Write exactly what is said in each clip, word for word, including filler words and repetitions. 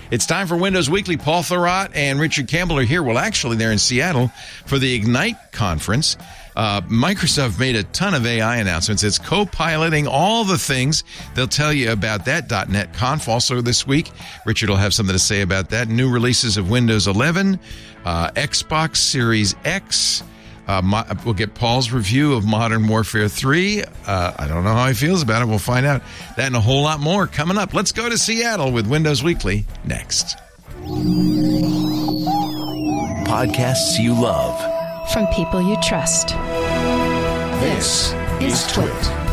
It's time for Windows Weekly. Paul Thurrott and Richard Campbell are here. Well, actually, they're in Seattle for the Ignite conference. Uh, Microsoft made a ton of A I announcements. It's co-piloting all the things. They'll tell you about that. .NET Conf also this week. Richard will have something to say about that. New releases of Windows eleven, uh, Xbox Series X. Uh, mo- we'll get Paul's review of Modern Warfare three. Uh, I don't know how he feels about it. We'll find out. That and a whole lot more coming up. Let's go to Seattle with Windows Weekly next. Podcasts you love. From people you trust. This is Twit.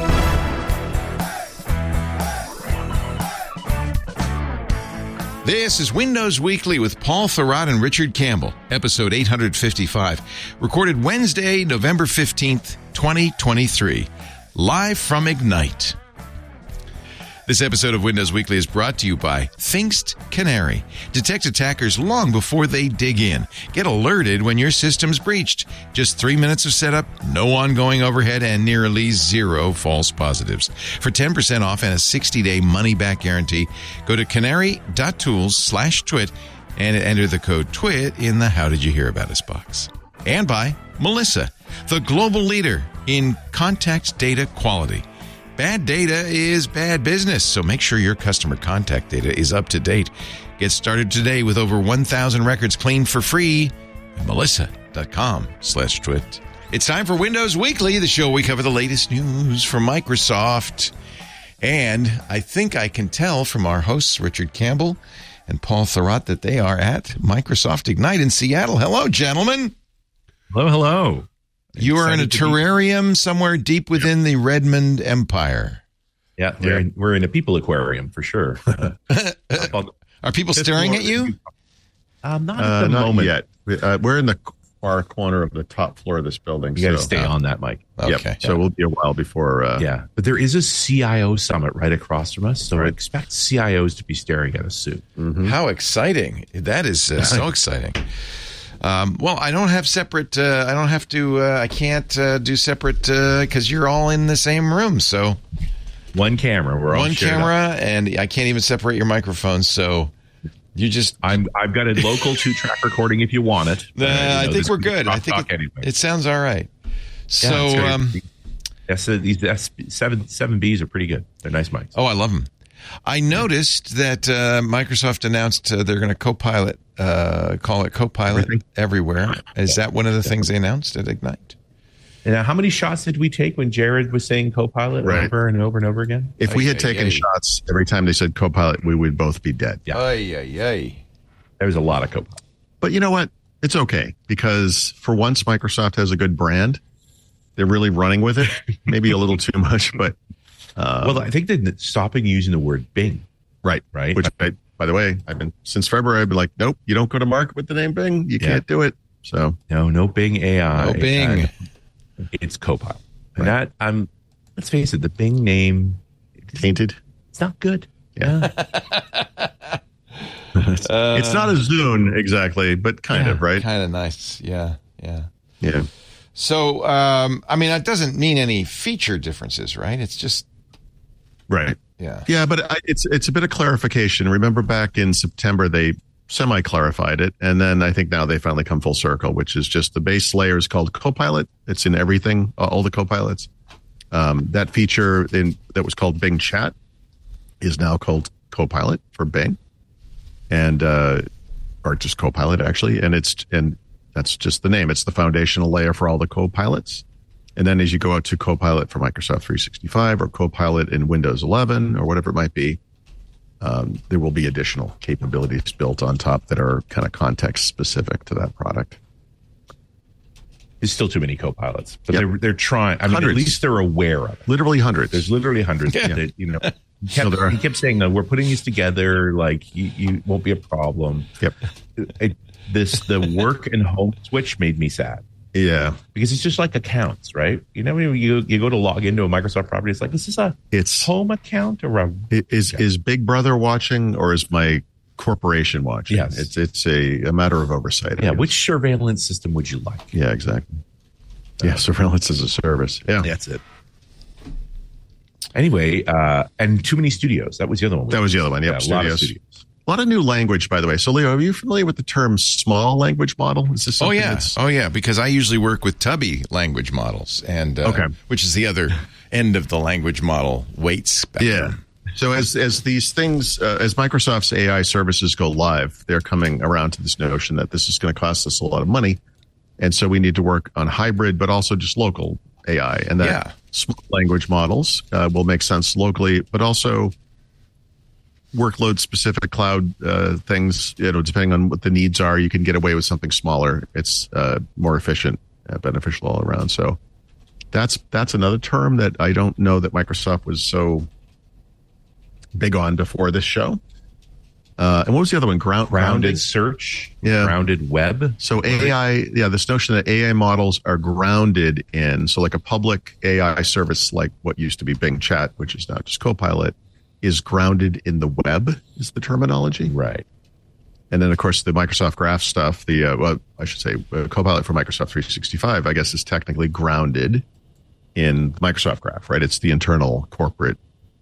This is Windows Weekly with Paul Thurrott and Richard Campbell, episode eight fifty-five, recorded Wednesday, November fifteenth, twenty twenty-three, live from Ignite. This episode of Windows Weekly is brought to you by Thinkst Canary. Detect attackers long before they dig in. Get alerted when your system's breached. Just three minutes of setup, no ongoing overhead, and nearly zero false positives. For ten percent off and a sixty-day money-back guarantee, go to canary.tools slash twit and enter the code TWIT in the How Did You Hear About Us box. And by Melissa, the global leader in contact data quality. Bad data is bad business, so make sure your customer contact data is up to date. Get started today with over one thousand records cleaned for free at melissa.com slash twit. It's time for Windows Weekly, the show we cover the latest news from Microsoft. And I think I can tell from our hosts, Richard Campbell and Paul Thurrott, that they are at Microsoft Ignite in Seattle. Hello, gentlemen. Hello, hello. You are in a terrarium somewhere deep within the Redmond Empire. Yeah, we're in, we're in a people aquarium for sure. Are people staring at you? Um, not at uh, the not moment yet. Uh, we're in the far corner of the top floor of this building. You got to so, stay uh, on that, Mike. Okay. Yep. Yeah. So we'll be a while before. Uh, Yeah, but there is a C I O summit right across from us, so Right. I expect C I Os to be staring at us soon. Mm-hmm. How exciting. That is uh, so exciting. Um, well, I don't have separate, uh, I don't have to, uh, I can't uh, do separate because uh, you're all in the same room. So One camera. We're all one shared camera, up. and I can't even separate your microphones. So you just, I'm, I've got a local two-track recording if you want it. uh, Uh, you know, I think this we're is good. I Rock think Talk it, anyway. it sounds all right. Yeah, So, it's very- um, yes, uh, these S- seven seven Bs are pretty good. They're nice mics. oh, I love them. I noticed that uh, Microsoft announced uh, they're going to co-pilot, uh, call it Copilot Everything. everywhere. Is that one of the things they announced at Ignite? And uh, how many shots did we take when Jared was saying Copilot Right. over and over and over again? If we had Ay, ay, taken ay. shots every time they said Copilot, we would both be dead. Yeah. Ay, ay, ay. There was a lot of Copilot. But you know what? It's okay because for once Microsoft has a good brand. They're really running with it. Maybe a little too much, but uh, Well, I think they're stopping using the word Bing. right, Right. Which, I, by the way, I've been since February. I've been like, nope, you don't go to market with the name Bing. You Yeah. can't do it. So No, no Bing A I. No Bing. Uh, it's Copilot. And that, I'm, let's face it, the Bing name, tainted. it's not good. Yeah. it's, it's not a Zune exactly, but kind Yeah, of right. Kind of nice. Yeah, yeah. Yeah. So, um, I mean, that doesn't mean any feature differences, right? It's just, Right. yeah. Yeah, but I, it's it's a bit of clarification. Remember back in September they semi-clarified it, and then I think now they finally come full circle, which is just the base layer is called Copilot. It's in everything, uh, all the Copilots. Um, that feature in, that was called Bing Chat is now called Copilot for Bing, and uh, or just Copilot actually, and it's and that's just the name. It's the foundational layer for all the Copilots. And then as you go out to Copilot for Microsoft three sixty-five or Copilot in Windows eleven or whatever it might be, um, there will be additional capabilities built on top that are kind of context specific to that product. There's still too many Copilots, but Yep. they're, they're trying. I mean, Hundreds. at least they're aware of it. Literally hundreds. There's literally hundreds. Yeah. That, you know, he So kept, there are- he kept saying that we're putting these together. Like you, you won't be a problem. Yep. It, this the work and home switch made me sad Yeah. because it's just like accounts, right? You know, when you you go to log into a Microsoft property, it's like, is this a It's home account or a? is is Big Brother watching or is my corporation watching? Yes. It's it's a, a matter of oversight. I Yeah, guess. which surveillance system would you like? Yeah, exactly. Yeah, surveillance as a service. Yeah. That's it. Anyway, uh, and too many studios. That was the other one. That was the other one. Yep, Yeah, a lot of studios. studios. A lot of new language, by the way. So, Leo, are you familiar with the term small language model? Is this Oh, something yeah. that's- Oh, yeah. Because I usually work with Tubby language models, and uh, Okay. which is the other end of the language model weight spectrum. Yeah. So as as these things, uh, as Microsoft's A I services go live, they're coming around to this notion that this is going to cost us a lot of money. And so we need to work on hybrid, but also just local A I. And that Yeah. small language models uh, will make sense locally, but also workload specific cloud uh, things, you know, depending on what the needs are, you can get away with something smaller. It's uh, more efficient, uh, beneficial all around. So that's that's another term that I don't know that Microsoft was so big on before this show. Uh, and what was the other one? Ground, Grounded grounded. search, Yeah. grounded web. So A I, yeah, this notion that A I models are grounded in, so like a public A I service like what used to be Bing Chat, which is now just Copilot, is grounded in the web, is the terminology. Right. And then, of course, the Microsoft Graph stuff, the, uh, well, I should say, uh, Copilot for Microsoft three sixty-five, I guess, is technically grounded in Microsoft Graph, right? It's the internal corporate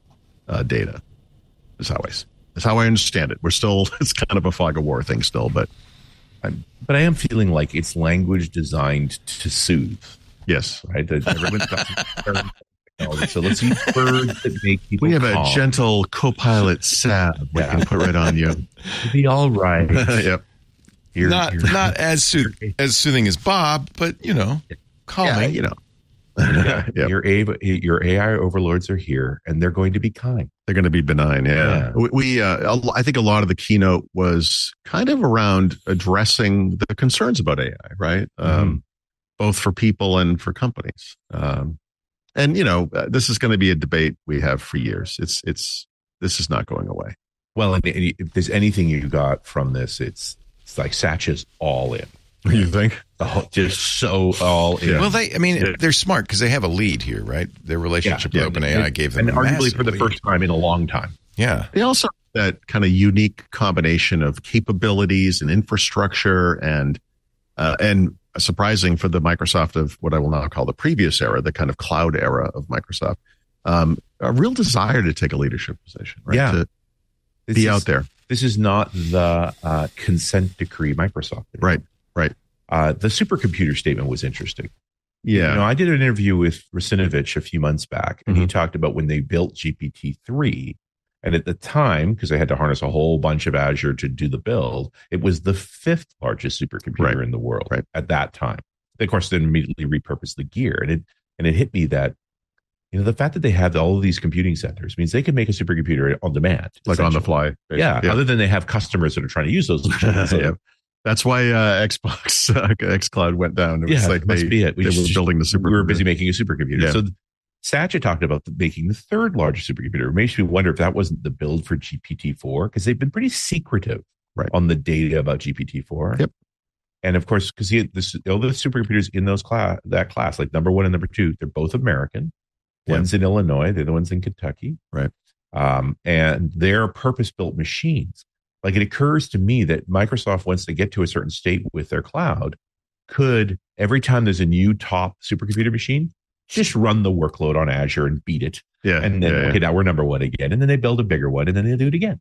uh, data, is how I, is how I understand it. We're still, it's kind of a fog of war thing still, but I'm, but I am feeling like it's language designed to soothe, yes. right? That everyone's got technology. So let's use words that make people We have calm. a gentle Copilot salve we Yeah. can put right on you. It'll be all right. Yep. You're- Not you're- not as sooth- as soothing as Bob, but you know, Yeah, calming. you know. yeah, Yep. your A your A I overlords are here, and they're going to be kind. They're going to be benign. Yeah. Yeah. We, we uh, I think a lot of the keynote was kind of around addressing the concerns about A I, right? Um, both for people and for companies. Um, and, you know, uh, this is going to be a debate we have for years. It's, it's, this is not going away. Well, and if there's anything you got from this, it's it's like Satcha's all in. You think? Oh, just so all in. Yeah. Well, they, I mean, Yeah. they're smart because they have a lead here, right? Their relationship Yeah. with OpenAI And- gave them and a arguably massive for the lead. first time in a long time. Yeah. They also have that kind of unique combination of capabilities and infrastructure and uh, and surprising for the Microsoft of what I will now call the previous era, the kind of cloud era of Microsoft, um, a real desire to take a leadership position, right? Yeah. To This be is- out there, This is not the uh, consent decree Microsoft. anymore. right? Right. Uh, the supercomputer statement was interesting. Yeah. You know, I did an interview with Rasinovich a few months back, and he Mhm. talked about when they built G P T three. And at the time, because they had to harness a whole bunch of Azure to do the build, it was the fifth largest supercomputer Right. in the world Right. at that time. They, of course, then immediately repurposed the gear. And it and it hit me that, you know, the fact that they have all of these computing centers means they can make a supercomputer on demand. like on the essentially. fly. Yeah, other than they have customers that are trying to use those machines. So- Yeah. That's why uh, Xbox uh, xCloud went down. It was Yeah, like must they, be it. We they just- were building the super. we were busy making a supercomputer. Yeah. So Satya talked about making the third largest supercomputer. It makes me wonder if that wasn't the build for G P T four, because they've been pretty secretive Right. on the data about G P T four. Yep. And of course, because this all the supercomputers in those class that class, like number one and number two, they're both American. Yeah. One's in Illinois, they're the ones in Kentucky. Right. Um, and they're purpose-built machines. Like, it occurs to me that Microsoft, once they get to a certain state with their cloud, could, every time there's a new top supercomputer machine, just run the workload on Azure and beat it. Yeah. And then, yeah, yeah. okay, now we're number one again. And then they build a bigger one, and then they do it again.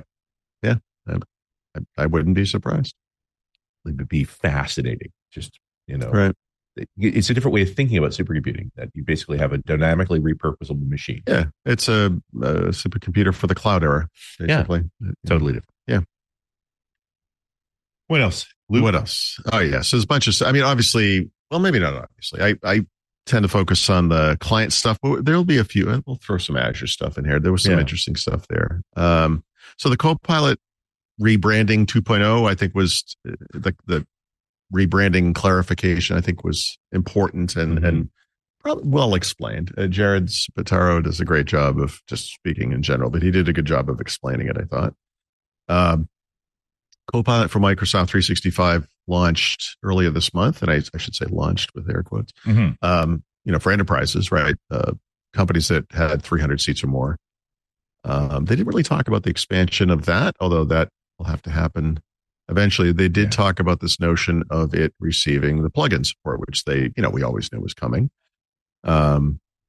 I, I wouldn't be surprised. It would be fascinating. Just, you know, Right. it- it's a different way of thinking about supercomputing, that you basically have a dynamically repurposable machine. Yeah. It's a, a supercomputer for the cloud era, basically. Totally different. Yeah. What else? What else? Oh, yes. There's a bunch of, I mean, obviously, well, maybe not obviously. I, I tend to focus on the client stuff, but there'll be a few. We'll throw some Azure stuff in here. There was some Yeah. interesting stuff there. Um, so the Copilot rebranding two point oh, I think was uh, the, the rebranding clarification, I think was important and, Mhm. and probably well explained. Uh, Jared Spataro does a great job of just speaking in general, but he did a good job of explaining it, I thought. Um, Copilot for Microsoft three sixty-five launched earlier this month, and I, I should say launched with air quotes. Mhm. Um, you know, for enterprises, right? Uh, companies that had three hundred seats or more. Um, they didn't really talk about the expansion of that, although that will have to happen eventually. They did Yeah. talk about this notion of it receiving the plugin support, which they, you know, we always knew was coming. Um,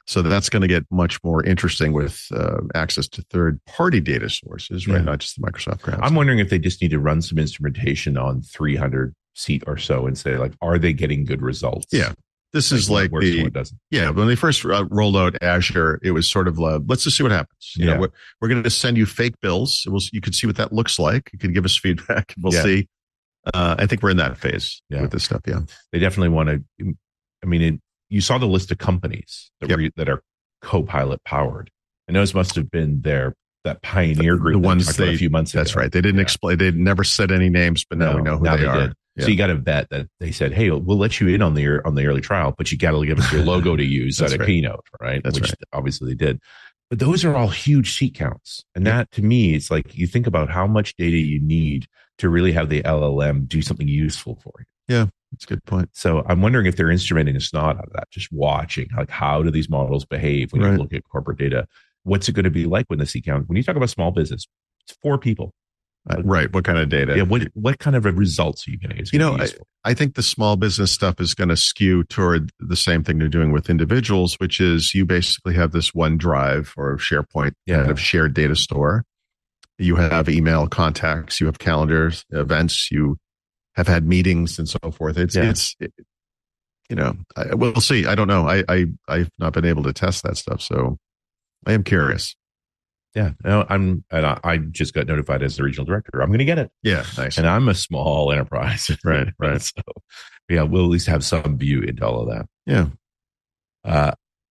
So that's going to get much more interesting with uh, access to third-party data sources, right? Yeah. Not just the Microsoft Graph. I'm wondering if they just need to run some instrumentation on three hundred seat or so and say, like, are they getting good results? Yeah. This like is like what works the, and what doesn't. yeah, when they first uh, rolled out Azure, it was sort of, uh, let's just see what happens. You Yeah. know, we're, we're going to send you fake bills. We'll, you can see what that looks like. You can give us feedback. We'll Yeah. see. Uh, I think we're in that phase Yeah. with this stuff. Yeah. They definitely want to. I mean, it, you saw the list of companies that, Yep. were, that are Copilot powered. And those must have been their that pioneer The- group the that we ones talked about they- a few months ago. That's right. They didn't Yeah. explain, they never said any names, but now No, we know who now they, they are. did. Yeah. So you got to bet that they said, "Hey, we'll let you in on the on the early trial, but you got to give us your logo to use at That's a right. keynote, right?" That's Which right. obviously they did. But those are all huge seat counts, and that to me, it's like you think about how much data you need to really have the L L M do something useful for you. That's a good point. So I'm wondering if they're instrumenting a snot out of that, just watching like how do these models behave when Right. you look at corporate data. What's it going to be like when the seat count? When you talk about small business, it's four people. Uh, right. What kind of data? Yeah, what what kind of results are you getting? It's You gonna know, be I, useful. I think the small business stuff is going to skew toward the same thing they're doing with individuals, which is you basically have this OneDrive or SharePoint Yeah. kind of shared data store. You have email contacts, you have calendars, events, you have had meetings and so forth. It's, Yeah. it's, it, you know, I, we'll see. I don't know. I, I, I've not been able to test that stuff. So I am curious. Yeah, no, I'm, and I, I just got notified as the regional director. I'm going to get it, Yeah. Nice. and I'm a small enterprise, Right, right. So, yeah, we'll at least have some view into all of that. Yeah. Uh,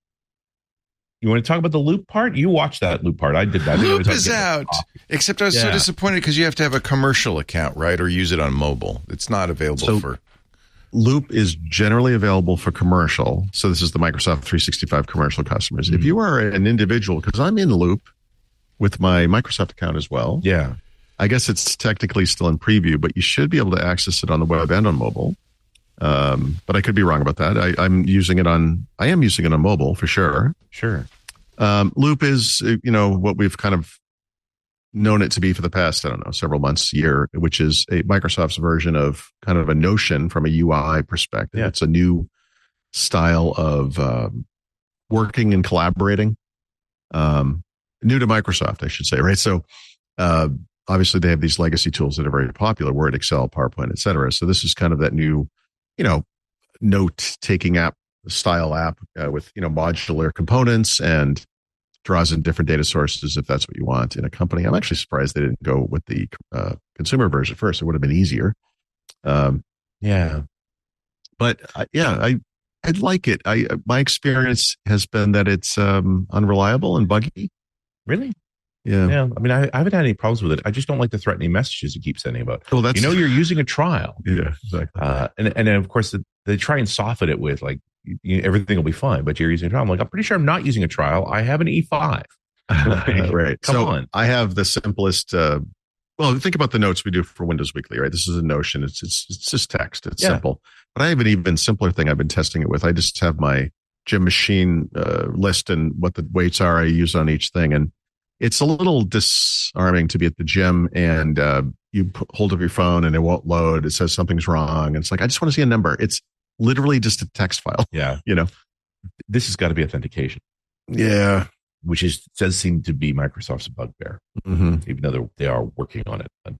you want to talk about the loop part? You watched that loop part. I did that. I think I was Loop is getting out. it off. Except I was so Yeah. disappointed because you have to have a commercial account, right? Or use it on mobile. It's not available So- for. Loop is generally available for commercial. So this is the Microsoft three sixty-five commercial customers. If Mhm. you are an individual, because I'm in Loop with my Microsoft account as well, Yeah, I guess it's technically still in preview, but you should be able to access it on the web and on mobile. Um, but I could be wrong about that. I, I'm using it on, I am using it on mobile for sure. sure. Um, Loop is, uh, you know, what we've kind of known it to be for the past, I don't know, several months, year, which is a Microsoft's version of kind of a Notion from a U I perspective. Yeah. It's a new style of um, working and collaborating. Um, new to Microsoft, I should say, right? So uh, obviously they have these legacy tools that are very popular, Word, Excel, PowerPoint, et cetera. So this is kind of that new, you know, note-taking app, style app uh, with, you know, modular components and draws in different data sources if that's what you want in a company. I'm actually surprised they didn't go with the uh, consumer version first. It would have been easier. Um, Yeah, but uh, yeah, I I like it. I my experience has been that it's um, unreliable and buggy. really. Yeah. Yeah, I mean, I, I haven't had any problems with it. I just don't like the threatening messages you keep sending about. Well, that's You know, you're using a trial, yeah, exactly. uh, and and then of course the, they try and soften it with like you, everything will be fine, but you're using a trial. I'm like, I'm pretty sure I'm not using a trial. I have an E five. right. Come so on. I have the simplest. Uh, well, think about the notes we do for Windows Weekly, right? This is a Notion. It's it's it's just text. It's Yeah. simple. But I have an even simpler thing I've been testing it with. I just have my gym machine uh, list and what the weights are I use on each thing, and it's a little disarming to be at the gym and uh, you p- hold up your phone and it won't load. It says something's wrong, and it's like I just want to see a number. It's literally just a text file. Yeah, You know. this has got to be authentication, Yeah. which is does seem to be Microsoft's bugbear, Mm-hmm. even though they're, they are working on it. But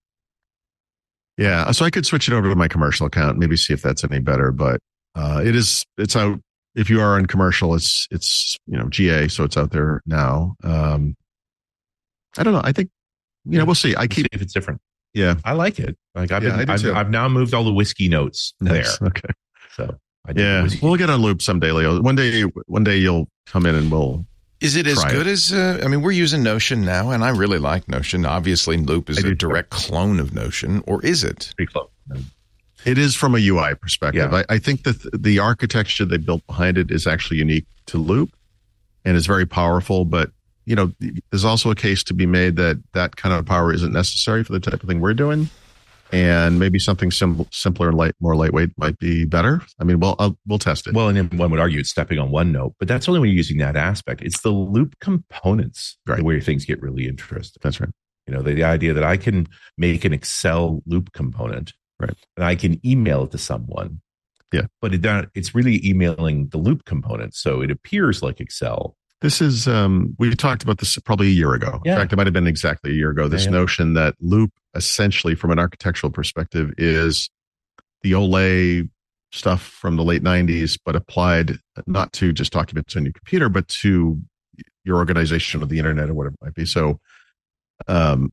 Yeah, so I could switch it over to my commercial account, maybe see if that's any better. But uh, it is, it's out. If you are in commercial, it's it's you know G A, so it's out there now. Um, I don't know. I think you know we'll see. I we'll keep see if it's different. yeah. I like it. Like I've, Yeah, been, I do I've, too. I've now moved all the whiskey notes Nice. there. Okay. So I did the Yeah, whiskey. we'll get on Loop someday, Leo. One day, one day you'll come in and we'll. Is it as Try good it. as, uh, I mean, we're using Notion now, and I really like Notion. Obviously, Loop is I a do too. direct clone of Notion, or is it? pretty close. It is from a U I perspective. Yeah. I, I think that the architecture they built behind it is actually unique to Loop, and is very powerful. But you know, there's also a case to be made that that kind of power isn't necessary for the type of thing we're doing, and maybe something sim- simpler and light, more lightweight might be better. I mean, well, I'll, we'll test it. Well, and then one would argue it's stepping on one note, but that's only when you're using that aspect. It's the loop components Right. where things get really interesting. That's right. You know, the, the idea that I can make an Excel loop component, Right. and I can email it to someone Yeah. But it, it's really emailing the Loop component. So it appears like Excel. This is, um, we talked about this probably a year ago. Yeah. In fact, it might have been exactly a year ago. This yeah, yeah. notion that Loop, essentially, from an architectural perspective, is the Olay stuff from the late nineties, but applied not to just documents on your computer, but to your organization of the internet or whatever it might be. So, um,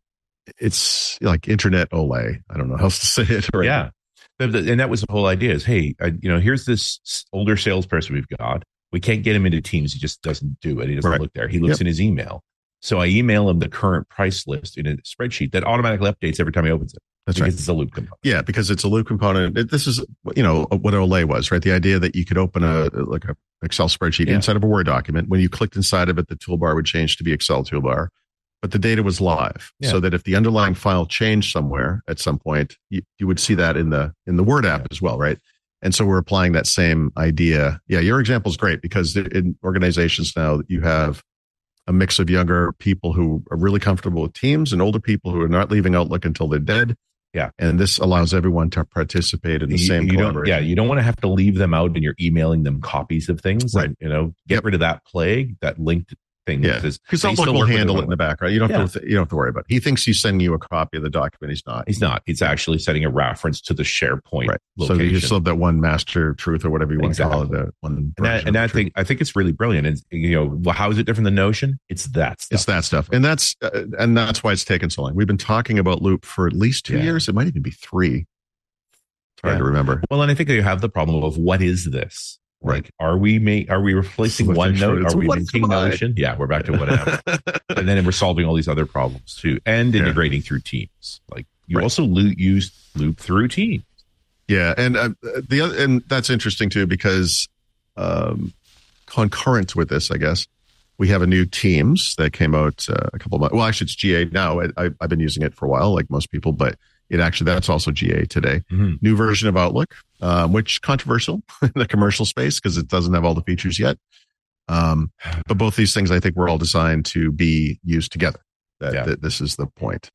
it's like Internet Olay. I don't know how else to say it. Right? Yeah. And that was the whole idea is, hey, I, you know, here's this older salesperson we've got. We can't get him into Teams. He just doesn't do it. He doesn't right. look there. He looks yep. in his email. So I email him the current price list in a spreadsheet that automatically updates every time he opens it. That's because right. it's a Loop component. Yeah, because it's a Loop component. It, this is, you know, what Olay was, right? The idea that you could open a like a Excel spreadsheet yeah. inside of a Word document. When you clicked inside of it, the toolbar would change to be Excel toolbar, but the data was live, yeah. so that if the underlying file changed somewhere at some point, you, you would see that in the in the Word app yeah. as well, right? And so we're applying that same idea. Yeah, your example is great because in organizations now you have a mix of younger people who are really comfortable with Teams and older people who are not leaving Outlook until they're dead. Yeah. And this allows everyone to participate in the you, same you collaboration. Don't, yeah, you don't want to have to leave them out and you're emailing them copies of things. Right. And, you know, get yep. rid of that plague, that linked thing. Yeah. Because Outlook will handle it in the background. You don't, yeah. have to, you don't have to worry about it. He thinks he's sending you a copy of the document. He's not. He's not. He's actually sending a reference to the SharePoint right. location. So you still have that one master truth or whatever you want exactly. to call it. That one and that, and that thing, I think it's really brilliant. And, you know, well, how is it different than Notion? It's that stuff. It's that stuff. And that's, uh, and that's why it's taken so long. We've been talking about Loop for at least two yeah. years. It might even be three. It's hard yeah. to remember. Well, and I think you have the problem of what is this? Right. Like, are we ma- are we replacing so OneNote? Are we what making Notion? Yeah, we're back to whatever. And then we're solving all these other problems too, and integrating yeah. through Teams. Like you right. also lo- use Loop through Teams. Yeah, and uh, the other, and that's interesting too because um, concurrent with this, I guess we have a new Teams that came out uh, a couple of months. Well, actually, it's G A now. I, I've been using it for a while, like most people, but it actually that's also G A today. Mm-hmm. New version of Outlook. Um, which controversial in the commercial space because it doesn't have all the features yet. Um, but both these things, I think, were all designed to be used together. That, yeah. that this is the point.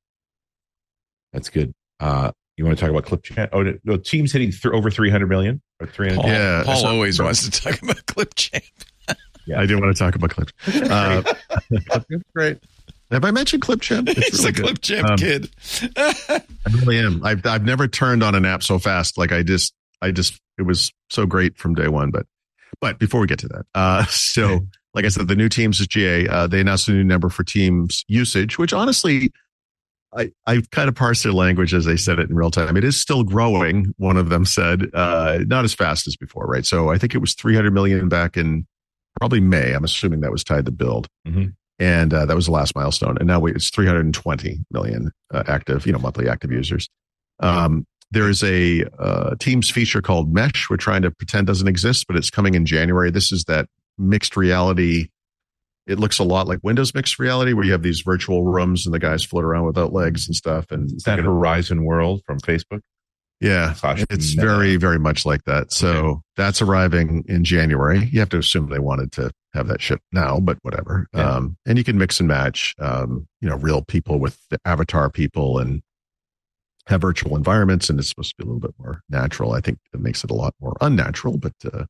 That's good. Uh, you want to talk about Clipchamp? Oh, no, Teams hitting th- over three hundred million or three hundred. Paul, yeah, Paul always wants to talk about Clipchamp. Yeah, I do want to talk about Clipchamp. Uh, Clipchamp's great. Have I mentioned Clipchamp? It's He's really a good. Clipchamp um, kid. I really am. I've I've never turned on an app so fast. Like I just. I just, it was so great from day one. But, but before we get to that, uh, so like I said, the new Teams is G A. Uh, they announced a new number for Teams usage, which honestly, I, I kind of parsed their language as they said it in real time. It is still growing. One of them said, uh, not as fast as before, right? So I think it was three hundred million back in probably May. I'm assuming that was tied to build. Mm-hmm. And uh, that was the last milestone. And now we, it's three hundred twenty million uh, active, you know, monthly active users. Um, There is a uh, Teams feature called Mesh. We're trying to pretend doesn't exist, but it's coming in January. This is that mixed reality. It looks a lot like Windows mixed reality, where you have these virtual rooms and the guys float around without legs and stuff. And is that Horizon World from Facebook? Yeah, Gosh, it's meta. very, very much like that. So okay. that's arriving in January. You have to assume they wanted to have that shipped now, but whatever. Yeah. Um, and you can mix and match, um, you know, real people with the avatar people and have virtual environments, and it's supposed to be a little bit more natural. I think it makes it a lot more unnatural, but uh,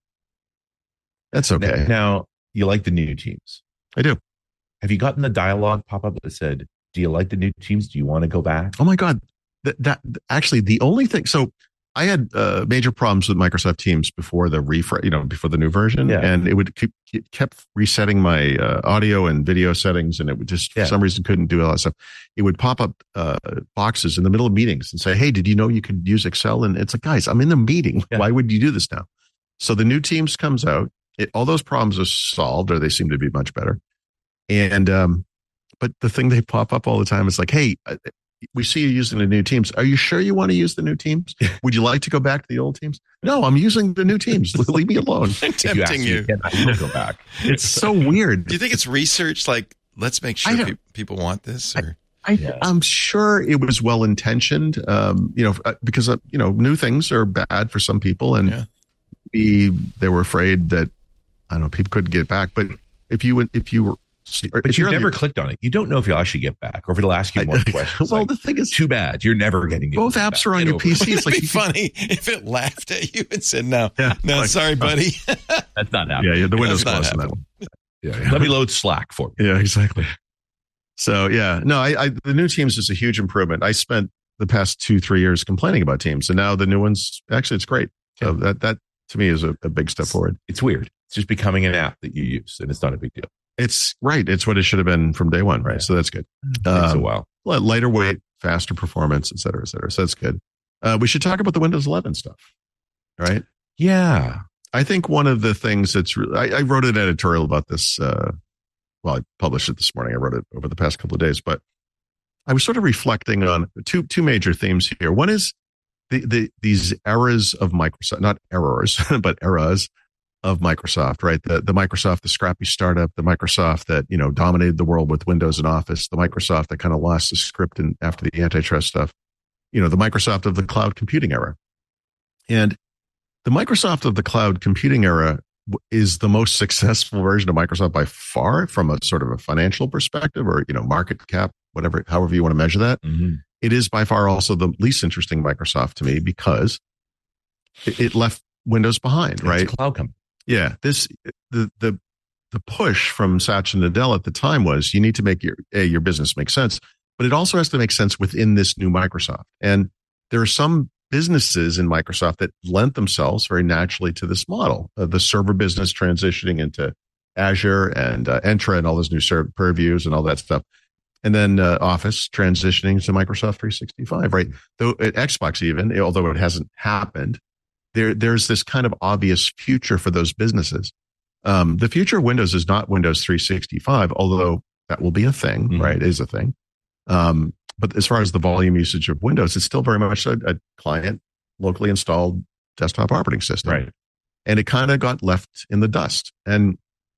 that's okay. Now, now, you like the new Teams? I do. Have you gotten the dialogue pop up that said, "Do you like the new Teams? Do you want to go back?" Oh my God, that, that actually the only thing. So I had uh, major problems with Microsoft Teams before the refresh, you know, before the new version, yeah. and it would keep it kept resetting my uh, audio and video settings, and it would just yeah. for some reason couldn't do all that stuff. It would pop up uh, boxes in the middle of meetings and say, "Hey, did you know you could use Excel?" And it's like, guys, I'm in the meeting. Yeah. Why would you do this now? So the new Teams comes out. It, all those problems are solved, or they seem to be much better. And um, but the thing they pop up all the time is like, "Hey, we see you using the new Teams. Are you sure you want to use the new Teams? Would you like to go back to the old Teams?" No, I'm using the new Teams. Leave me alone. I'm tempting you. you. I will go back. It's so weird. Do you think it's research? Like, let's make sure pe- people want this? Or I, I, yeah. I'm sure it was well intentioned. Um, you know, because uh, you know, new things are bad for some people, and yeah. we they were afraid that I don't know people couldn't get back. But if you if you were But if you've you're on never the- clicked on it. You don't know if you'll actually get back or if it'll ask you more questions. Well, Like, the thing is, too bad. You're never getting both it apps back. are on Get your over P it. C. It's It'd like be funny if it laughed at you and said, "No, Yeah, no, like, sorry, buddy." That's not happening. yeah, yeah, the Windows That's not close on that happening. one. Yeah, yeah. Let me load Slack for me. Yeah, exactly. So yeah, no, I, I the new Teams is a huge improvement. I spent the past two, three years complaining about Teams, and now the new ones, actually, it's great. So Yeah. that that to me is a, a big step forward. It's weird. It's just becoming an app that you use, and it's not a big deal. It's right. It's what it should have been from day one, right? Yeah. So that's good. It takes a Um, while. li- lighter weight, faster performance, et cetera, et cetera. So that's good. Uh, we should talk about the Windows eleven stuff, right? Yeah. I think one of the things that's really, I, I wrote an editorial about this. Uh, well, I published it this morning. I wrote it over the past couple of days, but I was sort of reflecting on two two major themes here. One is the, the these eras of Microsoft, not errors, but eras of Microsoft, right? The the Microsoft, the scrappy startup, the Microsoft that, you know, dominated the world with Windows and Office, the Microsoft that kind of lost the script and after the antitrust stuff, you know, the Microsoft of the cloud computing era. And the Microsoft of the cloud computing era w- is the most successful version of Microsoft by far from a sort of a financial perspective or, you know, market cap, whatever, however you want to measure that. Mm-hmm. It is by far also the least interesting Microsoft to me because it, it left Windows behind, right? It's a cloud company. Yeah, this the the the push from Satya Nadella at the time was you need to make your a, your business make sense, but it also has to make sense within this new Microsoft. And there are some businesses in Microsoft that lent themselves very naturally to this model, uh, the server business transitioning into Azure and uh, Entra and all those new server purviews and all that stuff. And then uh, Office transitioning to Microsoft three sixty-five, right? Though at Xbox even, although it hasn't happened, there there's this kind of obvious future for those businesses. Um, the future of Windows is not Windows three sixty-five, although that will be a thing, Mhm. right? It is a thing. Um, but as far as the volume usage of Windows, it's still very much a, a client, locally installed desktop operating system. Right. And it kind of got left in the dust. And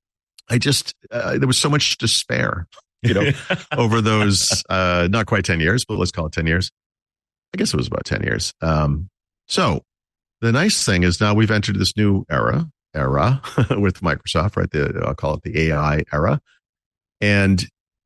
I just, uh, there was so much despair, you know, over those, uh, not quite ten years, but let's call it ten years. I guess it was about ten years. Um, so the nice thing is now we've entered this new era, era with Microsoft, right? The, I'll call it the A I era. And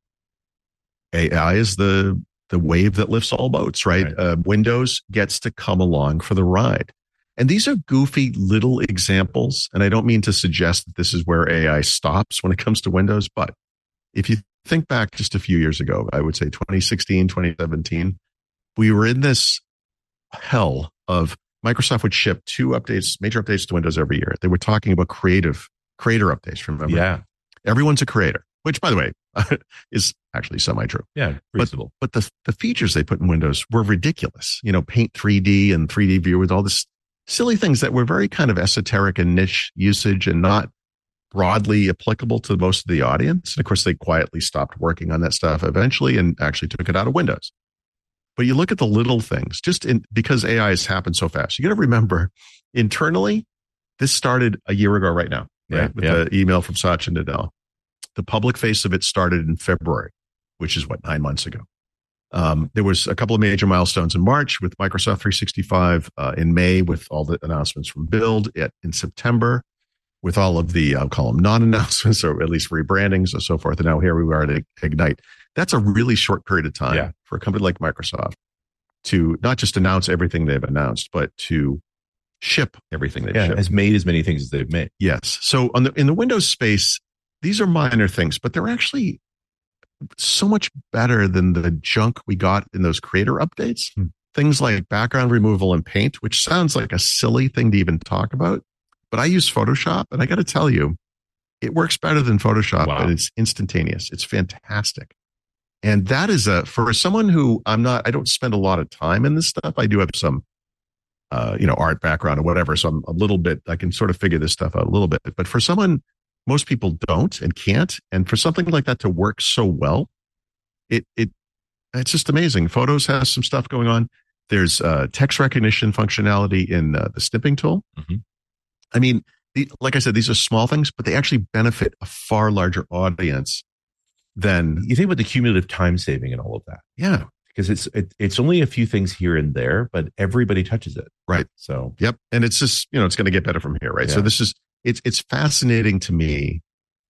A I is the, the wave that lifts all boats, right? Right. Uh, Windows gets to come along for the ride. And these are goofy little examples. And I don't mean to suggest that this is where A I stops when it comes to Windows. But if you think back just a few years ago, I would say twenty sixteen, twenty seventeen, we were in this hell of Microsoft would ship two updates, major updates to Windows every year. They were talking about creative creator updates. Remember? Yeah. Everyone's a creator, which by the way, is actually semi-true. Yeah. Reasonable. But the, the features they put in Windows were ridiculous. You know, Paint three D and three D View with all this silly things that were very kind of esoteric and niche usage and not broadly applicable to most of the audience. And of course, they quietly stopped working on that stuff eventually and actually took it out of Windows. But you look at the little things, just in, because A I has happened so fast. You got to remember, internally, this started a year ago right now, right? Yeah, With yeah. the email from Satya Nadella. The public face of it started in February, which is what, nine months ago. Um, there was a couple of major milestones in March with Microsoft three sixty-five, uh, in May with all the announcements from Build, at, in September with all of the, I'll call them non-announcements or at least rebrandings and so forth. And now here we are at Ignite. That's a really short period of time Yeah. for a company like Microsoft to not just announce everything they've announced, but to ship everything they've Yeah. shipped. Has made as many things as they've made. Yes. So on the in the Windows space, these are minor things, but they're actually so much better than the junk we got in those creator updates. Hmm. Things like background removal and paint, which sounds like a silly thing to even talk about, but I use Photoshop, and I got to tell you, it works better than Photoshop, Wow. and it's instantaneous. It's fantastic. And that is a, for someone who I'm not, I don't spend a lot of time in this stuff. I do have some, uh, you know, art background or whatever. So I'm a little bit, I can sort of figure this stuff out a little bit. But for someone, most people don't and can't. And for something like that to work so well, it, it, it's just amazing. Photos has some stuff going on. There's uh, text recognition functionality in uh, the snipping tool. Mhm. I mean, the, like I said, these are small things, but they actually benefit a far larger audience than, You think about the cumulative time saving and all of that, yeah, because it's it, it's only a few things here and there, but everybody touches it. right. So Yep. And it's just, you know, it's going to get better from here, right? So Yeah. this is, it's, it's fascinating to me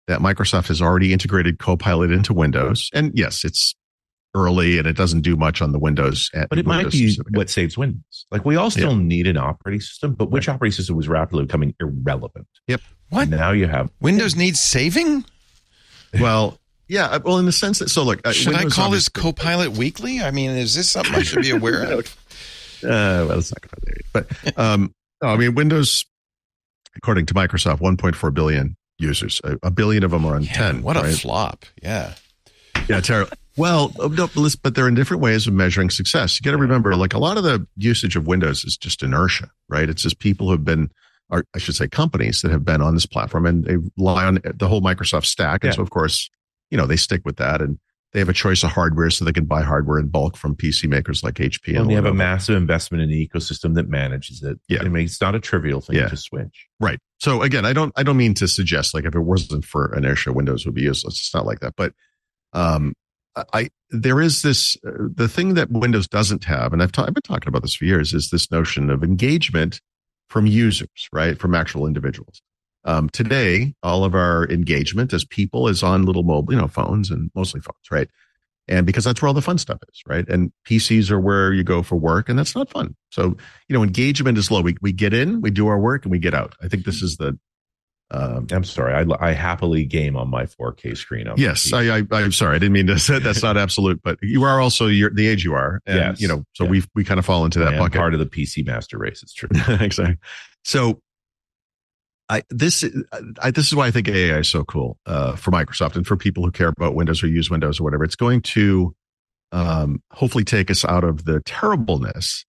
that Microsoft has already integrated Copilot into Windows. And yes, it's early and it doesn't do much on the Windows. But it Windows might be specifically. what saves Windows. Like we all still Yeah. need an operating system, but which Right. operating system was rapidly becoming irrelevant? Yep. What? And now you have Windows needs saving? Well, yeah. Well, in the sense that, so look, uh, Should Windows I call this obviously- Copilot Weekly? I mean, is this something I should be aware of? Uh, well, it's not going to be there. But um, no, I mean, Windows, according to Microsoft, one point four billion users. A, a billion of them are on Yeah, ten. what a right? flop. Yeah. Yeah, terrible. Well, no, but listen, but there are different ways of measuring success. You got to remember, like a lot of the usage of Windows is just inertia, right? It's just people who've been, or I should say, companies that have been on this platform and they rely on the whole Microsoft stack. And Yeah. so, of course, you know, they stick with that and they have a choice of hardware so they can buy hardware in bulk from P C makers like H P. and And they have a Lenovo. massive investment in the ecosystem that manages it. Yeah. I mean, it's not a trivial thing Yeah. to switch. Right. So again, I don't I don't mean to suggest like if it wasn't for inertia, Windows would be useless. It's not like that. But um, I there is this uh, the thing that Windows doesn't have, and I've ta- I've been talking about this for years, is this notion of engagement from users, right? From actual individuals. Um, today, all of our engagement as people is on little mobile, you know, phones and mostly phones, right? And because that's where all the fun stuff is, right? And P Cs are where you go for work, and that's not fun. So, you know, engagement is low. We we get in, we do our work, and we get out. I think this is the. Um, I'm sorry. I, I happily game on my four K screen. On yes, my P C. I, I I'm sorry, I didn't mean to say that's not absolute, but you are also you're the age you are, and Yes. you know, so Yeah. we we kind of fall into I that am bucket. part of the P C master race. It's true. exactly. So, I this I, this is why I think A I is so cool uh, for Microsoft and for people who care about Windows or use Windows or whatever. It's going to um, hopefully take us out of the terribleness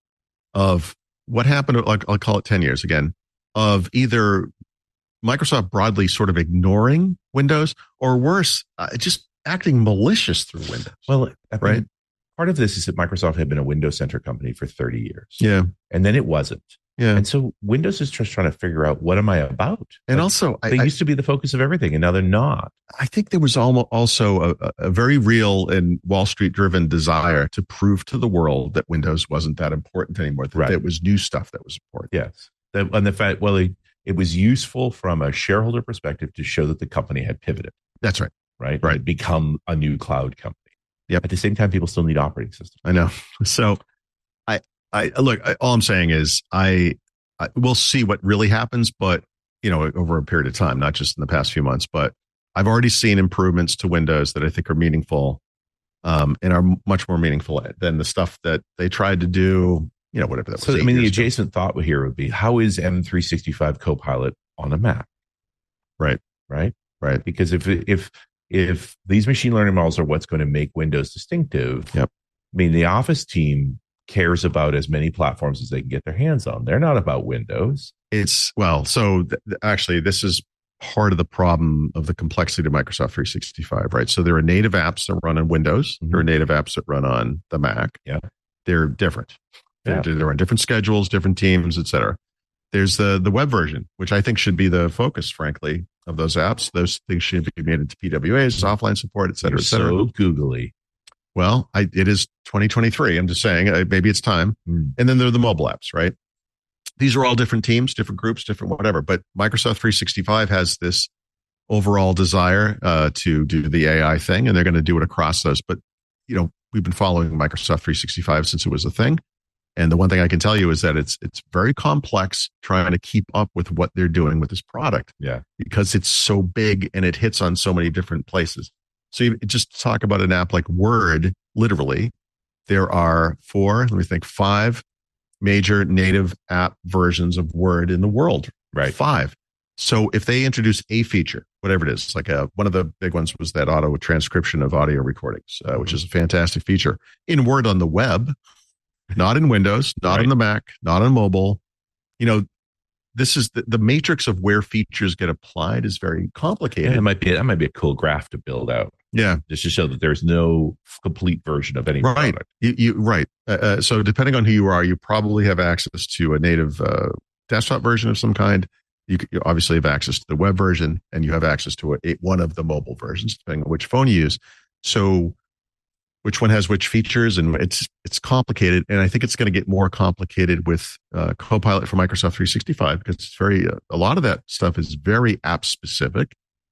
of what happened. Like I'll call it ten years again of either Microsoft broadly sort of ignoring Windows or worse, uh, just acting malicious through Windows. Well, I mean, Right. part of this is that Microsoft had been a Windows centric company for thirty years. Yeah, And then it wasn't. yeah. And so Windows is just trying to figure out, what am I about? And Like, also, I, they I, used to be the focus of everything, and now they're not. I think there was almost also a, a very real and Wall Street driven desire to prove to the world that Windows wasn't that important anymore. That Right. it was new stuff that was important. Yes. The, and the fact, well, it, it was useful from a shareholder perspective to show that the company had pivoted, That's right. right? Right. And become a new cloud company. Yep. At the same time, people still need operating systems. I know. So, I, I look. I, all I'm saying is, I, I, we'll see what really happens, but you know, over a period of time, not just in the past few months. But I've already seen improvements to Windows that I think are meaningful, um, and are much more meaningful than the stuff that they tried to do. You know, whatever that was. So, I eight mean, the years ago. adjacent thought here would be, how is M three sixty-five Copilot on a Mac? Right. Right. Right. Because if if if these machine learning models are what's going to make Windows distinctive, Yep. I mean, the Office team cares about as many platforms as they can get their hands on. They're not about Windows. It's well, so th- th- actually, this is part of the problem of the complexity of Microsoft three sixty-five, right? So there are native apps that run on Windows. Mhm. There are native apps that run on the Mac. Yeah. They're different. Yeah. They're, they're on different schedules, different teams, et cetera. There's the the web version, which I think should be the focus, frankly, of those apps. Those things should be made into P W As, offline support, et cetera, You're et cetera. so googly. Well, I, it is twenty twenty-three. I'm just saying, uh, maybe it's time. Mm. And then there are the mobile apps, right? These are all different teams, different groups, different whatever. But Microsoft three sixty-five has this overall desire uh, to do the A I thing, and they're going to do it across those. But, you know, we've been following Microsoft three sixty-five since it was a thing. And the one thing I can tell you is that it's it's very complex trying to keep up with what they're doing with this product. Yeah. Because it's so big and it hits on so many different places. So you just talk about an app like Word, literally, there are four, let me think, five major native app versions of Word in the world. Right. Five. So if they introduce a feature, whatever it is, like a, one of the big ones was that auto transcription of audio recordings, uh, which is a fantastic feature in Word on the web, not in Windows, not Right. on the Mac, not on mobile. You know, this is the, the matrix of where features get applied is very complicated. Yeah, it might be that might be a cool graph to build out, Yeah, just to show that there's no complete version of any right. product. You, you right. Uh, uh, so depending on who you are, you probably have access to a native uh, desktop version of some kind. You, c- you obviously have access to the web version, and you have access to a, a, one of the mobile versions, depending on which phone you use. So, which one has which features, and it's it's complicated. And I think it's going to get more complicated with uh, Copilot for Microsoft three sixty-five because it's very uh, a lot of that stuff is very app specific.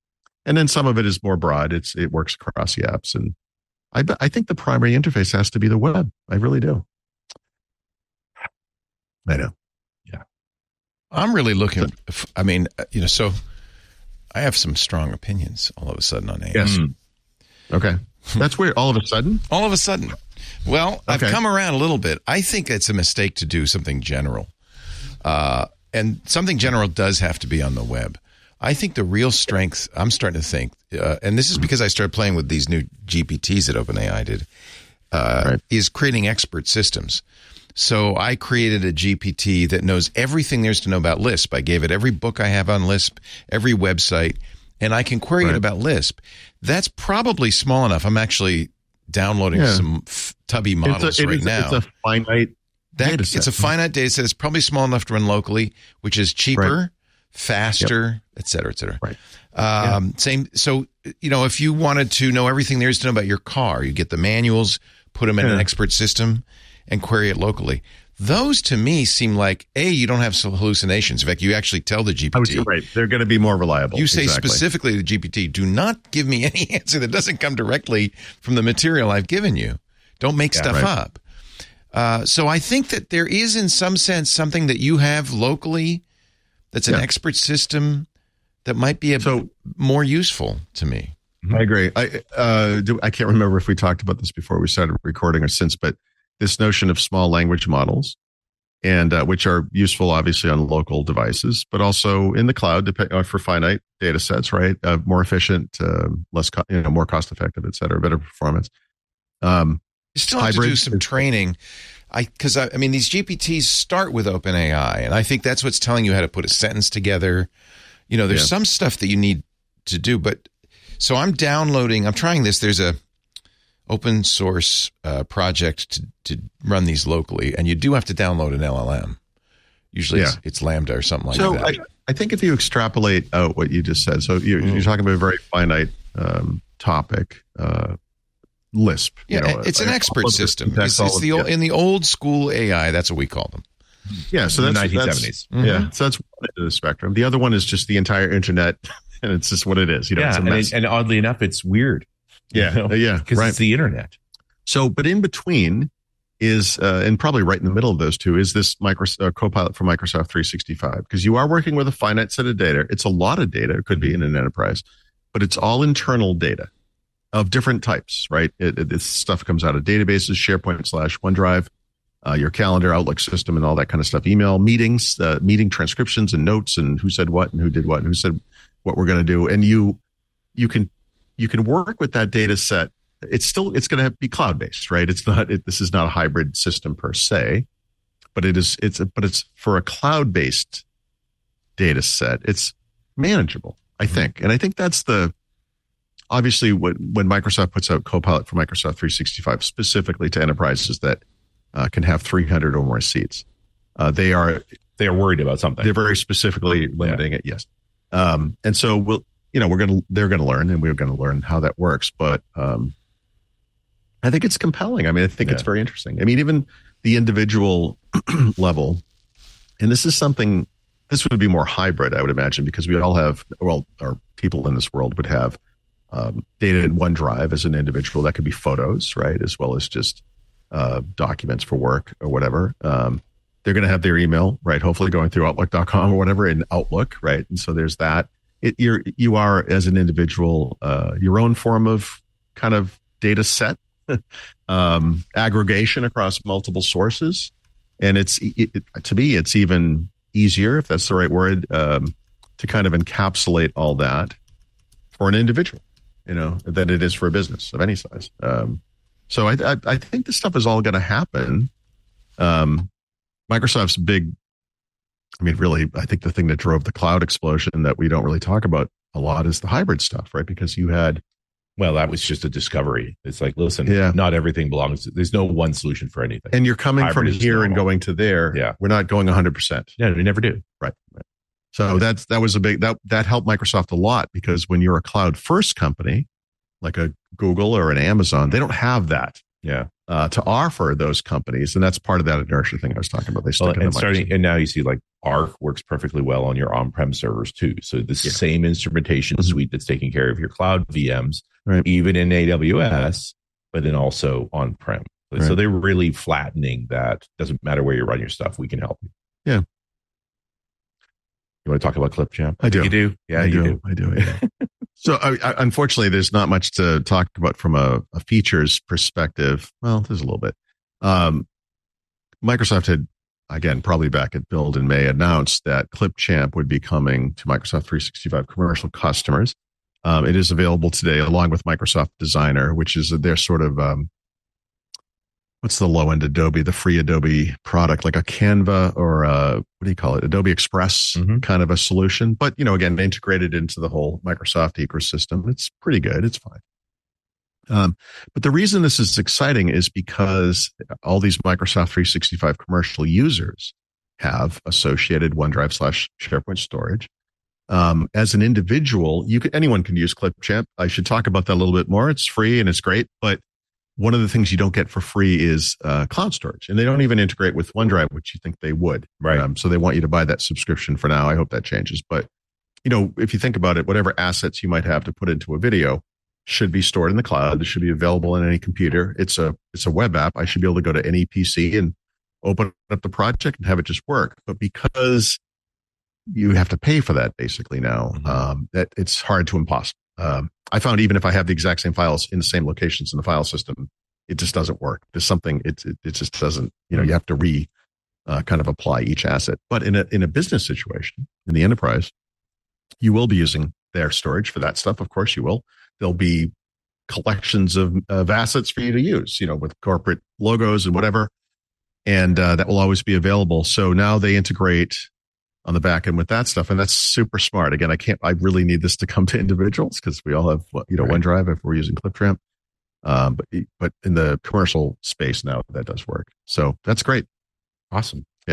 And then some of it is more broad. It's it works across the apps, and I I think the primary interface has to be the web. I really do. I know. Yeah, I'm really looking. I mean, you know, so I have some strong opinions all of a sudden on A I. Yes. Mm. Okay, that's weird. All of a sudden. All of a sudden. Well, I've Okay. come around a little bit. I think it's a mistake to do something general. Uh, and something general does have to be on the web. I think the real strength, I'm starting to think, uh, and this is because I started playing with these new G P Ts that OpenAI did, uh, Right. is creating expert systems. So I created a G P T that knows everything there's to know about Lisp. I gave it every book I have on Lisp, every website, and I can query Right. it about Lisp. That's probably small enough. I'm actually downloading Yeah. some f- tubby models It's a, it right is- now. It's a finite That, data set. it's a finite data set. It's probably small enough to run locally, which is cheaper, Right. faster, et cetera, et cetera. Right. Um, Same. So, you know, if you wanted to know everything there is to know about your car, you get the manuals, put them in an Yeah. expert system, and query it locally. Those to me seem like, A, you don't have some hallucinations. In fact, you actually tell the G I P would T. say, right. They're going to be more reliable. You say Exactly. specifically to the G P T, do not give me any answer that doesn't come directly from the material I've given you. Don't make Yeah, stuff right. up. Uh, so I think that there is, in some sense, something that you have locally that's an Yeah. expert system that might be a So- more useful to me. I agree. I uh, do, I can't remember if we talked about this before we started recording or since, but this notion of small language models, and uh, which are useful, obviously, on local devices, but also in the cloud dep- uh, for finite data sets, right? Uh, more efficient, uh, less, co- you know, more cost effective, et cetera, better performance. Um, You still have to Hybrid do some is- training. I because I, I mean these G P Ts start with OpenAI, and I think that's what's telling you how to put a sentence together. You know, there's Yeah. some stuff that you need to do, but so I'm downloading. I'm trying this. There's a open source uh, project to to run these locally, and you do have to download an L L M. Usually, it's, Yeah. it's Lambda or something like so that. I, I think if you extrapolate out what you just said, so you're, Mm-hmm. you're talking about a very finite um, topic, uh, Lisp. yeah, you know, it's an like, expert all of the system. syntax, It's, all it's of- the old, yeah. in the old school A I. That's what we call them. Yeah, so in the that's nineteen that's- seventies. Mhm. Yeah, so that's one end of the spectrum. The other one is just the entire internet, and it's just what it is. You know, Yeah, it's a and, mess. it, and oddly enough, it's weird. yeah, uh, yeah, because right. it's the internet. So, but in between is, uh, and probably right in the middle of those two, is this Microsoft uh, Copilot for Microsoft three sixty-five, because you are working with a finite set of data. It's a lot of data. It could be in an enterprise, but it's all internal data of different types, right? It, it, this stuff comes out of databases, SharePoint slash OneDrive, uh, your calendar, Outlook system, and all that kind of stuff. Email, meetings, uh, meeting transcriptions and notes, and who said what and who did what and who said what we're going to do. And you, you can, you can work with that data set. It's still, it's going to be cloud based, right? It's not, it, this is not a hybrid system per se, but it is, it's, a, but it's for a cloud based data set. It's manageable, I think. And I think that's the, obviously when, when Microsoft puts out Copilot for Microsoft three sixty-five specifically to enterprises that uh, can have three hundred or more seats, uh, they are, They are worried about something. they're very specifically limiting it. Yes. Um, and so we'll, you know, we're going to, they're going to learn and we're going to learn how that works. But, um, I think it's compelling. I mean, I think it's Yeah. very interesting. I mean, even the individual level, and this is something, this would be more hybrid, I would imagine, because we all have, well, our people in this world would have um, data in OneDrive as an individual. That could be photos, right? As well as just uh, documents for work or whatever. Um, they're going to have their email, right? Hopefully going through outlook dot com or whatever in Outlook, right? And so there's that. It, you're, you are, as an individual, uh, your own form of kind of data set, um, aggregation across multiple sources. And it's, it, it, to me, it's even easier, if that's the right word, um, to kind of encapsulate all that for an individual, you know, than it is for a business of any size. Um, so I, I, I think this stuff is all going to happen. Um, Microsoft's big, I mean, really, I think the thing that drove the cloud explosion that we don't really talk about a lot is the hybrid stuff, right? Because you had, Well, that was just a discovery. It's like, listen, Yeah. not everything belongs. There's no one solution for anything. and you're coming Hybrid from is here and normal. going to there. Yeah. We're not going one hundred percent. Yeah, they never do. Right. right. So that's, that was a big, that, that helped Microsoft a lot, because when you're a cloud first company, like a Google or an Amazon, they don't have that Yeah. uh, to offer those companies. And that's part of that inertia thing I was talking about. They Well, stuck in and the starting, Microsoft. and now you see like Arc works perfectly well on your on-prem servers too. So the Yeah. same instrumentation Mhm. suite that's taking care of your cloud V Ms, Right. even in A W S, but then also on-prem. So Right. they're really flattening that. Doesn't matter where you run your stuff, we can help you. Yeah. You want to talk about Clipchamp? I do. You do? Yeah, I you do. do. I do. I do. So, I, I, unfortunately, there's not much to talk about from a, a features perspective. Well, there's a little bit. Um, Microsoft had, again, probably back at Build in May, announced that Clipchamp would be coming to Microsoft three sixty-five commercial customers. Um, it is available today along with Microsoft Designer, which is their sort of, um, what's the low end Adobe, the free Adobe product, like a Canva or a, what do you call it? Adobe Express Mhm. kind of a solution. But, you know, again, integrated into the whole Microsoft ecosystem. It's pretty good. It's fine. Um, but the reason this is exciting is because all these Microsoft three sixty-five commercial users have associated OneDrive slash SharePoint storage. Um, as an individual, you can, anyone can use Clipchamp. I should talk about that a little bit more. It's free and it's great, but one of the things you don't get for free is uh, cloud storage, and they don't even integrate with OneDrive, which you think they would. Right. Um, so they want you to buy that subscription for now. I hope that changes. But you know, if you think about it, whatever assets you might have to put into a video should be stored in the cloud. It should be available on any computer. It's a it's a web app. I should be able to go to any P C and open up the project and have it just work. But because you have to pay for that basically now, Mhm. um, that it's hard to impossible. Um, I found even if I have the exact same files in the same locations in the file system, it just doesn't work. There's something, it, it, it just doesn't, you know, you have to re uh, kind of apply each asset. But in a, in a business situation, in the enterprise, you will be using their storage for that stuff. Of course you will. There'll be collections of, of assets for you to use, you know, with corporate logos and whatever. And uh, that will always be available. So now they integrate on the back end with that stuff. And that's super smart. Again, I can't, I really need this to come to individuals because we all have, you know, Right. OneDrive if we're using Clipchamp. Um, but, but in the commercial space now that does work. So that's great. Awesome. Yeah.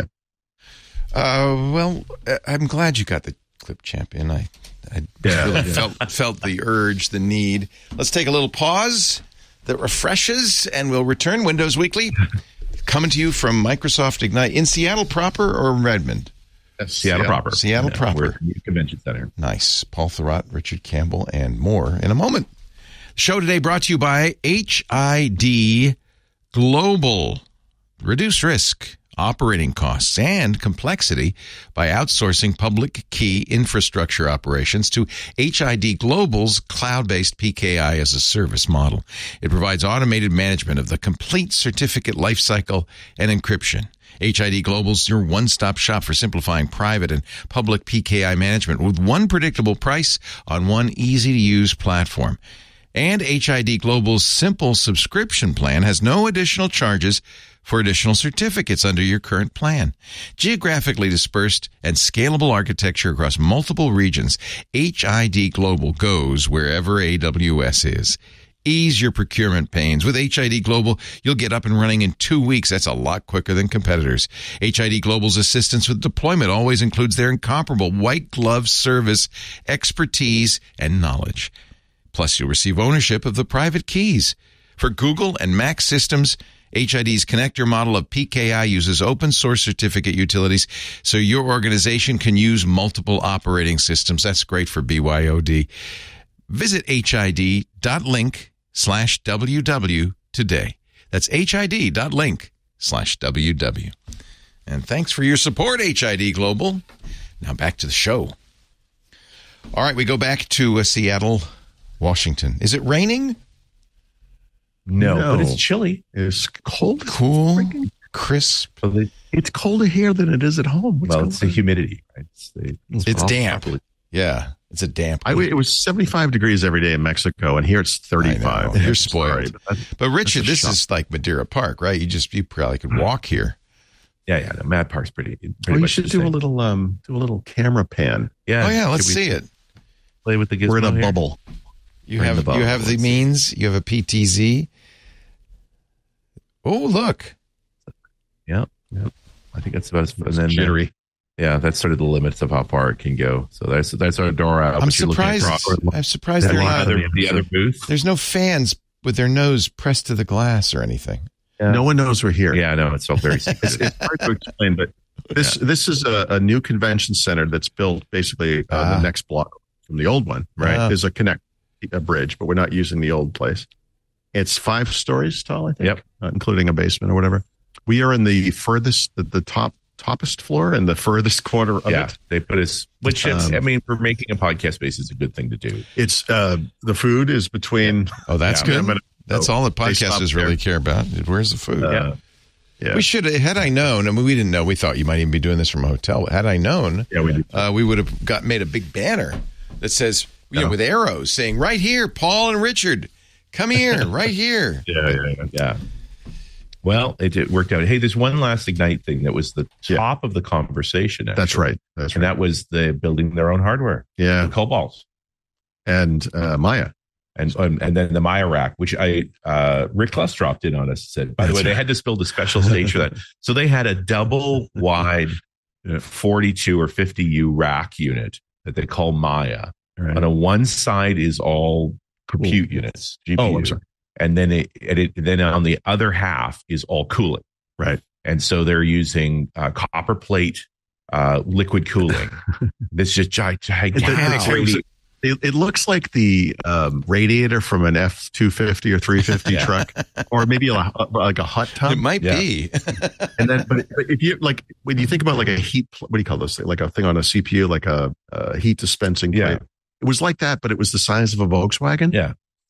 Uh, well, uh, I'm glad you got the Clipchamp in. I, I Yeah, really yeah. felt felt the urge, the need. Let's take a little pause that refreshes, and we'll return. Windows Weekly, coming to you from Microsoft Ignite in Seattle proper or Redmond? Seattle proper. Seattle Yeah, proper. we're at the convention center. Nice. Paul Thurrott, Richard Campbell, and more in a moment. The show today brought to you by H I D Global. Reduce risk, operating costs, and complexity by outsourcing public key infrastructure operations to H I D Global's cloud-based P K I as a service model. It provides automated management of the complete certificate lifecycle and encryption. H I D Global's your one-stop shop for simplifying private and public P K I management with one predictable price on one easy-to-use platform. And H I D Global's simple subscription plan has no additional charges for additional certificates under your current plan. Geographically dispersed and scalable architecture across multiple regions, H I D Global goes wherever A W S is. Ease your procurement pains. With H I D Global, you'll get up and running in two weeks. That's a lot quicker than competitors. H I D Global's assistance with deployment always includes their incomparable white glove service, expertise, and knowledge. Plus, you'll receive ownership of the private keys. For Google and Mac systems, H I D's connector model of P K I uses open source certificate utilities so your organization can use multiple operating systems. That's great for B Y O D. Visit hid.link slash WW today. That's hid.link slash WW. And thanks for your support, H I D Global. Now back to the show. All right, we go back to uh, Seattle, Washington. Is it raining? No, No. but it's chilly. It's cold. Cool, Freaking- crisp. So they, It's colder here than it is at home. What's well, going it's the on? humidity. Right? It's, the, It's awful. damp. Yeah, it's a damp. I, it was seventy-five degrees every day in Mexico, and here it's thirty-five. I know. You're I'm spoiled. sorry, but that- But Richard, That's a this shock. is like Madeira Park, right? You just you probably could walk here. yeah, yeah. No, Mad Park's pretty. pretty oh, you much should the do a same. little um, do a little camera pan. Yeah. Oh yeah, let's Should we see it. Play with the gizmo We're in a here? bubble. You Bring have the bubble. you have the Let's means. You have a P T Z. Oh look, Yeah, yeah. I think that's about as. And then Jittery. yeah, that's sort of the limits of how far it can go. So that's that's our door out. I'm but you're looking at surprised. proper- I'm surprised the they're not. other, the other booth. There's no fans with their nose pressed to the glass or anything. Yeah. No one knows we're here. Yeah, I know it's all very secret. It's, it's hard to explain, but This this is a, a new convention center that's built basically uh, Ah. the next block from the old one. Right, Ah. there's a connect a bridge, but we're not using the old place. It's five stories tall, I think, Yep. uh, including a basement or whatever. We are in the furthest, the, the top toppest floor and the furthest corner of Yeah, it. they put us. Which is, Um, I mean, for making a podcast space is a good thing to do. It's uh, the food is between. Oh, that's Yeah, good. I'm gonna- That's all the They stop podcasters there. really care about. Where's the food? Uh, yeah, We should have, had I known, I mean, we didn't know. We thought you might even be doing this from a hotel. Had I known, yeah, we do. uh, we would have got made a big banner that says, you know, Yeah. with arrows saying, right here, Paul and Richard, come here, right here. Yeah, yeah, yeah. Yeah. Well, it, it worked out. Hey, there's one last Ignite thing that was the Yeah. top of the conversation. That's actually. right. That's And right. that was the building their own hardware. Yeah, The Cobalt. and uh, Maya. And, and and then the Maya rack, which I uh, Rick Kluss dropped in on us, said, by the That's way, they right. had to build a special stage for that. So they had a double wide forty-two or fifty U rack unit that they call Maya. Right. On a one side is all compute Ooh. units, G P U. Oh, I'm sorry. And then it, and it then on the other half is all cooling. Right. And so they're using uh, copper plate uh, liquid cooling. This just gi- gigantic. Wow. radi- It, it looks like the um, radiator from an F two fifty or three fifty Yeah. truck, or maybe a, like a hot tub. It might Yeah. be. And then, but, but if you like, when you think about like a heat, pl- what do you call this thing? Like a thing on a C P U, like a, a heat dispensing Yeah. plate. It was like that, but it was the size of a Volkswagen. Yeah.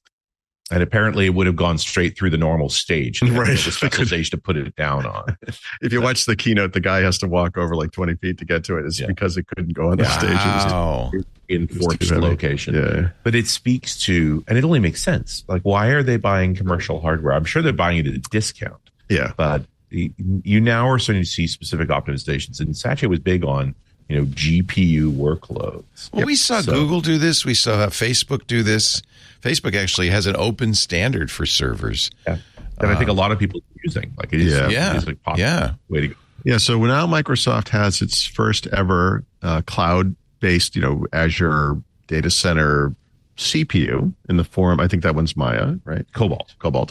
And apparently it would have gone straight through the normal stage. They had to Right. build a special stage to put it down on. If you watch the keynote, the guy has to walk over like twenty feet to get to it. It's Yeah. because it couldn't go on the stage. It was Wow. In too forced heavy. location. Yeah. But it speaks to, and it only makes sense. Like, why are they buying commercial hardware? I'm sure they're buying it at a discount, Yeah. but y- you now are starting to see specific optimizations. And Satya was big on, you know, G P U workloads. Well, we saw So- Google do this. We saw Facebook do this. Facebook actually has an open standard for servers. Yeah. That I think a lot of people are using. Like, it is, Yeah. Yeah. it is a popular Yeah. way to go. Yeah. So now Microsoft has its first ever uh, cloud based, you know, Azure data center C P U in the form, I think that one's Maya, right? Cobalt. Cobalt,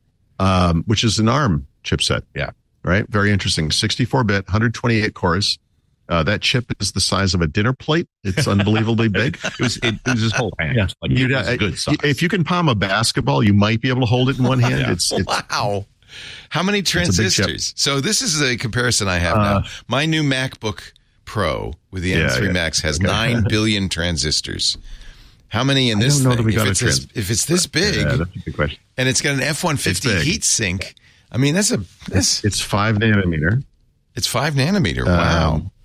um, which is an ARM chipset. Yeah. Right. Very interesting. sixty-four bit, one hundred twenty-eight cores. Uh, that chip is the size of a dinner plate. It's unbelievably big. It was, it, it was his whole hand. Yeah. Like, it You'd, was uh, good size. If you can palm a basketball, you might be able to hold it in one hand. Yeah. It's, it's Wow. How many big chip. transistors? So this is a comparison I have Uh, now. My new MacBook Pro with the Yeah, M three yeah. Max has Okay. nine billion transistors. How many in I this don't know thing? that we if, got a it's this, trans- if it's this big yeah, that's a good question. and it's got an F one fifty It's big. heat sink, I mean, that's a that's It's five nanometer. it's five nanometer. Wow. Um,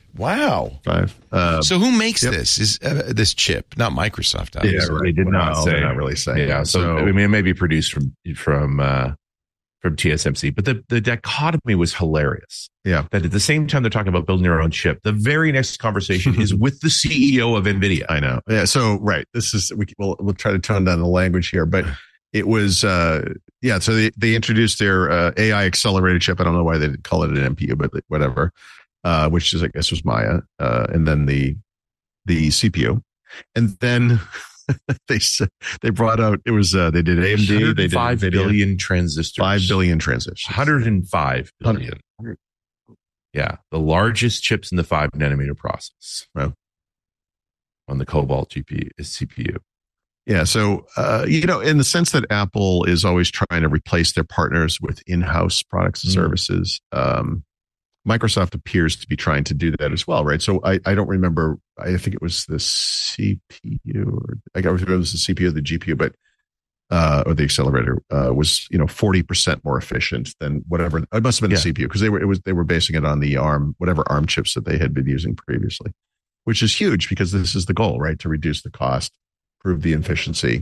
Wow. Five. Uh, So who makes yep. this? Is uh, this chip? Not Microsoft, yeah, obviously. right. They did not Well, say. they're not really saying. Yeah. that. So, I mean, it may be produced from from uh, from T S M C, but the the dichotomy was hilarious. Yeah. That at the same time they're talking about building their own chip, the very next conversation is with the C E O of NVIDIA. I know. Yeah. So right. This is we we'll, we'll try to tone down the language here, but it was uh yeah. So they they introduced their uh, A I accelerated chip. I don't know why they didn't call it an M P U, but whatever. Uh, which is I guess was Maya, uh, and then the the C P U, and then they said they brought out it was uh, they did A M D, they did five NVIDIA, billion transistors, five billion transistors, one hundred five billion. Yeah, the largest chips in the five nanometer process. Wow. On the Cobalt G P U, C P U. Yeah. So, uh, you know, in the sense that Apple is always trying to replace their partners with in-house products and Mm. services, um, Microsoft appears to be trying to do that as well, right? So I, I don't remember, I think it was the C P U, or I got it was the C P U or the G P U, but, uh, or the accelerator, uh, was, you know, forty percent more efficient than whatever, it must have been Yeah. the C P U because they were, it was, they were basing it on the ARM, whatever ARM chips that they had been using previously, which is huge because this is the goal, right? To reduce the cost, improve the efficiency.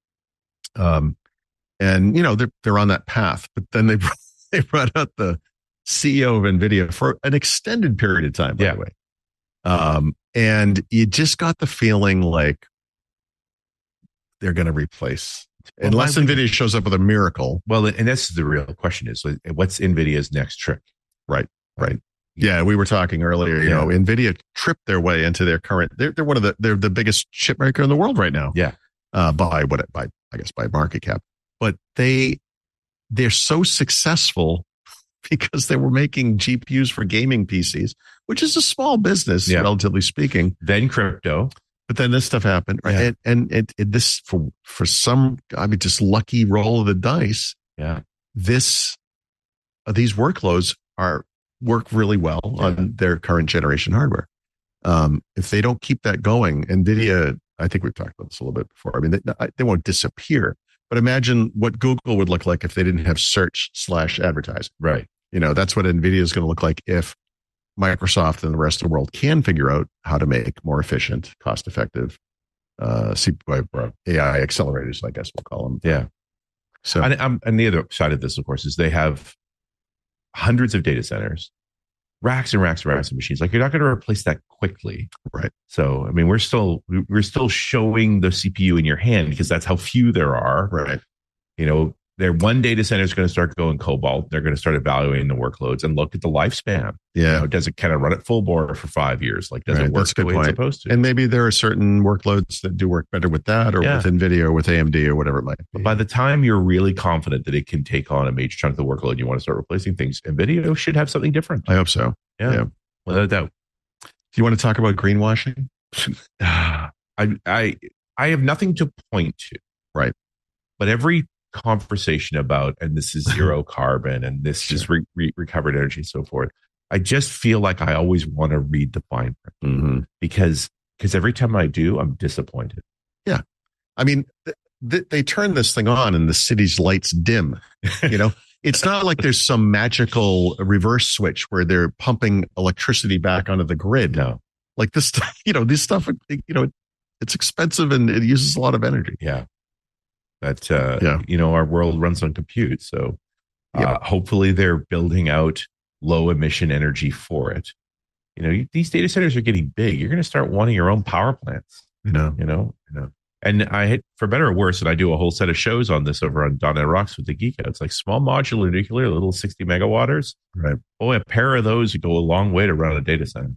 Um, and you know, they're, they're on that path, but then they, brought, they brought out the C E O of NVIDIA for an extended period of time, by Yeah. the way. Um, and you just got the feeling like they're going to replace, Well, unless why would- NVIDIA shows up with a miracle. Well, and that's the real question: is like, what's NVIDIA's next trick? Right. Yeah, we were talking earlier. You Yeah. know, NVIDIA tripped their way into their current. They're they're one of the they're the biggest chip maker in the world right now. Yeah. Uh, by what by I guess by market cap, but they they're so successful because they were making G P Us for gaming P Cs, which is a small business, Yeah. relatively speaking. Then crypto. But then this stuff happened, right? Yeah. And, and it, it, this for for some, I mean, just lucky roll of the dice. Yeah. This uh, these workloads are work really well on their current generation hardware. Um, if they don't keep that going, NVIDIA, I think we've talked about this a little bit before. I mean, they, they won't disappear. But imagine what Google would look like if they didn't have search slash advertising. Right. You know, that's what NVIDIA is going to look like if Microsoft and the rest of the world can figure out how to make more efficient, cost-effective uh, A I accelerators, I guess we'll call them. Yeah. So, And, um, and the other side of this, of course, is they have hundreds of data centers, racks and racks and racks of machines. Like, you're not going to replace that quickly. right. So, I mean, we're still we're still showing the C P U in your hand because that's how few there are. Right. You know, their one data center is going to start going Cobalt. They're going to start evaluating the workloads and look at the lifespan. Yeah. You know, does it kind of run it full bore for five years? Like, does Right, it work that's a the good way point. it's supposed to? And maybe there are certain workloads that do work better with that or Yeah. with NVIDIA or with A M D or whatever it might be. But by the time you're really confident that it can take on a major chunk of the workload and you want to start replacing things, NVIDIA should have something different. I hope so. Yeah. yeah. Without a doubt. Do you want to talk about greenwashing? I, I, I have nothing to point to. Right. But every conversation about, and this is zero carbon and this is re, re, recovered energy and so forth, I just feel like I always want to read the fine print Mm-hmm. because because every time I do, I'm disappointed. Yeah. I mean, th- th- they turn this thing on and the city's lights dim. You know, it's not like there's some magical reverse switch where they're pumping electricity back onto the grid. No. Like this, you know, this stuff, you know, it's expensive and it uses a lot of energy. Yeah. But, uh, Yeah. you know, our world runs on compute. So uh, Yeah. hopefully they're building out low emission energy for it. You know, you, these data centers are getting big. You're going to start wanting your own power plants, You know, you know, you know. And I had, for better or worse, and I do a whole set of shows on this over on .NET Rocks with the Geek Out. It's like small modular nuclear, little sixty megawatters. right. Boy, a pair of those would go a long way to run a data center.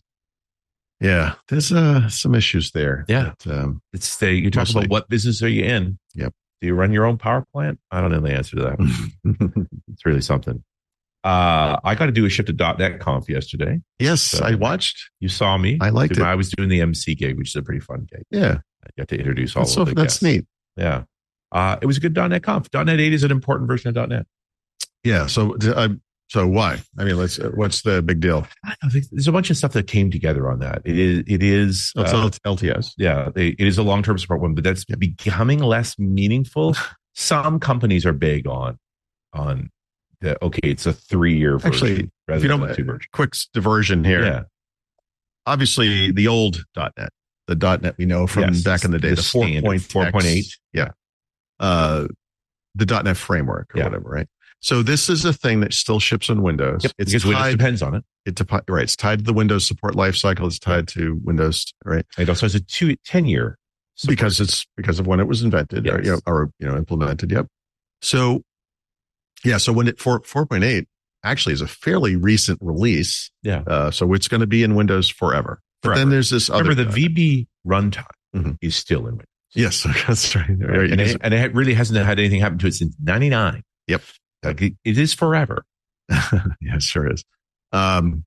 Yeah. There's uh, some issues there. Yeah. But, um, It's the, you talk Mostly. about what business are you in? Yep. Do you run your own power plant? I don't know the answer to that. It's really something. Uh, I got to do a ship to .NET Conf yesterday. yes, So- I watched. You saw me. I liked it. I was doing the M C gig, which is a pretty fun gig. Yeah. I got to introduce all That's, of so, the that's guests. neat. Yeah. Uh, it was a good .NET Conf. .NET eight is an important version of .NET. Yeah. So, uh, so why? I mean, let's, uh, what's the big deal? I don't think there's a bunch of stuff that came together on that. It is, it is, Oh, it's uh, L T S. yeah, they, it is a long-term support one, but that's becoming less meaningful. Some companies are big on, on the, okay, it's a three-year version Actually, rather if you than don't, a two version. quick diversion here. Yeah. Obviously, the old .NET, the .NET we know from Yes, back in the day, the the, four standard point four point eight. Yeah. Uh, the .NET framework or Yeah. whatever, right? So this is a thing that still ships on Windows. Yep, It's because Windows tied, depends on it. it depi- right. It's tied to the Windows support lifecycle. It's tied to Windows, right? It also has a two, ten-year support. Because it's because of when it was invented or, Yes. you know, or you know implemented. Yep. So yeah. So when it four four point eight actually is a fairly recent release. Yeah. Uh, so it's going to be in Windows forever. But Forever. then there's this other. Remember, the V B runtime Mhm. is still in Windows. Yes, that's right. Right? And, it, and it really hasn't had anything happen to it since ninety-nine. Yep. Like it, it is forever. yeah, sure is. Um,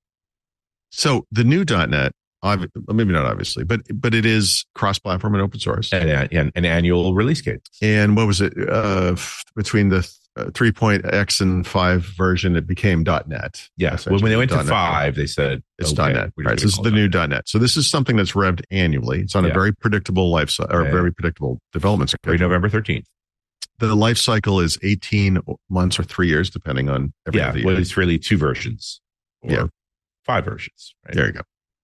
so the new .NET, obvi- maybe not obviously, but but it is cross-platform and open source. And, and an annual release cadence. And what was it? Uh, f- between the uh, three point X and five version, it became .NET. Yeah. Well, when they went to .NET. five, they said It's okay, .NET. we're Right. just So this gonna is the call new .NET. So this is something that's revved annually. It's on Yeah. a very predictable life cy- or Yeah. very predictable development it every schedule. November thirteenth. The life cycle is eighteen months or three years, depending on every Yeah. other Well, year. it's really two versions. Or Yeah. Five versions. Right? There you go.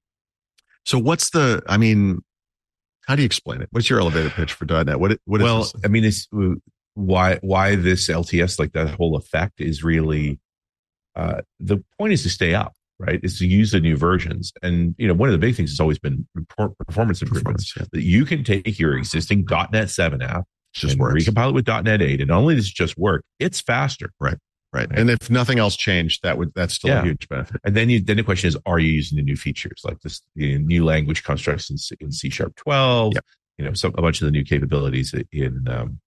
So what's the, I mean, how do you explain it? What's your elevator pitch for .NET? What, what is well, this? I mean, it's why why this L T S, like that whole effect is really uh, the point is to stay up, right? Is to use the new versions, and you know, one of the big things has always been report- performance improvements. Performance, That you can take your existing .NET seven app, Just and works. recompile it with .NET eight, and not only does it just work, it's faster. Right. And if nothing else changed, that would, that's still Yeah. a huge benefit. And then you, then the question is, are you using the new features like this, the new language constructs in, C- in C Sharp twelve? Yep. You know, some a bunch of the new capabilities in um,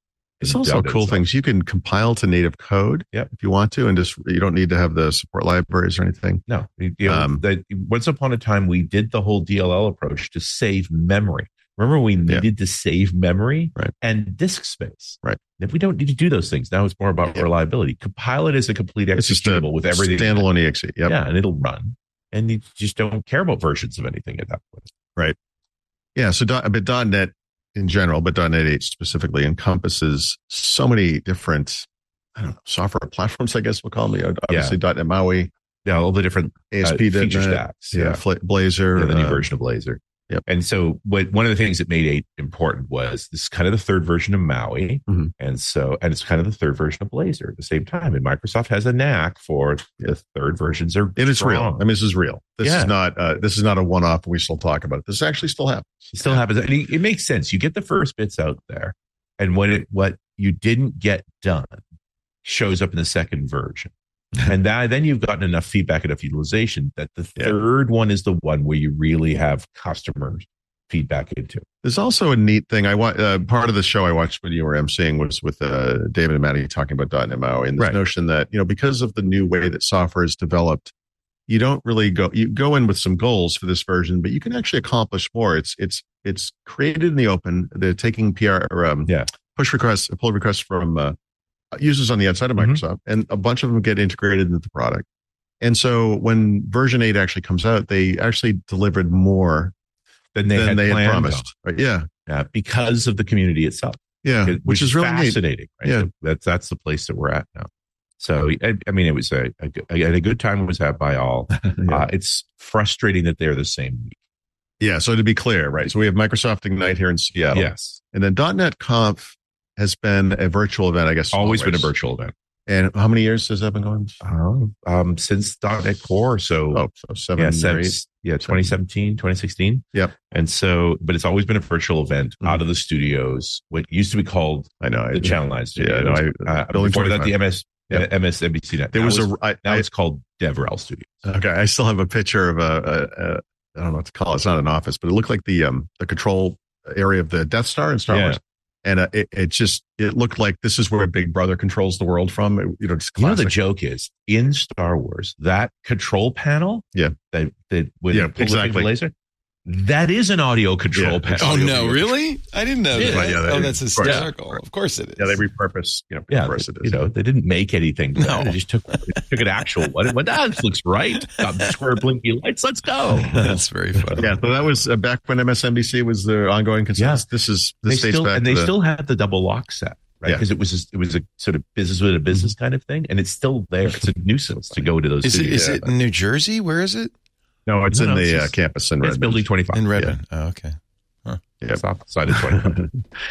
It's also cool things. You can compile to native code yep. if you want to, and just you don't need to have the support libraries or anything. No. You know, um, that, once upon a time, we did the whole D L L approach to save memory. Remember, we needed yeah. to save memory right. and disk space. Right. If we don't need to do those things, now it's more about yeah. reliability. Compile it as a complete executable with everything. Standalone E X E. Yep. Yeah, and it'll run. And you just don't care about versions of anything at that point. Right. Yeah. So, but .NET in general, but .NET eight specifically encompasses so many different, I don't know, software platforms, I guess we'll call them. Obviously, yeah. .NET MAUI. Yeah, all the different A S P uh, feature stacks. Yeah, yeah. Blazor. Yeah, the new uh, version of Blazor. Yep. And so what, one of the things that made eight important was this is kind of the third version of MAUI. Mm-hmm. And so, and it's kind of the third version of Blazor at the same time. And Microsoft has a knack for the third versions are It is strong. real. I mean, this is real. This yeah. is not, uh, this is not a one-off. We still talk about it. This actually still happens. It still happens. And it, it makes sense. You get the first bits out there, and what it, what you didn't get done shows up in the second version. And that, then you've gotten enough feedback, enough utilization that the yeah. third one is the one where you really have customers feedback into. There's also a neat thing. I wa- uh, part of the show I watched when you were emceeing was with uh, David and Maddie talking about .NET MAUI and this right. notion that, you know, because of the new way that software is developed, you don't really go, you go in with some goals for this version, but you can actually accomplish more. It's, it's, it's created in the open. They're taking P R or um, yeah. push requests, pull requests from uh, users on the outside of Microsoft, mm-hmm. and a bunch of them get integrated into the product. And so when version eight actually comes out, they actually delivered more than they, than had, they had promised. On. Right? Yeah. Yeah. Because of the community itself. Yeah. Which, which is, is really fascinating. Right? Yeah. That's, that's the place that we're at now. So, I, I mean, it was a, a, a good time was had by all. yeah. uh, it's frustrating that they're the same week. Yeah. So to be clear, right. So we have Microsoft Ignite here in Seattle. Yes. And then .NET Conf has been a virtual event, I guess. Always always. been a virtual event. And how many years has that been going? Um, um, since .NET Core. So, oh, so seven, yeah, seven, eight, yeah, twenty seventeen, twenty sixteen. Yep. And so, but it's always been a virtual event mm-hmm. out of the studios. What used to be called I know the I, Channel nine Studios. Yeah, no, I, uh, before that, the M S, yep. M S N B C Net. There now was it's, a, I, now I, it's called DevRel Studios. Okay. I still have a picture of a, a, a, I don't know what to call it. It's not an office, but it looked like the, um, the control area of the Death Star in Star yeah. Wars. And uh, it, it just, it looked like this is where Big Brother controls the world from. It, you know, just you know, the joke is in Star Wars, that control panel, yeah, that, that with yeah, exactly. the laser, that is an audio control yeah, panel. Oh, no, really? I didn't know yeah. that. Yeah, oh, they, that's hysterical. Yeah. Of course it is. Yeah, they repurpose, you know, yeah, of course it is. You know, they didn't make anything. No. They just took, they took an actual one. Went, ah, this looks right. Got the square blinky lights. Let's go. That's very funny. Yeah, so that was uh, back when M S N B C was the ongoing consensus. Yeah. This is, this they dates still, back And to they the, still had the double lock set. Right, because yeah. it was just, it was a sort of business with a business kind of thing, and it's still there. It's a nuisance to go to those. Is it, studios. is it in New Jersey? Where is it? No, it's no, in no, the it's uh, just, campus in it's Redmond. Building twenty-five In Redmond. Yeah. Oh, okay. Huh. Yeah, it's opposite of twenty-five.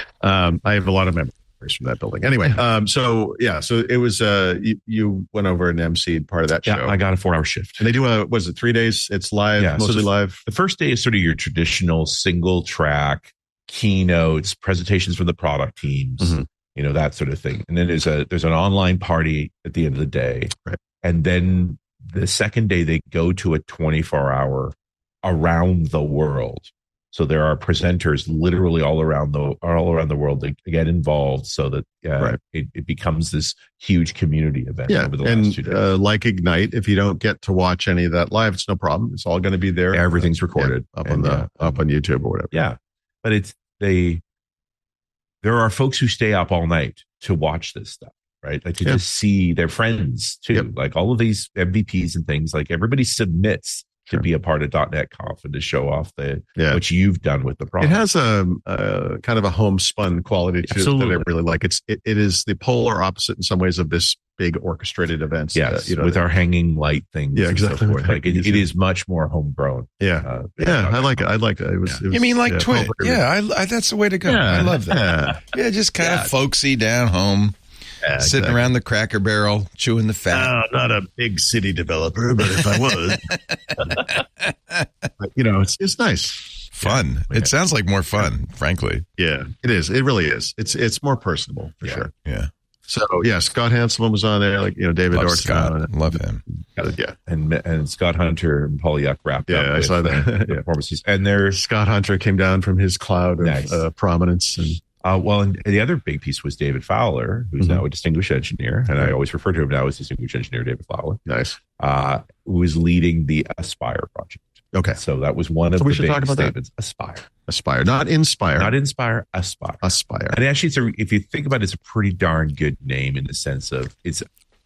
um, I have a lot of memories from that building. Anyway, um, so yeah, so it was. Uh, you, you went over and emceed part of that yeah, show. I got a four-hour shift, and they do a. Was it three days? It's live, yeah, mostly so the, live. The first day is sort of your traditional single-track keynotes, presentations from the product teams. Mm-hmm. You know, that sort of thing. And then there's a there's an online party at the end of the day. Right. And then the second day they go to a twenty-four hour around the world. So there are presenters literally all around the all around the world that get involved so that uh, right. it, it becomes this huge community event yeah. over the and, last two days. Uh, like Ignite, if you don't get to watch any of that live, it's no problem. It's all going to be there. Everything's recorded yeah, up and, on the uh, up on YouTube or whatever. Yeah. But it's they there are folks who stay up all night to watch this stuff, right? Like to yeah. just see their friends too. Yep. Like all of these M V Ps and things, like everybody submits sure. to be a part of .NET Conf and to show off the yeah. what you've done with the product. It has a, a kind of a homespun quality to Absolutely. it that I really like. It's it, it is the polar opposite in some ways of this big orchestrated events. Yes, uh, you know, with our hanging light things. Yeah, exactly. So like it, it is much more homegrown. Yeah, uh, yeah, I like it. I like it. It was. Yeah. It was you mean like yeah, Twit? Yeah, I, I, that's the way to go. Yeah, I love that. Yeah, yeah just kind yeah. of folksy down home. Yeah, sitting exactly. around the Cracker Barrel, chewing the fat. Uh, not a big city developer, but if I was, but, you know, it's it's nice, fun. Yeah. It sounds like more fun, frankly. Yeah, it is. It really is. It's it's more personable for yeah. sure. Yeah. So yeah, Scott Hanselman was on there, like you know David Love Dortz. Scott. Love him. Yeah, and and Scott Hunter and Paul Yuck wrapped yeah, up. I with, saw that. Uh, yeah. performances, and there's Scott Hunter came down from his cloud of nice. uh, prominence and. Uh, well, and the other big piece was David Fowler, who's Mm-hmm. now a distinguished engineer, and I always refer to him now as distinguished engineer David Fowler, Nice. uh, who is leading the Aspire project. Okay. So that was one of So the we should big talk about that. statements. Aspire, Aspire, not Inspire. not Inspire, Aspire. Aspire. And actually, it's a, if you think about it, it's a pretty darn good name in the sense of it's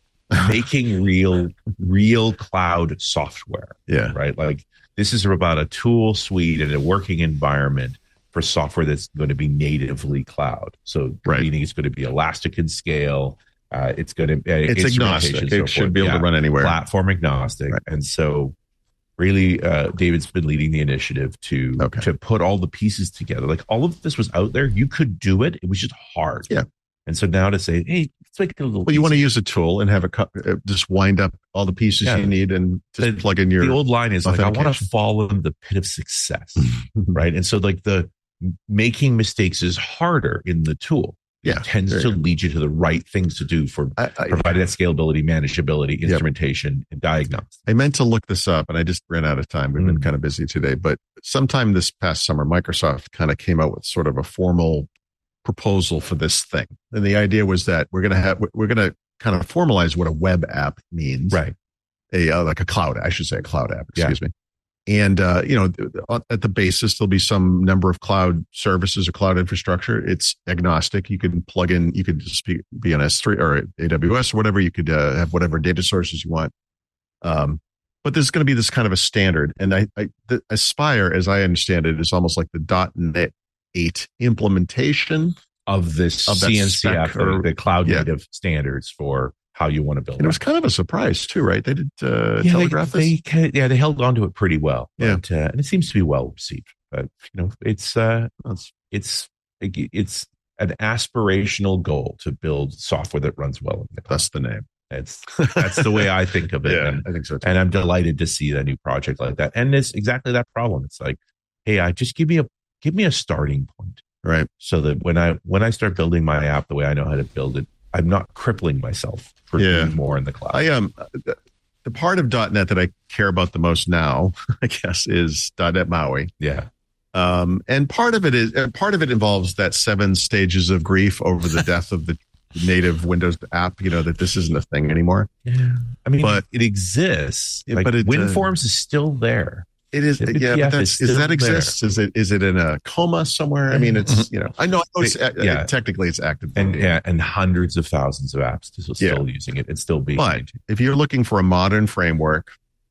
making real, real cloud software. Yeah. Right. Like this is about a tool suite and a working environment for software that's going to be natively cloud. So Right. meaning it's going to be elastic in scale. Uh, it's going to uh, It's agnostic. instrumentation, It so should forth. be able to Yeah. run anywhere. Platform agnostic. Right. And so really uh, David's been leading the initiative to Okay. to put all the pieces together. Like all of this was out there. You could do it. It was just hard. Yeah. And so now to say, hey, let's make it a little Well, you want to easier. use a tool and have a co- uh, just wind up all the pieces Yeah. you need and just The- plug in your the old line is like, I want to authentication. fall in the pit of success. Right. And so like the making mistakes is harder in the tool. Yeah, It tends there to you go. lead you to the right things to do for I, I, providing that scalability, manageability, Yep. instrumentation, and diagnostics. I meant to look this up and I just ran out of time. We've been Mm. kind of busy today, but sometime this past summer, Microsoft kind of came out with sort of a formal proposal for this thing. And the idea was that we're going to have, we're going to kind of formalize what a web app means. Right. A, uh, like a cloud, I should say a cloud app, Yeah. excuse me. And, uh, you know, at the basis, there'll be some number of cloud services or cloud infrastructure. It's agnostic. You can plug in, you could just be, be on S three or A W S or whatever. You could uh, have whatever data sources you want. Um, but there's going to be this kind of a standard. And I, I the Aspire, as I understand it, is almost like the .NET eight implementation. Of this Of that C N C F, spec or- the, the cloud yeah. native standards for how you want to build And it was it. kind of a surprise too, right? They did uh, Yeah, telegraph they, this. they kind of- yeah, they held on to it pretty well. Yeah. But, uh, and it seems to be well received. But you know, it's uh, That's- it's it's an aspirational goal to build software that runs well in the cloud. That's the name. It's that's the way I think of it. Yeah, And, I think so too. and I'm delighted to see a new project like that. And it's exactly that problem. It's like, hey, I just give me a give me a starting point, Right. so that when I when I start building my app the way I know how to build it, I'm not crippling myself for Yeah. doing more in the cloud. I um the, the part of .NET that I care about the most now, I guess, is .NET MAUI. yeah, Um, and part of it is uh, part of it involves that seven stages of grief over the death of the native Windows app. You know that this isn't a thing anymore. yeah. I mean, But- it exists. Yeah, like, but it, uh, WinForms is still there. It is, W P F yeah. But is that's, is still that there. exists? Is it is it in a coma somewhere? I mean, it's you know. I know it's uh, Yeah. technically it's active, And yeah, and hundreds of thousands of apps still, still using it. It's still being But maintained. if you're looking for a modern framework,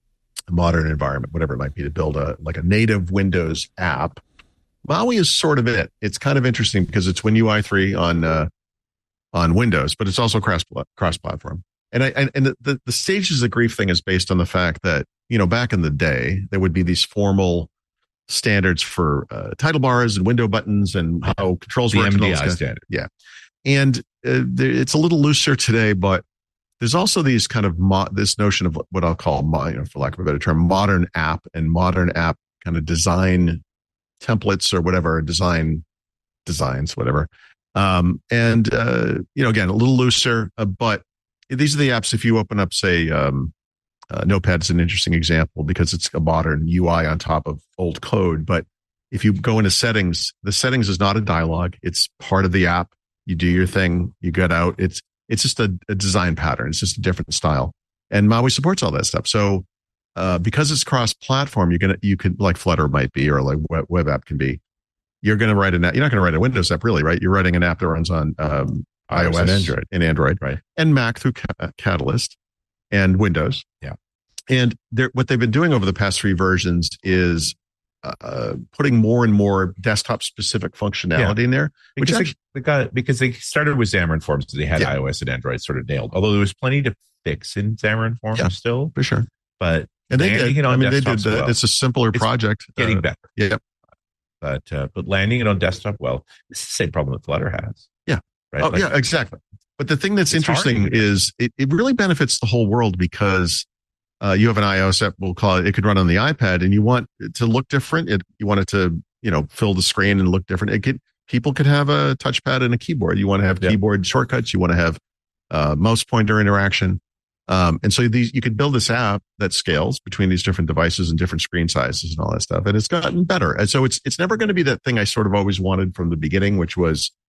a modern environment, whatever it might be, to build a like a native Windows app, MAUI is sort of it. It's kind of interesting because it's Win U I three on uh, on Windows, but it's also cross cross platform. And I and, and the, the the stages of grief thing is based on the fact that you know back in the day there would be these formal standards for uh, title bars and window buttons and how controls The work. and all M D this I kind of- standard. and uh, there, it's a little looser today, but there's also these kind of mo- this notion of what I'll call, mo- you know, for lack of a better term, modern app and modern app kind of design templates or whatever, design designs, whatever. Um, and uh, you know, again, a little looser, uh, but these are the apps. If you open up, say, um, uh, Notepad is an interesting example because it's a modern U I on top of old code. But if you go into settings, the settings is not a dialogue; it's part of the app. You do your thing, you get out. It's it's just a, a design pattern. It's just a different style. And MAUI supports all that stuff. So uh, because it's cross-platform, you're gonna you could like Flutter might be or like web, web app can be. You're gonna write an app. You're not gonna write a Windows app, really, right? You're writing an app that runs on um, iOS and Android. and Android, Right. and Mac through Ca- Catalyst and Windows. Yeah. And they're, what they've been doing over the past three versions is uh, putting more and more desktop-specific functionality in there. Which Because actually, they, they got because they started with Xamarin Forms, so they had Yeah. iOS and Android sort of nailed. Although there was plenty to fix in Xamarin Forms Yeah. still, for sure. but And they landing did. it on I mean, they did. desktops The, well. It's a simpler It's project. getting uh, better. Yeah. But uh, but landing it on desktop well, it's the same problem that Flutter has. Yeah. Right. Oh, Like, yeah, exactly. But the thing that's It's hard to interesting do that. is it, it really benefits the whole world because uh, you have an iOS app, we'll call it, it could run on the iPad and you want it to look different. It, you want it to, you know, fill the screen and look different. It could, people could have a touchpad and a keyboard. You want to have Yeah. keyboard shortcuts. You want to have uh, mouse pointer interaction. Um, and so these, you could build this app that scales between these different devices and different screen sizes and all that stuff. And it's gotten better. And so it's, it's never going to be that thing I sort of always wanted from the beginning, which was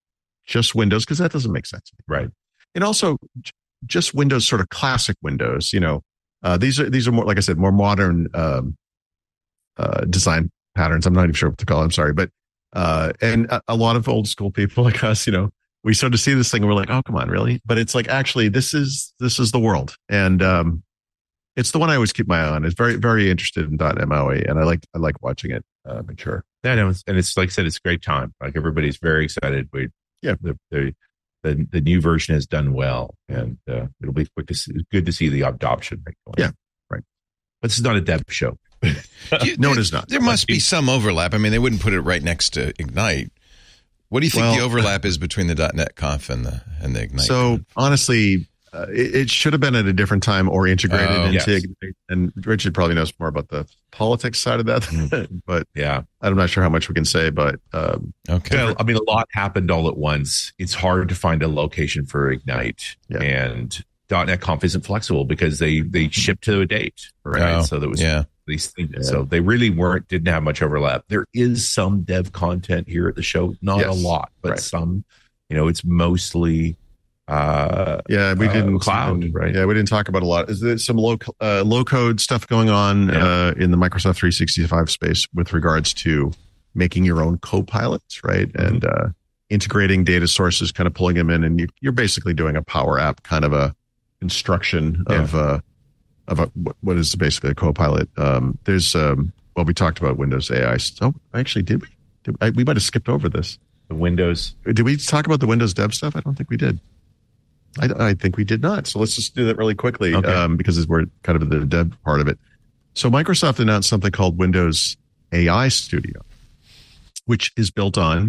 just Windows, because that doesn't make sense. Right. And also j- just Windows, sort of classic Windows, you know, uh, these are, these are more, like I said, more modern um, uh, design patterns. I'm not even sure what to call it. I'm sorry. But, uh, and a, a lot of old school people like us, you know, we sort of see this thing and we're like, oh, come on, really? But it's like, actually, this is, this is the world. And, um, it's the one I always keep my eye on. It's very, very interested in .NET MAUI, and I like, I like watching it uh, mature. Yeah, no, it's, and it's like I said, it's a great time. Like everybody's very excited. We, Yeah. the, the the the new version has done well, and uh, it'll be quick to see, good to see the adoption rate going. Yeah, right. But this is not a dev show. You- No, it there- is not. There must be some overlap. I mean, they wouldn't put it right next to Ignite. What do you think Well, the overlap is between the .NET Conf and the and the Ignite? So honestly, uh, it, it should have been at a different time or integrated Oh, into yes. Ignite. And Richard probably knows more about the politics side of that, Mm. but Yeah. I'm not sure how much we can say. But um, okay. Well, I mean, a lot happened all at once. It's hard to find a location for Ignite, Yeah. and .NET Conf isn't flexible because they they ship to a date, right? Oh, so there was yeah. these things. So they really weren't didn't have much overlap. There is some dev content here at the show, not Yes. a lot, but Right. some. You know, it's mostly uh, yeah, we Uh, didn't cloud, and- right? Yeah, we didn't talk about a lot. Is there some low uh, low code stuff going on Yeah. uh, in the Microsoft three sixty-five space with regards to making your own co-pilots, right? Mm-hmm. And uh, integrating data sources, kind of pulling them in, and you, you're basically doing a Power App kind of a construction of uh, of a, what- what is basically a co-pilot. Um, there's um, well, we talked about Windows A I. Oh, actually, did we? Did, I, we might have skipped over this. the Windows. Did we talk about the Windows dev stuff? I don't think we did. I, I think we did not. So let's just do that really quickly Okay. um, because we're kind of the dev part of it. So Microsoft announced something called Windows A I Studio, which is built on,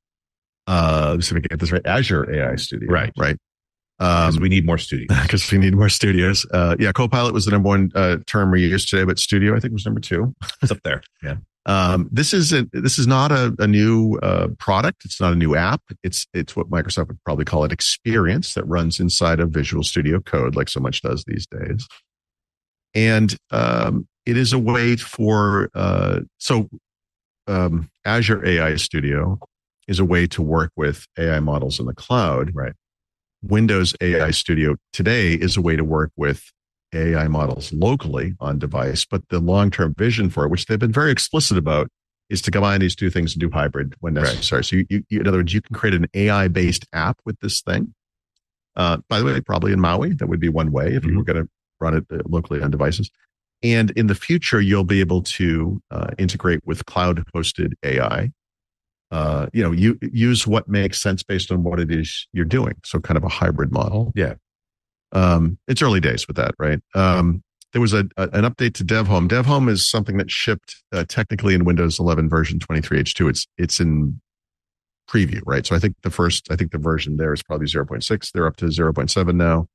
uh, so we get this right, Azure A I Studio. Right. Right. Because Um, we need more studios. because we need more studios. Uh, yeah, Copilot was the number one uh, term we used today, but Studio I think was number two. It's up there. Yeah. Um, this is a, this is not a, a new uh, product. It's not a new app. It's it's what Microsoft would probably call an experience that runs inside of Visual Studio Code, like so much does these days. And um, it is a way for uh, so um, Azure A I Studio is a way to work with A I models in the cloud. Right. Windows A I Studio today is a way to work with A I models locally on device, but the long-term vision for it, which they've been very explicit about, is to combine these two things and do hybrid when necessary. So, you, you, you- in other words, you can create an A I-based app with this thing. Uh, by the way, probably in MAUI, that would be one way if you were going to run it uh, locally on devices. And in the future, you'll be able to uh, integrate with cloud-hosted A I. Uh, you know, you use what makes sense based on what it is you're doing. So, kind of a hybrid model. Yeah. Um, it's early days with that, right? Um, there was a, a an update to DevHome. DevHome is something that shipped uh, technically in Windows eleven version twenty-three H two. It's it's in preview, right? So I think the first, I think the version there is probably zero point six. They're up to zero point seven now.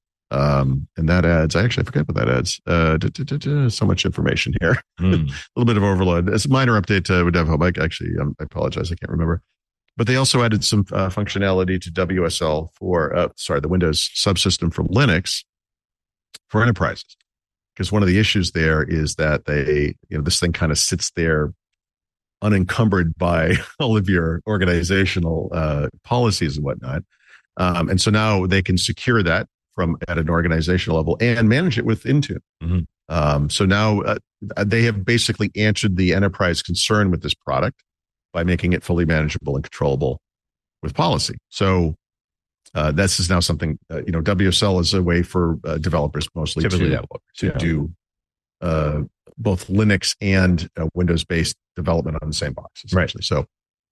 Um, and that adds, I actually forget what that adds. Uh, duh, duh, duh, duh, so much information here. Mm. A little bit of overload. It's a minor update to DevHome. I actually, um, I apologize. I can't remember. But they also added some uh, functionality to W S L for, uh, sorry, the Windows subsystem for Linux for enterprises. Because one of the issues there is that they, you know, this thing kind of sits there unencumbered by all of your organizational uh, policies and whatnot. Um, and so now they can secure that from at an organizational level and manage it with Intune. Mhm. Um, so now uh, they have basically answered the enterprise concern with this product by making it fully manageable and controllable with policy. So uh, this is now something, uh, you know, W S L is a way for uh, developers mostly Typically to, developers, to yeah. do uh, both Linux and uh, Windows-based development on the same box, essentially. So,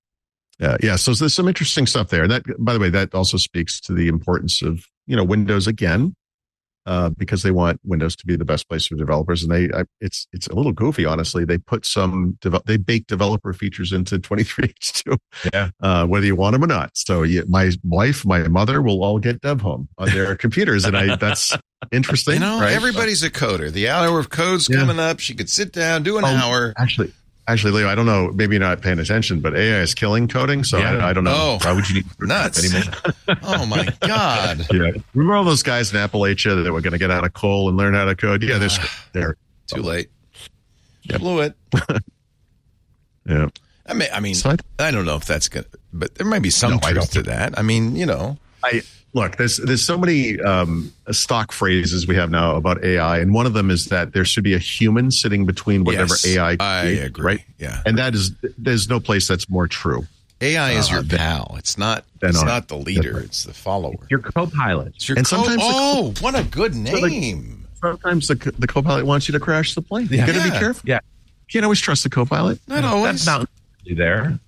uh, yeah, so there's some interesting stuff there. And that, by the way, that also speaks to the importance of, you know, Windows again, uh, because they want Windows to be the best place for developers. And they, I, it's it's a little goofy, honestly. They put some, devel- they bake developer features into twenty-three H two, Yeah. uh, whether you want them or not. So you, my wife, my mother will all get DevHome on their computers, and I that's interesting. You know, right? everybody's a coder. The hour of code's Yeah. coming up. She could sit down, do an Oh, hour. Actually, actually, Leo, I don't know. Maybe you're not paying attention, but A I is killing coding. So Yeah. I, I don't know. Oh, Why would you need nuts. anymore? Oh, my God. Yeah. Remember all those guys in Appalachia that were going to get out of coal and learn how to code? Yeah, they're they're Too late. Yep. Blew it. yeah. I mean, I mean, So I- I don't know if that's good, but there might be some No, I truth don't. to that. I mean, you know, I look. There's there's so many um, stock phrases we have now about A I, and one of them is that there should be a human sitting between whatever yes, A I. I creates, agree. Right? Yeah, And that is there's no place that's more true. A I is Uh, your then- pal. It's not. then It's on- not the leader. that's right. It's the follower. Your co-pilot. It's your and co- sometimes the co- oh, what a good So the- name. Sometimes the co- the co-pilot wants you to crash the plane. You Yeah. got to be Yeah. careful. Yeah. You can't always trust the co-pilot. Not always. That's not really there.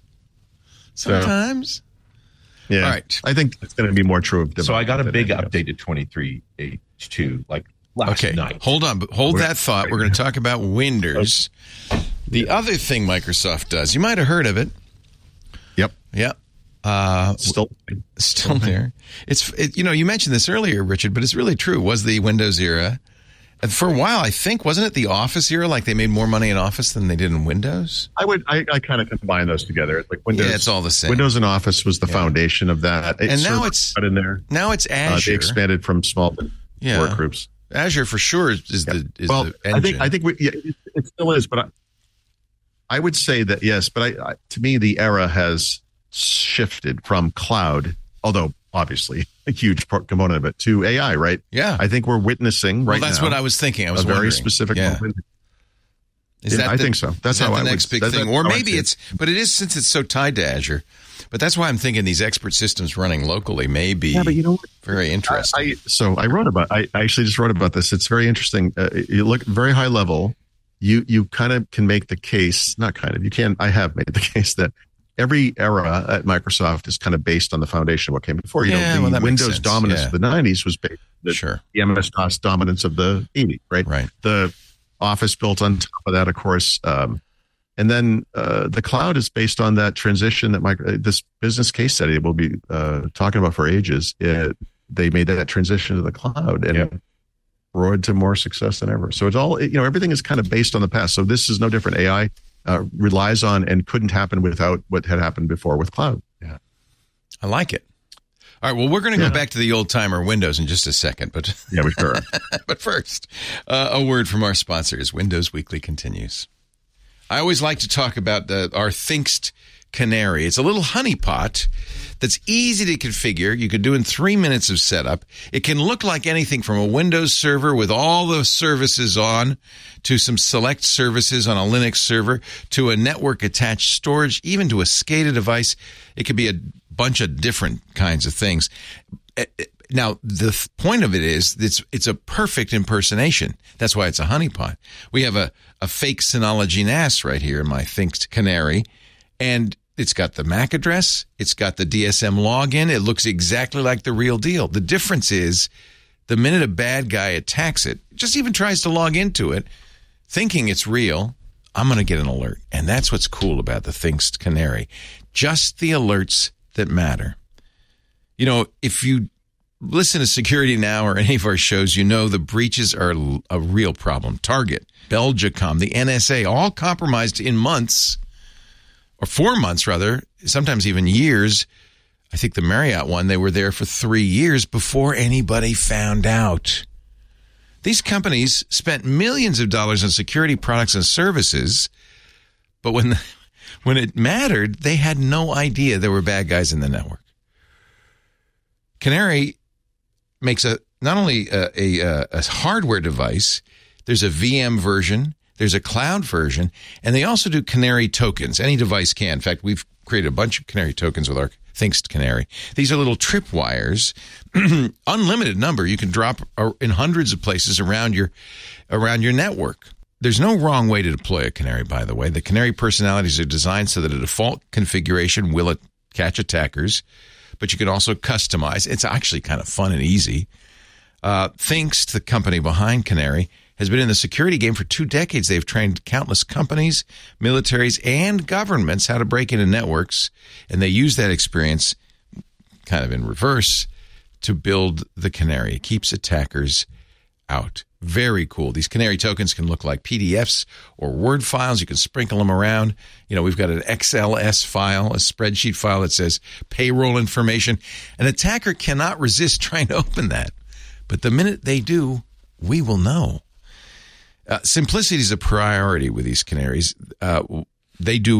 Sometimes. Yeah. All right. I think it's going to be more true of So I got a development big than anything update to twenty-three H two like last Okay, night. hold on. but Hold We're- that thought. We're going to talk about Windows. The other thing Microsoft does, you might have heard of it. else. Yep. Yeah. Uh, Still. still there. It's it, you know, you mentioned this earlier, Richard, but it's really true. Was the Windows era. And for a while, I think, wasn't it the Office era? Like they made more money in Office than they did in Windows? I would. I, I kind of combine those together. It's like Windows. Yeah, it's all the same. Windows and Office was the foundation of that. It And now server it's- got in there. Now it's Uh, Azure. they expanded from small to Yeah. work groups. Azure for sure is, is the is well, the I engine. think I think we, yeah, it, it still is, but I, I would say that yes, but I, I to me the era has shifted from cloud, although obviously a huge part- component of it, to A I. Right? yeah. I think we're witnessing right well, that's now what I was thinking. I was a very wondering. specific Yeah. moment. Is Yeah, that I the- think so. That's is that how the I would- next big that- thing, that's or how I maybe see it. it's. But it is since it's so tied to Azure. But that's why I'm thinking these expert systems running locally may be Yeah, but you know what? very interesting. I, I, so I wrote about. I I actually just wrote about this. It's very interesting. Uh, you look very high level. You you kind of can make the case. Not kind of. You can. I have made the case that every era at Microsoft is kind of based on the foundation of what came before. You Yeah, know, the well, that makes Windows sense. dominance Yeah. of the nineties was based on the, Sure. the M S DOS dominance of the eighties. Right. Right. The Office built on top of that, of course. Um, and then uh, the cloud is based on that transition that micro, this business case study we'll be uh, talking about for ages. It, they made that transition to the cloud and Yep. roared to more success than ever. So it's all, you know, everything is kind of based on the past. So this is no different. A I uh, relies on and couldn't happen without what had happened before with cloud. I like it. All right. Well, we're going to Yeah. go back to the old timer Windows in just a second, but Yeah, we sure. but first, uh, a word from our sponsors. Windows Weekly continues. I always like to talk about the, our Thinkst Canary. It's a little honeypot that's easy to configure. You can do in three minutes of setup. It can look like anything from a Windows server with all the services on to some select services on a Linux server to a network attached storage, even to a SCADA device. It could be a bunch of different kinds of things. Now, the th- point of it is it's it's a perfect impersonation. That's why it's a honeypot. We have a, a fake Synology N A S right here in my Thinkst Canary, and it's got the M A C address. It's got the D S M login. It looks exactly like the real deal. The difference is the minute a bad guy attacks it, just even tries to log into it, thinking it's real, I'm going to get an alert. And that's what's cool about the Thinkst Canary. Just the alerts that matter. You know, if you listen to Security Now or any of our shows, you know the breaches are a real problem. Target, Belgacom, the N S A, all compromised in months, or four months rather, sometimes even years. I think the Marriott one, they were there for three years before anybody found out. These companies spent millions of dollars on security products and services, but when the, when it mattered, they had no idea there were bad guys in the network. Canary makes a not only a, a, a hardware device, there's a V M version, there's a cloud version, and they also do Canary tokens. Any device can. In fact, we've created a bunch of Canary tokens with our Thinkst Canary. These are little tripwires, unlimited number. You can drop in hundreds of places around your around your network. There's no wrong way to deploy a Canary, by the way. The Canary personalities are designed so that a default configuration will catch attackers, but you can also customize. It's actually kind of fun and easy. Uh, Thinkst, the company behind Canary, has been in the security game for two decades. They've trained countless companies, militaries, and governments how to break into networks, and they use that experience kind of in reverse to build the Canary. It keeps attackers out. Very cool. These Canary tokens can look like P D Fs or Word files. You can sprinkle them around. You know, we've got an X L S file, a spreadsheet file that says payroll information. An attacker cannot resist trying to open that. But the minute they do, we will know. Uh, simplicity is a priority with these Canaries. Uh, they do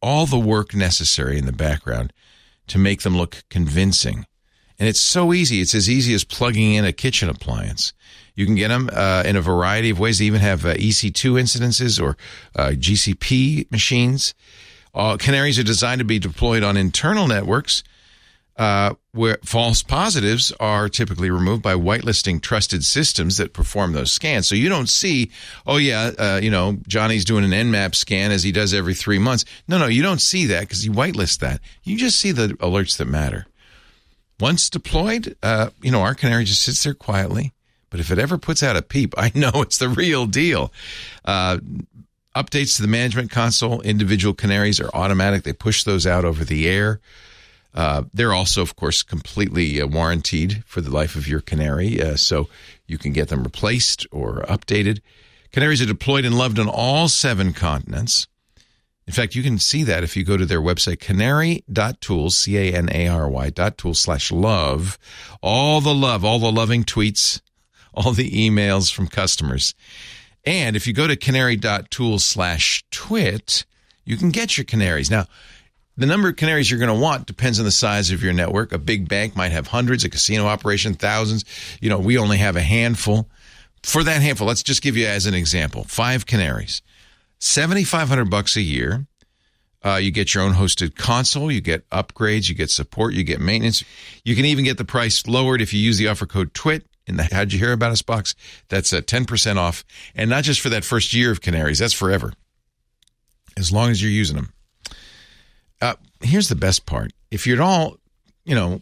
all the work necessary in the background to make them look convincing. And it's so easy. It's as easy as plugging in a kitchen appliance. You can get them uh, in a variety of ways. They even have uh, E C two incidences or uh, G C P machines. Uh, canaries are designed to be deployed on internal networks uh, where false positives are typically removed by whitelisting trusted systems that perform those scans. So you don't see, oh, yeah, uh, you know, Johnny's doing an N MAP scan as he does every three months. No, no, you don't see that because you whitelist that. You just see the alerts that matter. Once deployed, uh, you know, our canary just sits there quietly. But if it ever puts out a peep, I know it's the real deal. Uh, updates to the management console, individual canaries are automatic. They push those out over the air. Uh, they're also, of course, completely uh, warranted for the life of your canary, uh, so you can get them replaced or updated. Canaries are deployed and loved on all seven continents. In fact, you can see that if you go to their website, canary dot tools, C A N A R Y dot tools slash love. All the love, all the loving tweets, all the emails from customers. And if you go to canary dot tools slash twit, you can get your canaries. Now, the number of canaries you're going to want depends on the size of your network. A big bank might have hundreds, a casino operation, thousands. You know, we only have a handful. For that handful, let's just give you as an example, five canaries. seventy-five hundred bucks a year. Uh, you get your own hosted console. You get upgrades. You get support. You get maintenance. You can even get the price lowered if you use the offer code TWIT in the How'd You Hear About Us box. That's a ten percent off. And not just for that first year of canaries. That's forever. As long as you're using them. Uh, here's the best part. If you're at all, you know,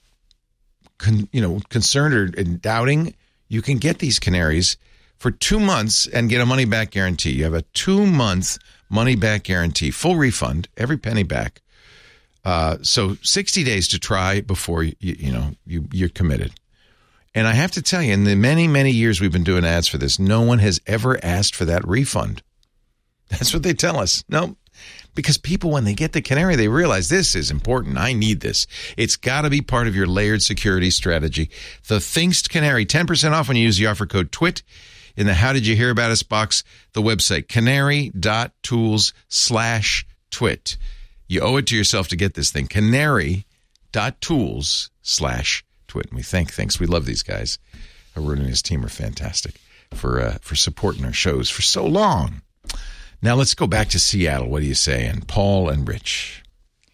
con, you know, concerned or and doubting, you can get these canaries for two months and get a money-back guarantee. You have a two-month money-back guarantee, full refund, every penny back. Uh, so sixty days to try before you, you know you, you're committed. And I have to tell you, in the many, many years we've been doing ads for this, no one has ever asked for that refund. That's what they tell us. No. Because people, when they get the canary, they realize this is important. I need this. It's got to be part of your layered security strategy. The Thinkst Canary, ten percent off when you use the offer code TWIT in the How Did You Hear About Us box, the website, canary dot tools slash twit. You owe it to yourself to get this thing, canary dot tools slash twit. And we thank Thinkst. We love these guys. Arun and his team are fantastic for uh, for supporting our shows for so long. Now let's go back to Seattle. What do you say? And Paul and Rich.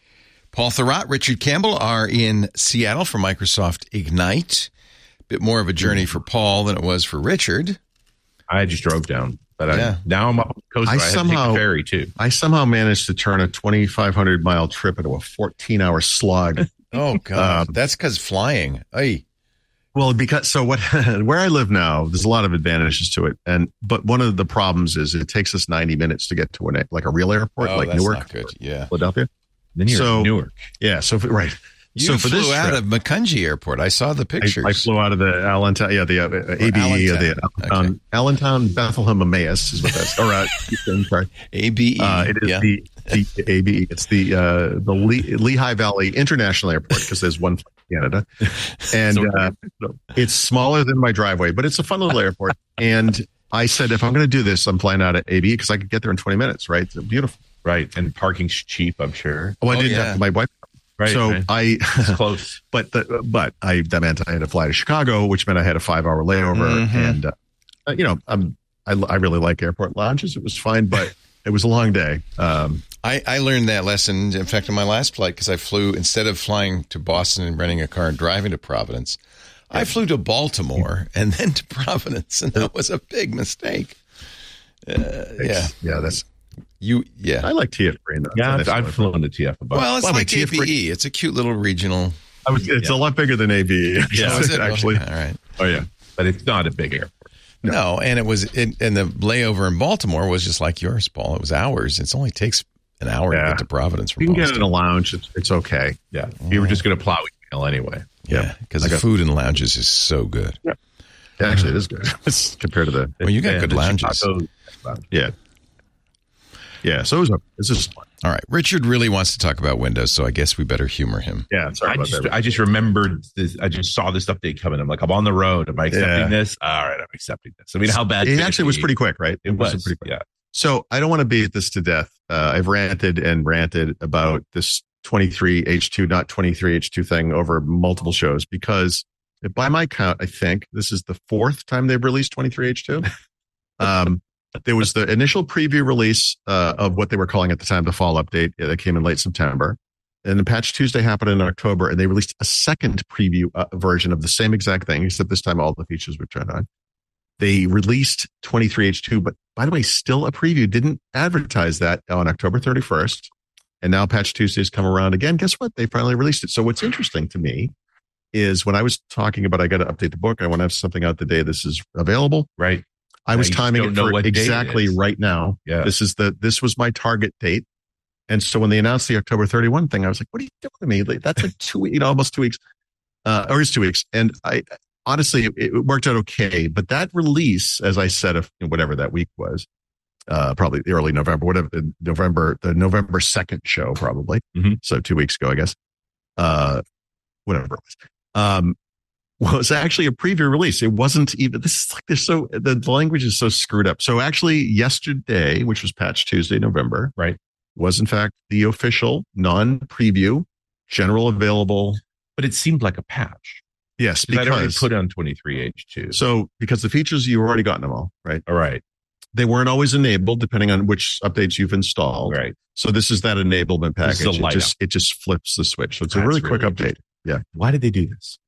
Paul Thurrott, Richard Campbell are in Seattle for Microsoft Ignite. A bit more of a journey for Paul than it was for Richard. I just drove down, but Yeah. I, now I'm up the coast. I I, I had somehow- to take the ferry too. I somehow managed to turn a twenty-five hundred mile trip into a fourteen hour slog. Oh, God. Um, That's because flying. Ay. Well, because so what? Where I live now, there's a lot of advantages to it, and but one of the problems is it takes us ninety minutes to get to an like a real airport, Oh, like that's Newark, not good. Yeah. Philadelphia. Then you're So- in Newark. Yeah, so for, right. You so for flew this out trip, of Macungie Airport. I saw the pictures. I, I flew out of the Allentown, yeah, the uh, A B E, Allentown. the Allentown, Okay. Allentown Bethlehem Emmaus is what that's. Or uh, I'm sorry, A B E. uh, it is yeah. the, the A B E. It's the uh, the Le- Lehigh Valley International Airport because there's one in Canada, and So- uh, it's smaller than my driveway, but it's a fun little airport. And I said, if I'm going to do this, I'm flying out at A B E because I could get there in twenty minutes. Right, it's beautiful. Right. And parking's cheap, I'm sure. Oh, I Oh, didn't yeah. have to, my wife. Right. so right. I, It's close. but the, but I that meant I had to fly to Chicago, which meant I had a five hour layover, Mhm. and uh, you know I'm I, I really like airport lounges. It was fine, but it was a long day. Um, I, I learned that lesson, in fact, on my last flight, because I flew, instead of flying to Boston and renting a car and driving to Providence, I flew to Baltimore and then to Providence, and that was a big mistake. Uh, yeah. yeah, that's You, yeah. I like T F Green. Though. Yeah, I've, That's I've what- flown to T F above. Well, it's Well, like but T A F B E. It's a cute little regional. I was, it's a lot bigger than A B E. Oh, is it? actually. Okay, all right. Oh yeah. but it's not a big airport. No, and it was, it, and the layover in Baltimore was just like yours, Paul. It was hours. It only takes an hour to Yeah. get to Providence from You can get Boston. in a lounge. It's, it's okay. Yeah. You were just going to plow email anyway. Yeah, because I the got- food in lounges is so good. Actually, it is good It's compared to the. Well, you got And good the lounges. Chicago- Yeah. Yeah. So it was. A, it's just. All right. Richard really wants to talk about Windows, so I guess we better humor him. Yeah. Sorry I about just, that. I just remembered this. I just saw this update coming. I'm like, I'm on the road. Am I accepting Yeah. this? All right, I'm accepting this. I mean, how bad? It could actually was be? pretty quick, right? It was pretty quick. Yeah. So I don't want to beat this to death. Uh, I've ranted and ranted about this twenty-three H two, not twenty-three H two thing over multiple shows because by my count, I think this is the fourth time they've released twenty-three H two. Um, there was the initial preview release uh, of what they were calling at the time the fall update that came in late September. And the Patch Tuesday happened in October, and they released a second preview uh, version of the same exact thing, except this time all the features were turned on. They released twenty-three H two, but by the way, still a preview. Didn't advertise that on October thirty-first. And now Patch Tuesday's come around again. Guess what? They finally released it. So what's interesting to me is when I was talking about I got to update the book, I want to have something out the day this is available. Right. I Now was you just timing don't it know for what date it exactly is. right now. Yeah. This is the this was my target date. And so when they announced the October thirty-first thing, I was like, what are you doing to me? Like, that's like two, you know, almost two weeks. Uh, or it's two weeks. And I honestly, it, it worked out okay. But that release, as I said, if whatever that week was, uh, probably the early November, whatever the November, the November second show, probably. Mm-hmm. So two weeks ago, I guess. Uh, whatever it was. Um, was actually a preview release. It wasn't even, this is like, there's so, the, the language is so screwed up. So actually yesterday, which was Patch Tuesday, November, Right. was in fact the official non-preview general available. But it seemed like a patch. Yes, Because I'd already because, put on twenty-three H two. so because the features, you've already gotten them all, right? All right. They weren't always enabled depending on which updates you've installed. Right. So this is that enablement This is package. a It light just, it just flips the switch. So it's a That's really quick really update. Yeah. Why did they do this?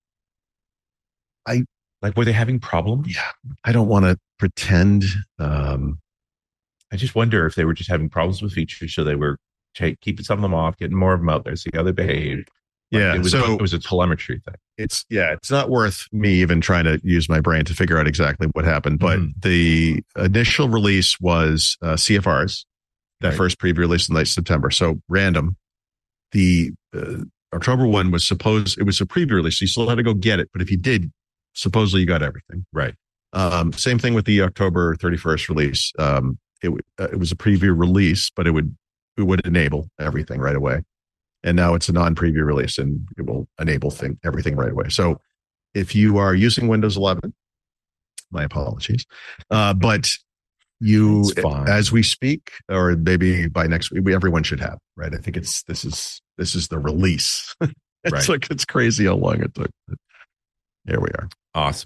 I- like, were they having problems? Yeah. I don't want to pretend, um, I just wonder if they were just having problems with features, so they were ta- keeping some of them off, getting more of them out there, see how they behaved. Like, yeah. it was, so it was a telemetry thing. it's yeah, it's not worth me even trying to use my brain to figure out exactly what happened. But Mhm. the initial release was uh, C F Rs, that Right. first preview release in late September. So random. The uh, October one was supposed it was a preview release. So you still had to go get it, but if you did, supposedly you got everything. Right. Um, same thing with the October thirty-first release. Um, it w- uh, it was a preview release, but it would it would enable everything right away. And now it's a non-preview release, and it will enable thing everything right away. So if you are using Windows eleven, my apologies, uh, but you, It's fine. as we speak, or maybe by next week, we, everyone should have, right? I think it's this is this is the release. It's Right. like it's crazy how long it took. Here we are. Awesome.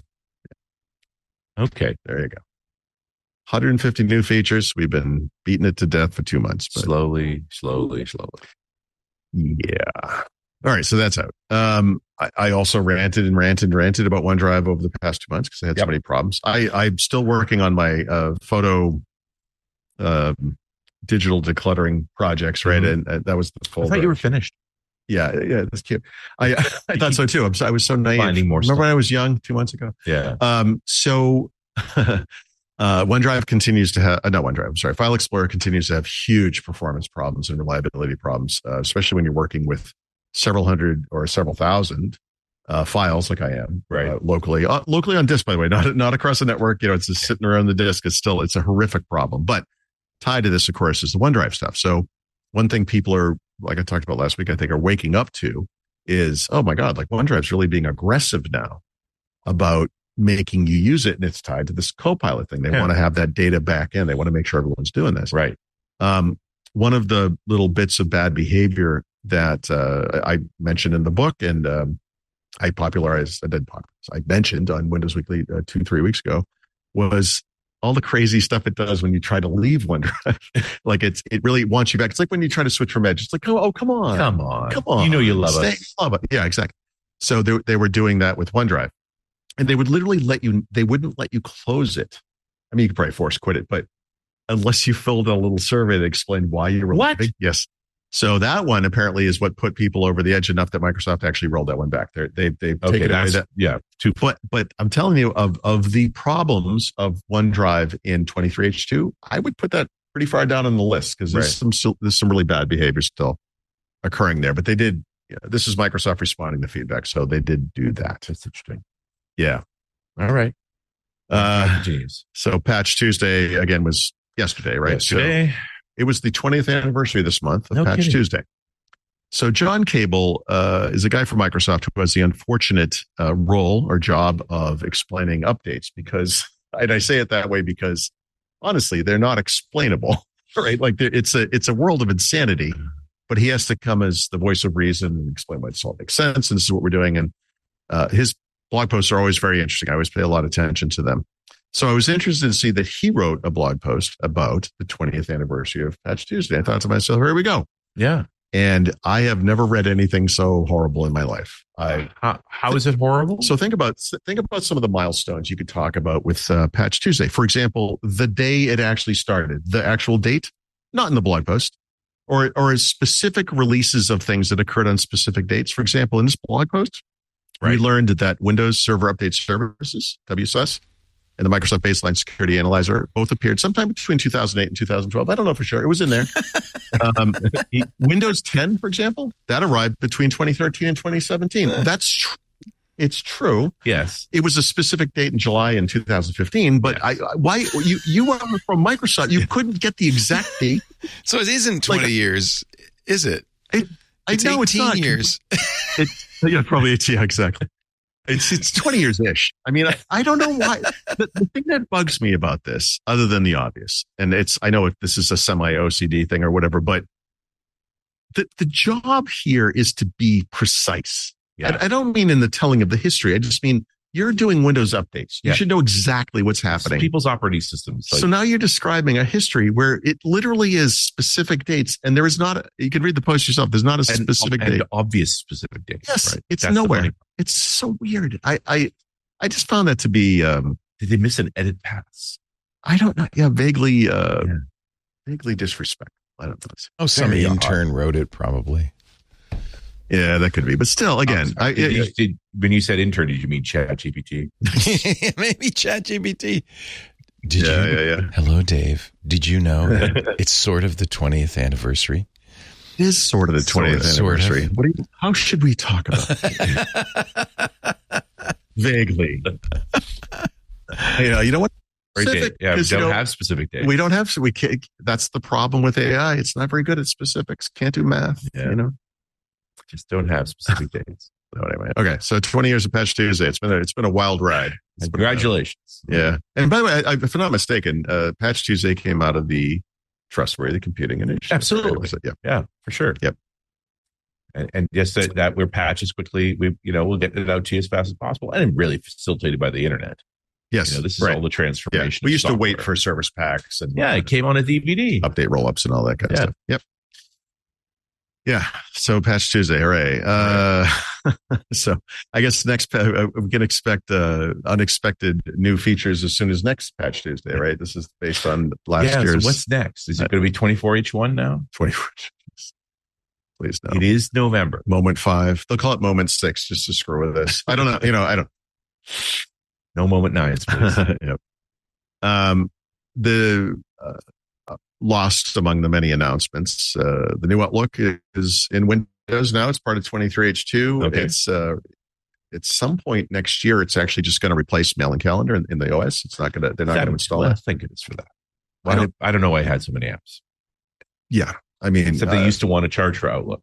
Okay. There you go. one hundred fifty new features. We've been beating it to death for two months. But Slowly, slowly, slowly. yeah. All right. So that's out. Um, I, I also ranted and ranted and ranted about OneDrive over the past two months because I had so Yep. many problems. I, I'm still working on my uh, photo um, digital decluttering projects, right? Mhm. And uh, that was the I folder. thought you were finished. Yeah, yeah, that's cute. I I thought so too. I'm so, I was so naive. Finding more Remember stuff. when I was young two months ago? Yeah. Um, so uh, OneDrive continues to have, uh, not OneDrive, I'm sorry, File Explorer continues to have huge performance problems and reliability problems, uh, especially when you're working with several hundred or several thousand uh, files like I am, Right. uh, locally, uh, locally on disk, by the way, not, not across the network. You know, it's just sitting around the disk. It's still, it's a horrific problem. But tied to this, of course, is the OneDrive stuff. So one thing people are, like I talked about last week, I think are waking up to is, oh my God, like OneDrive's really being aggressive now about making you use it. And it's tied to this Copilot thing. They Yeah. want to have that data back in. They want to make sure everyone's doing this. Right. Um, one of the little bits of bad behavior that uh, I mentioned in the book, and um, I popularized, I did popularize, I mentioned on Windows Weekly uh, two, three weeks ago, was all the crazy stuff it does when you try to leave OneDrive. Like it's, it really wants you back. It's like when you try to switch from Edge. It's like, oh, oh come on. Come on. Come on. You know you love Stay- us. Love it. Yeah, exactly. So they, they were doing that with OneDrive. And they would literally let you, they wouldn't let you close it. I mean, you could probably force quit it, but unless you filled out a little survey that explained why you were What? leaving. Yes. So that one apparently is what put people over the edge enough that Microsoft actually rolled that one back. They're, they, they've Okay. taken away That's, that. yeah. Two. But, but I'm telling you, of, of the problems of OneDrive in twenty-three H two, I would put that pretty far down on the list because there's Right. some, still, there's some really bad behavior still occurring there. But they did, you know, this is Microsoft responding to feedback. So they did do that. That's interesting. Yeah. All right. Uh, Genius. so Patch Tuesday again was yesterday, right? So Yesterday. it was the twentieth anniversary this month of No Patch kidding. Tuesday. So John Cable uh, is a guy from Microsoft who has the unfortunate uh, role or job of explaining updates because, and I say it that way because honestly, they're not explainable, right? Like it's a it's a world of insanity. But he has to come as the voice of reason and explain why this all makes sense. And this is what we're doing. And uh, his blog posts are always very interesting. I always pay a lot of attention to them. So I was interested to see that he wrote a blog post about the twentieth anniversary of Patch Tuesday. I thought to myself, here we go. Yeah. And I have never read anything so horrible in my life. I how, how is it horrible? So think about think about some of the milestones you could talk about with uh, Patch Tuesday. For example, the day it actually started, the actual date, not in the blog post. Or, or as specific releases of things that occurred on specific dates. For example, in this blog post, right. we learned that Windows Server Update Services, W S S, and the Microsoft Baseline Security Analyzer both appeared sometime between two thousand eight and two thousand twelve. I don't know for sure. It was in there. um, Windows ten, for example, that arrived between twenty thirteen and twenty seventeen. That's true. It's true. Yes. It was a specific date in July in two thousand fifteen, but I, why you, you are from Microsoft. You couldn't get the exact date. So it isn't twenty like, years, is it? it I know it's not years. It, yeah, probably it's, yeah, exactly. It's, it's twenty years ish. I mean, I, I don't know why. The, the thing that bugs me about this, other than the obvious, and it's, I know if this is a semi O C D thing or whatever, but the, the job here is to be precise. Yeah. I, I don't mean in the telling of the history. I just mean you're doing Windows updates. You yeah. should know exactly what's happening. It's people's operating systems. Like, so now you're describing a history where it literally is specific dates, and there is not. A, you can read the post yourself. There's not a and, specific and date. Obvious specific dates. Yes, right? it's That's nowhere. It's so weird. I, I, I just found that to be. Um, Did they miss an edit pass? I don't know. Yeah, vaguely, uh, yeah. vaguely disrespectful. I don't know. Oh, some Very intern odd. wrote it probably. Yeah, that could be. But still, again, oh, I, did it, you, did, when you said intern, did you mean ChatGPT? Maybe ChatGPT. Did yeah, you? Yeah, yeah. Hello, Dave. Did you know that it's sort of the twentieth anniversry? It is sort of the twentieth sort of, anniversary. Sort of. What do you, how should we talk about that? Vaguely. you know, you know what? Specific, yeah, we don't you know, have specific dates. We don't have. We can't, that's the problem with A I. It's not very good at specifics. Can't do math. Yeah. You know. Just don't have specific dates. So anyway, okay. So twenty years of Patch Tuesday. It's been a, it's been a wild ride. Congratulations. A, yeah. And by the way, I, if I'm not mistaken, uh, Patch Tuesday came out of the Trustworthy Computing Initiative. Absolutely. So, yeah. Yeah, for sure. Yep. And, and just that, that we're patches quickly. We, you know, we'll get it out to you as fast as possible, and really facilitated by the internet. Yes. You know, this is right. all the transformation. Yeah. We used software. to wait for service packs and yeah, it came on a D V D, update rollups and all that kind yeah. of stuff. Yep. Yeah. So Patch Tuesday, hooray. Uh, so I guess next, uh, we can expect uh, unexpected new features as soon as next Patch Tuesday, right? This is based on last yeah, year's. So what's next? Is it going to be twenty-four H one now? twenty-four Please no. It is November. Moment five. They'll call it moment six just to screw with this. I don't know. You know, I don't. No moment nine. Yep. Um, the, uh, lost among the many announcements. Uh, the new Outlook is in Windows now. It's part of twenty-three H two. Okay. It's uh, at some point next year. It's actually just going to replace Mail and Calendar in, in the O S. It's not going to. They're not going to install well, it. I think it is for that. Well, I, don't, I don't know why I had so many apps. Yeah, I mean, except uh, they used to want to charge for Outlook.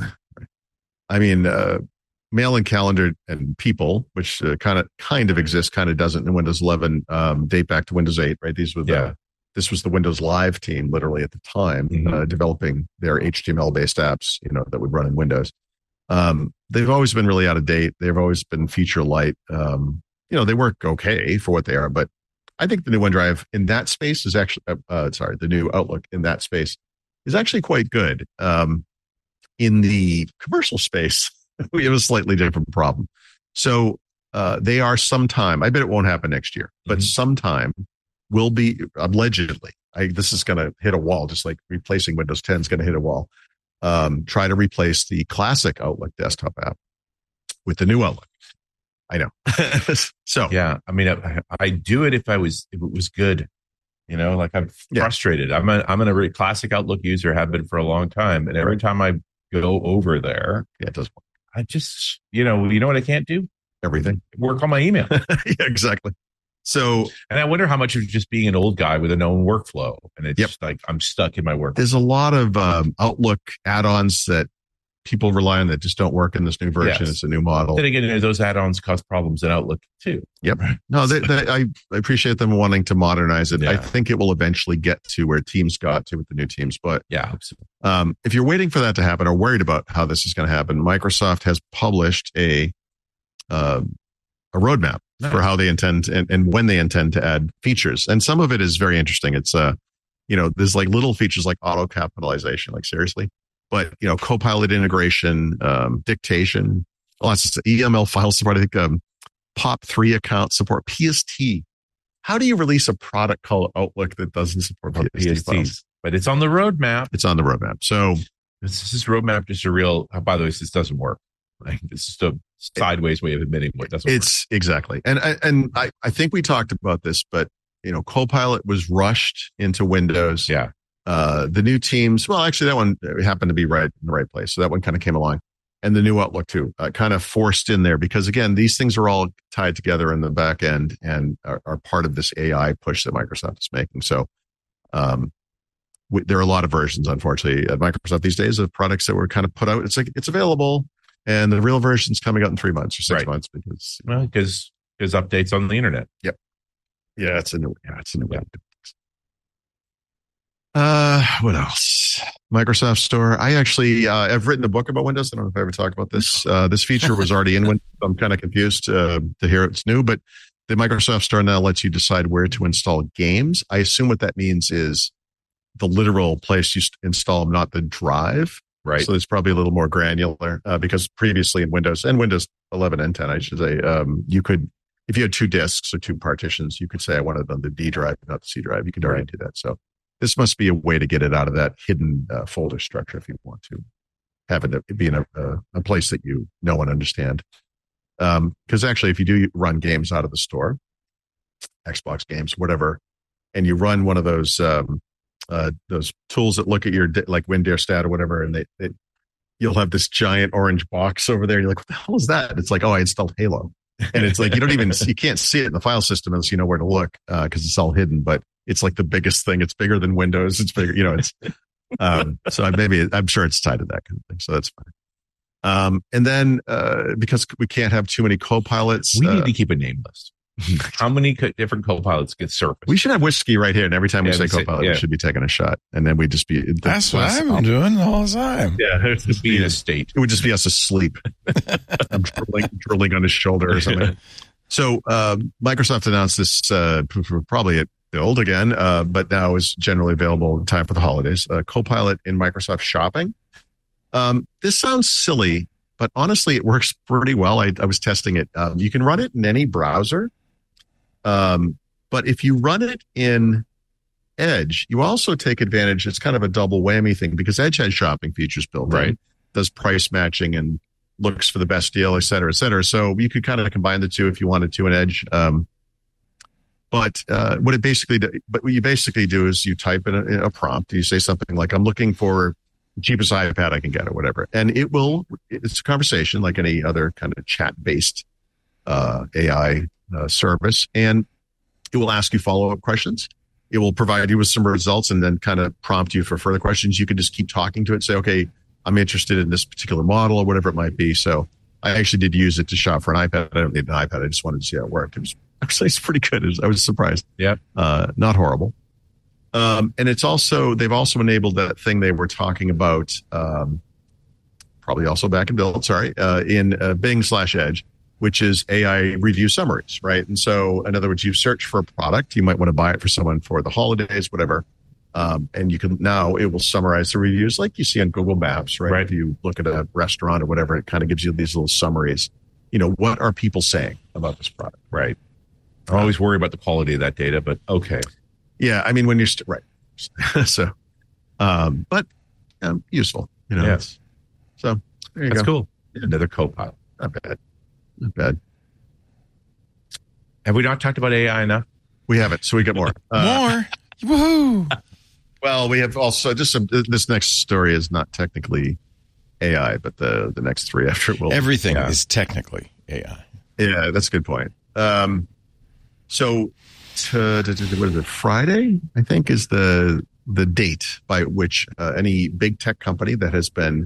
I mean, uh, Mail and Calendar and People, which uh, kind of kind of exists, kind of doesn't in Windows eleven. Um, date back to Windows eight, right? These were the. Yeah. This was the Windows Live team, literally at the time, mm-hmm. uh, developing their H T M L-based apps, you know, that would run in Windows. Um, they've always been really out of date. They've always been feature light. Um, you know, they work okay for what they are, but I think the new OneDrive in that space is actually, uh, uh, sorry, the new Outlook in that space is actually quite good. Um, in the commercial space, we have a slightly different problem. So uh, they are sometime, I bet it won't happen next year, but mm-hmm. sometime will be allegedly, I, this is going to hit a wall, just like replacing Windows ten is going to hit a wall. Um, try to replace the classic Outlook desktop app with the new Outlook. I know. So yeah, I mean, I, I do it if I was if it was good. You know, like I'm frustrated. Yeah. I'm a I'm a really classic Outlook user, have been for a long time, and every time I go over there, yeah, it does work. I just you know you know what I can't do? Everything. Work on my email. Yeah, exactly. So, and I wonder how much of just being an old guy with a known workflow, and it's yep. just like I'm stuck in my work. There's a lot of um, Outlook add-ons that people rely on that just don't work in this new version. Yes. It's a new model. Then again, those add-ons cause problems in Outlook too. Yep. No, they, they, I, I appreciate them wanting to modernize it. Yeah. I think it will eventually get to where Teams got to with the new Teams. But Yeah, I hope so. um, if you're waiting for that to happen or worried about how this is going to happen, Microsoft has published a uh, a roadmap Nice. for how they intend and, and when they intend to add features. And some of it is very interesting. It's uh, you know, there's like little features like auto capitalization, like seriously. But, you know, Copilot integration, um, dictation, lots of stuff, E M L file support, I think um, P O P three account support, P S T. How do you release a product called Outlook that doesn't support P S T P S files? Ts, but it's on the roadmap. It's on the roadmap. So This is roadmap just a real. Oh, by the way, this doesn't work. Like, it's just a sideways way of admitting what doesn't it's exactly. And, I- and I, I think we talked about this, but, you know, Copilot was rushed into Windows. work. Yeah. Uh, the new Teams, well, actually, that one happened to be right in the right place. So that one kind of came along. And the new Outlook, too, uh, kind of forced in there because, again, these things are all tied together in the back end and are, are part of this A I push that Microsoft is making. So um, w- there are a lot of versions, unfortunately, at Microsoft these days of products that were kind of put out. It's like it's available, and the real version's coming out in three months or six Right. months because, Well, because there's updates on the internet. yeah, it's a new, yeah, it's a new way. to do things. Uh, what else? Microsoft Store. I actually, uh, I've written a book about Windows. I don't know if I ever talked about this. Uh, this feature was already in Windows. I'm kind of confused uh, to hear it's new, but the Microsoft Store now lets you decide where to install games. I assume what that means is the literal place you install them, not the drive. Right. So it's probably a little more granular uh, because previously in Windows and Windows eleven and ten, I should say, um, you could, if you had two disks or two partitions, you could say I wanted them the D drive, not the C drive. You could already do that. So this must be a way to get it out of that hidden uh, folder structure if you want to have it be in a, a, a place that you know and understand. Because um, actually, if you do run games out of the store, Xbox games, whatever, and you run one of those um, uh, those tools that look at your like WinDareStat or whatever, and they, they you'll have this giant orange box over there. And you're like, what the hell is that? And it's like, oh, I installed Halo, and it's like you don't even you can't see it in the file system unless you know where to look because uh, it's all hidden. But it's like the biggest thing. It's bigger than Windows. It's bigger, you know. It's um, so I, maybe I'm sure it's tied to that kind of thing. So that's fine. Um, and then uh, because we can't have too many co-pilots, We uh, need to keep a name list. How many co- different co-pilots get surfaced? we should have whiskey right here. And every time we Yeah, say we say- co-pilot, yeah. we should be taking a shot. And then we just be. the- That's what I've been doing all the time. Yeah, it would be in a state. It would just be us asleep. I'm drooling, drooling on his shoulder or something. So uh, Microsoft announced this uh, p- p- probably at Build again, uh, but now is generally available in time for the holidays. Uh, Copilot in Microsoft Shopping. Um, this sounds silly, but honestly, it works pretty well. I, I was testing it. Um, you can run it in any browser, um, but if you run it in Edge, you also take advantage. It's kind of a double whammy thing because Edge has shopping features built in, Right. does price matching and looks for the best deal, et cetera, et cetera. So you could kind of combine the two if you wanted to in Edge. Um, but uh, what it basically, do, but what you basically do is you type in a, in a prompt. You say something like, "I'm looking for the cheapest iPad I can get," or whatever, and it will. It's a conversation like any other kind of chat-based uh, A I uh, service, and it will ask you follow-up questions. It will provide you with some results and then kind of prompt you for further questions. You can just keep talking to it, say, "Okay, I'm interested in this particular model," or whatever it might be. So I actually did use it to shop for an iPad. I don't need an iPad. I just wanted to see how it worked. It was actually it's pretty good. It was, I was surprised. Yeah. Uh, not horrible. Um, and it's also, they've also enabled that thing they were talking about, um, probably also back in Build, sorry, uh, in uh, Bing slash Edge, which is A I review summaries, right? And so, in other words, you search for a product, you might want to buy it for someone for the holidays, whatever. Um, and you can now, it will summarize the reviews like you see on Google Maps, right? Right. If you look at a restaurant or whatever, it kind of gives you these little summaries. You know, what are people saying about this product? Right. I always worry about the quality of that data, but okay. Yeah, I mean, when you're st- right, so, um, but um, useful, you know. Yes. So there you That's go. cool. Another co-pilot. Not bad, not bad. Have we not talked about A I enough? We haven't, so we got more. Uh, More. Woohoo. well, we have also just some, this next story is not technically A I, but the the next three after it will. Everything Yeah. is technically A I. Yeah, that's a good point. Um, so, to, to, to, what is it? Friday, I think, is the the date by which uh, any big tech company that has been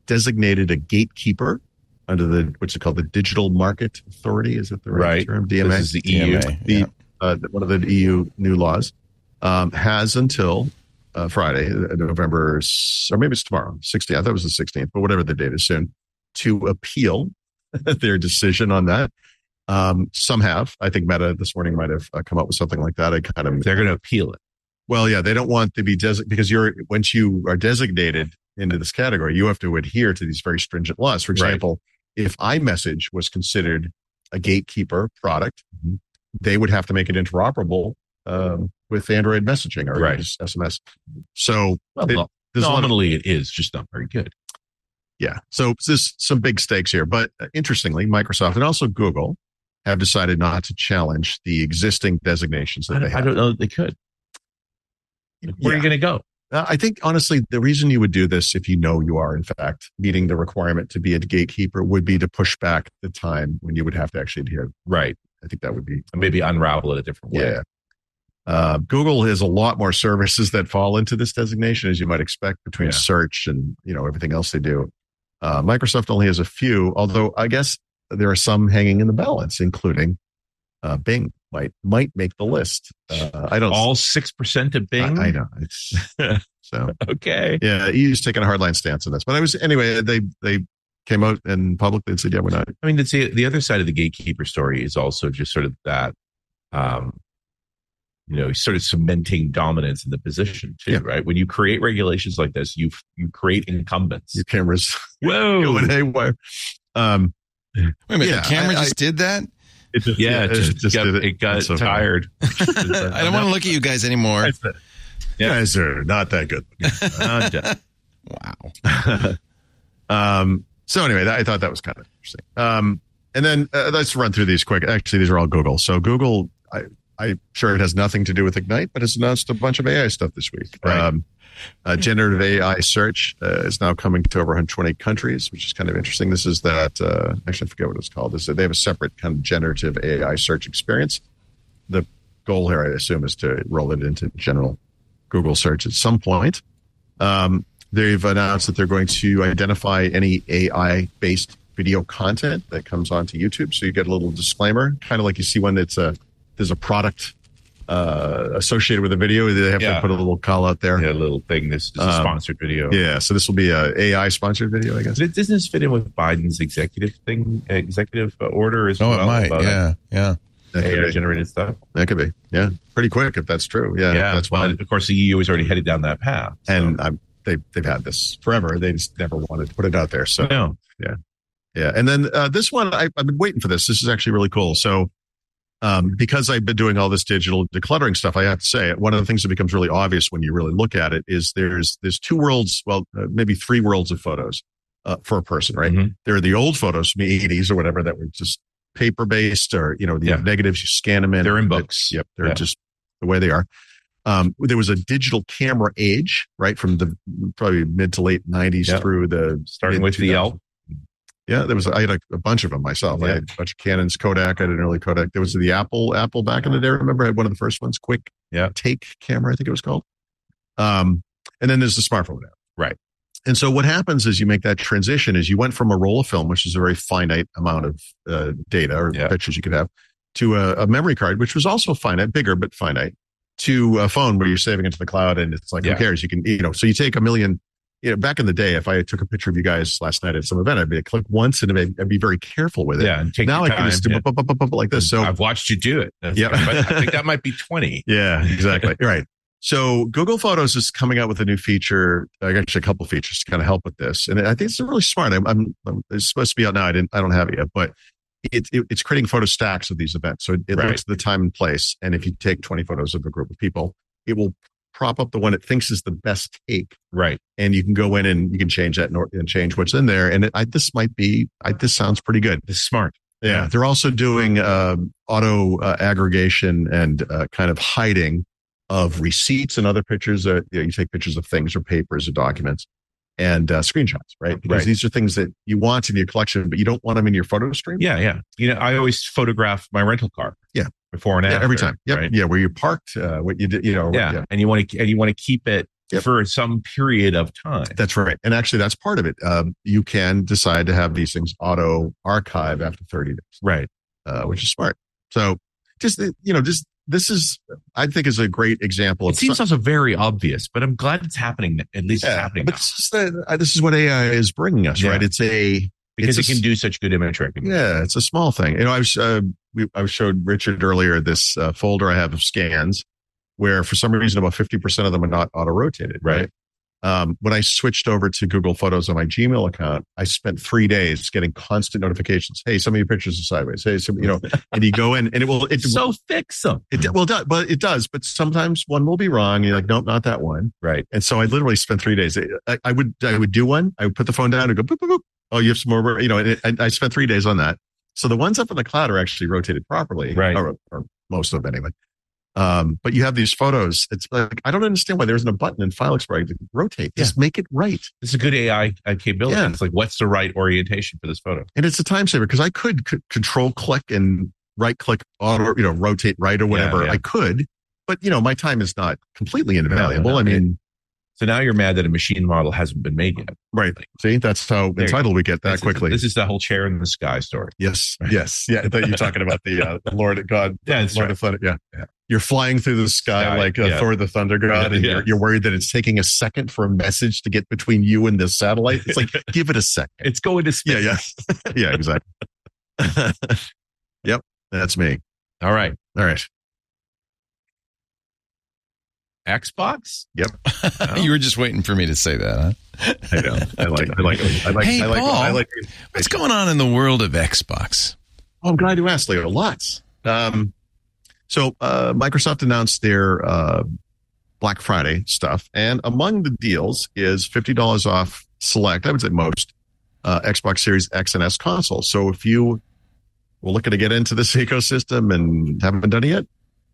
designated a gatekeeper under the what's it called, the Digital Market Authority. Is that the right, right. term? D M A. This is the E U. D M A, the, yeah. uh, one of the E U new laws um, has until uh, Friday, November, or maybe it's tomorrow, sixteenth. I thought it was the sixteenth, but whatever the date is soon, to appeal their decision on that. Um, some have. I think Meta this morning might have uh, come up with something like that. I kind of they're going to appeal it. Well, yeah, they don't want to be designated because you're once you are designated into this category, you have to adhere to these very stringent laws. For example, right. if iMessage was considered a gatekeeper product, mm-hmm. they would have to make it interoperable um, with Android messaging or right. S M S. So well, it, nominally, of, it is just not very good. Yeah, so there's some big stakes here. But uh, interestingly, Microsoft and also Google have decided not to challenge the existing designations that I they have. I don't know that they could. Where yeah. are you going to go? Uh, I think, honestly, the reason you would do this, if you know you are, in fact, meeting the requirement to be a gatekeeper, would be to push back the time when you would have to actually adhere. Right. I think that would be... Maybe unravel it a different way. Yeah. Uh, Google has a lot more services that fall into this designation, as you might expect, between yeah. search and, you know, everything else they do. Uh, Microsoft only has a few, although I guess there are some hanging in the balance, including uh, Bing. Might might make the list. Uh, I don't all six percent of Bing. I, I know it's so okay. Yeah, E U's taking a hardline stance on this, but I was anyway. They they came out and publicly and said, "Yeah, we're not." I mean, the the other side of the gatekeeper story is also just sort of that, um, you know, sort of cementing dominance in the position too, yeah. right? When you create regulations like this, you you create incumbents. Your cameras, whoa, going haywire. Um, Wait a minute, yeah, the camera I, just I, did that. It just, yeah, it just, it just got, it. It got so tired. I don't want to look at you guys anymore. You yeah. guys are not that good. Wow. um. So anyway, that, I thought that was kind of interesting. Um. And then uh, let's run through these quick. Actually, these are all Google. So Google, I, I'm sure it has nothing to do with Ignite, but it's announced a bunch of A I stuff this week. Right. Um, uh, generative A I search uh, is now coming to over one hundred twenty countries, which is kind of interesting. This is that, uh, actually, I forget what it's called. This is, they have a separate kind of generative A I search experience. The goal here, I assume, is to roll it into general Google search at some point. Um, they've announced that they're going to identify any A I-based video content that comes onto YouTube. So you get a little disclaimer, kind of like you see when it's a there's a product Uh, associated with a video, they have yeah. to put a little call out there. Yeah, a little thing. This is a um, sponsored video. Yeah, so this will be a A I sponsored video, I guess. Doesn't this fit in with Biden's executive thing, executive order as oh, well? Oh, it might. Yeah, yeah. A I generated stuff. That could be. Yeah, pretty quick if that's true. Yeah, yeah. That's well, why. Of course, the E U is already headed down that path, so. and I'm, they they've had this forever. They just never wanted to put it out there. So no. yeah, yeah. And then uh, this one, I, I've been waiting for this. This is actually really cool. So. Um, because I've been doing all this digital decluttering stuff, I have to say one of the things that becomes really obvious when you really look at it is there's there's two worlds, well, uh, maybe three worlds of photos uh, for a person, right? Mm-hmm. There are the old photos from the eighties or whatever that were just paper based, or you know, the yeah. negatives, you scan them in. They're in books. It, yep, they're yeah. just the way they are. Um, there was a digital camera age, right, from the probably mid to late nineties yep. through the starting with the L. Yeah, there was. I had a, a bunch of them myself. Yeah. I had a bunch of Canons, Kodak. I had an early Kodak. There was the Apple, Apple back in the day. I remember I had one of the first ones, Quick yeah. Take camera, I think it was called. Um, and then there's the smartphone now. Right. And so what happens is you make that transition is you went from a roll of film, which is a very finite amount of uh, data or yeah. pictures you could have, to a, a memory card, which was also finite, bigger but finite, to a phone where you're saving it to the cloud, and it's like, yeah. who cares? You can, you know, so you take a million. You know, back in the day, if I took a picture of you guys last night at some event, I'd be like, click once and I'd be very careful with it. Yeah, and take now I time, can just do yeah. bu- bu- bu- bu- like this. So I've watched you do it. That's yeah, I think that might be twenty. Yeah, exactly. Right. So Google Photos is coming out with a new feature, actually a couple of features to kind of help with this, and I think it's really smart. I'm, I'm, I'm it's supposed to be out now. I didn't, I don't have it yet, but it, it it's creating photo stacks of these events. So it, it right. looks at the time and place, and if you take twenty photos of a group of people, it will prop up the one it thinks is the best take. Right. And you can go in and you can change that and, and change what's in there. And it, I, this might be, I, this sounds pretty good. This is smart. Yeah. yeah. They're also doing uh, auto uh, aggregation and uh, kind of hiding of receipts and other pictures. Uh, you know, you take pictures of things or papers or documents and uh, screenshots, right? Because right. these are things that you want in your collection, but you don't want them in your photo stream. Yeah. Yeah. You know, I always photograph my rental car. Yeah. Before and after. Yeah, every time. Yep. Right? Yeah. Where you parked, uh, what you did, you know. Yeah. yeah. And you want to, and you want to keep it Yep. for some period of time. That's right. And actually, that's part of it. Um, you can decide to have these things auto archive after thirty days. Right. Uh, which is smart. So just, you know, just this is, I think, is a great example. It of seems some, also very obvious, but I'm glad it's happening. At least yeah, it's happening But now. this is, the, uh, this is what A I is bringing us, Yeah. right? It's a, because it's it a, can do such good image recognition. Yeah, it's a small thing. You know, I was, uh, we, I showed Richard earlier this uh, folder I have of scans where for some reason about fifty percent of them are not auto rotated, right? Right. Um, when I switched over to Google Photos on my Gmail account, I spent three days getting constant notifications. Hey, some of your pictures are sideways. Hey, some, you know, and you go in and it will, it So fix them. It well, does, but it does. But sometimes one will be wrong. You're like, nope, not that one. Right. And so I literally spent three days. I, I would, I would do one. I would put the phone down and go, boop, boop, boop. Oh, you have some more. You know, and it, I, I spent three days on that. So the ones up in the cloud are actually rotated properly, Right. Or, or most of them anyway. Um, but you have these photos. It's like I don't understand why there isn't a button in File Explorer to rotate. Just Yeah. make it right. This is a good A I uh, capability. Yeah. It's like, what's the right orientation for this photo? And it's a time saver because I could c- control click and right click auto, you know, rotate right or whatever. yeah. I could, but you know, my time is not completely invaluable. No, no, I mean, So now you're mad that a machine model hasn't been made yet. right. See, that's how There you entitled we get that This is- quickly. This is the whole chair in the sky story. yes. Yes. Yeah. I thought you were talking about the uh, Lord God. Yeah, that's Lord right. of Thunder. Yeah. Yeah. You're flying through the sky, Sky, like uh, yeah. Thor the Thunder God, Yeah, and yeah. you're, you're worried that it's taking a second for a message to get between you and the satellite. It's like, give it a second. It's going to space. Yeah, yeah. Yeah, exactly. Yep, that's me. All right. All right. Xbox? Yep. You were just waiting for me to say that, huh? I know. I like I like I like Hey, I like Paul, I like What's going on in the world of Xbox? Oh, I'm glad you asked, Leo. Lots. Um so uh Microsoft announced their uh Black Friday stuff, and among the deals is fifty dollars off select, I would say most, uh Xbox Series X and S consoles. So if you were looking to get into this ecosystem and haven't done it yet,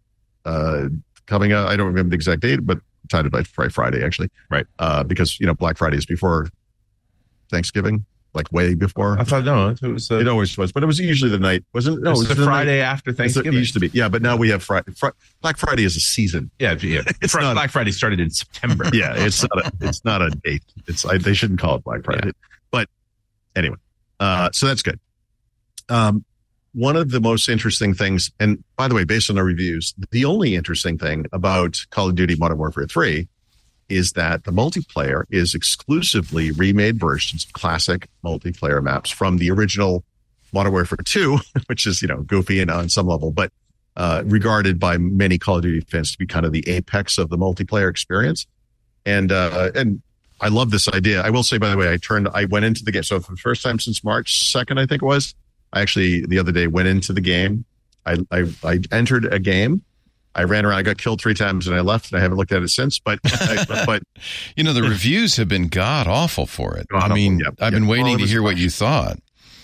uh coming up, I don't remember the exact date, but titled by Friday, actually. Right. Uh, because, you know, Black Friday is before Thanksgiving, like way before. I thought, no, it was, uh, It always was, but it was usually the night, wasn't it? No, it it was was the the Friday night- after it's the- Thanksgiving. It used to be. Yeah, but now we have Friday. Fri- Black Friday is a season. Yeah, yeah. It's Fri- not- Black Friday started in September. Yeah, it's not a, it's not a date. It's, I, they shouldn't call it Black Friday. But anyway, uh, so that's good. Um, one of the most interesting things, and by the way, based on our reviews, the only interesting thing about Call of Duty Modern Warfare three is that the multiplayer is exclusively remade versions of classic multiplayer maps from the original Modern Warfare two, which is, you know, goofy and on some level, but uh, regarded by many Call of Duty fans to be kind of the apex of the multiplayer experience. And, uh, and I love this idea. I will say, by the way, I turned, I went into the game. So for the first time since March second, I think it was, I actually, the other day, went into the game. I, I, I entered a game. I ran around. I got killed three times and I left, and I haven't looked at it since. But, I, but You know, the reviews have been god awful for it. God I awful, mean, yep, I've yep. been waiting Well, it to was hear what fun. you thought.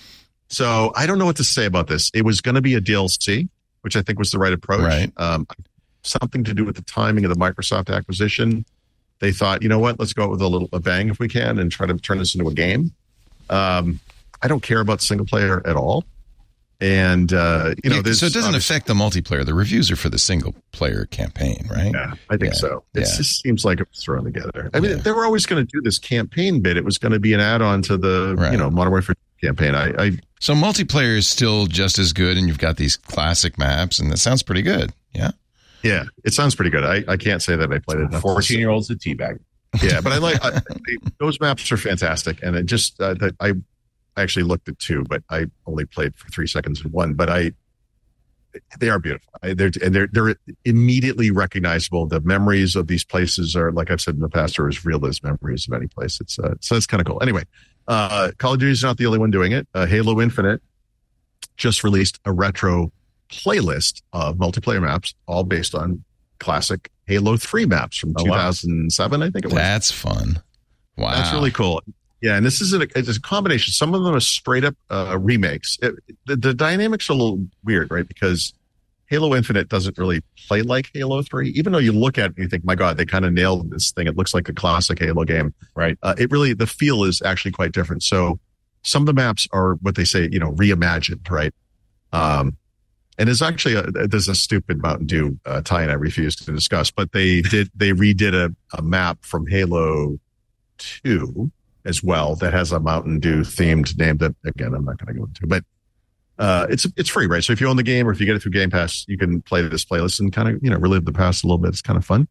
so I don't know what to say about this. It was going to be a D L C, which I think was the right approach. Right. Um, something to do with the timing of the Microsoft acquisition. They thought, you know what, let's go out with a little a bang if we can and try to turn this into a game. Um, I don't care about single player at all. And, uh, you know, Yeah, there's so it doesn't obviously- affect the multiplayer. The reviews are for the single player campaign, right? Yeah, I think Yeah, so. It yeah. just seems like it was thrown together. I mean, Yeah. they were always going to do this campaign bit. It was going to be an add-on to the, Right. you know, Modern Warfare campaign. I, I So multiplayer is still just as good, and you've got these classic maps, and that sounds pretty good. Yeah. yeah, it sounds pretty good. I, I can't say that I played it enough. fourteen-year-olds at teabag. Yeah, but I like I, I- those maps are fantastic, and it just uh, that I I actually looked at two, but I only played for three seconds in one. But I, they are beautiful. I, they're and they're they're immediately recognizable. The memories of these places are, like I've said in the past, are as real as memories of any place. It's uh, so it's kind of cool. Anyway, uh, Call of Duty is not the only one doing it. Uh, Halo Infinite just released a retro playlist of multiplayer maps, all based on classic Halo three maps from Oh, two wow. thousand seven, I think it was. That's fun. Wow. That's really cool. Yeah, and this is a, it's a combination. Some of them are straight up uh, remakes. It, the, the dynamics are a little weird, right? Because Halo Infinite doesn't really play like Halo three, even though you look at it and you think, my God, they kind of nailed this thing. It looks like a classic Halo game. Right. Uh, it really, the feel is actually quite different. So some of the maps are what they say, you know, reimagined, right? Um, And there's actually a, there's a stupid Mountain Dew uh, tie-in I refuse to discuss, but they did they redid a, a map from Halo two as well that has a Mountain Dew themed name that again I'm not going to go into, but uh, it's it's free, right? So if you own the game or if you get it through Game Pass, you can play this playlist and kind of you know relive the past a little bit. It's kind of fun.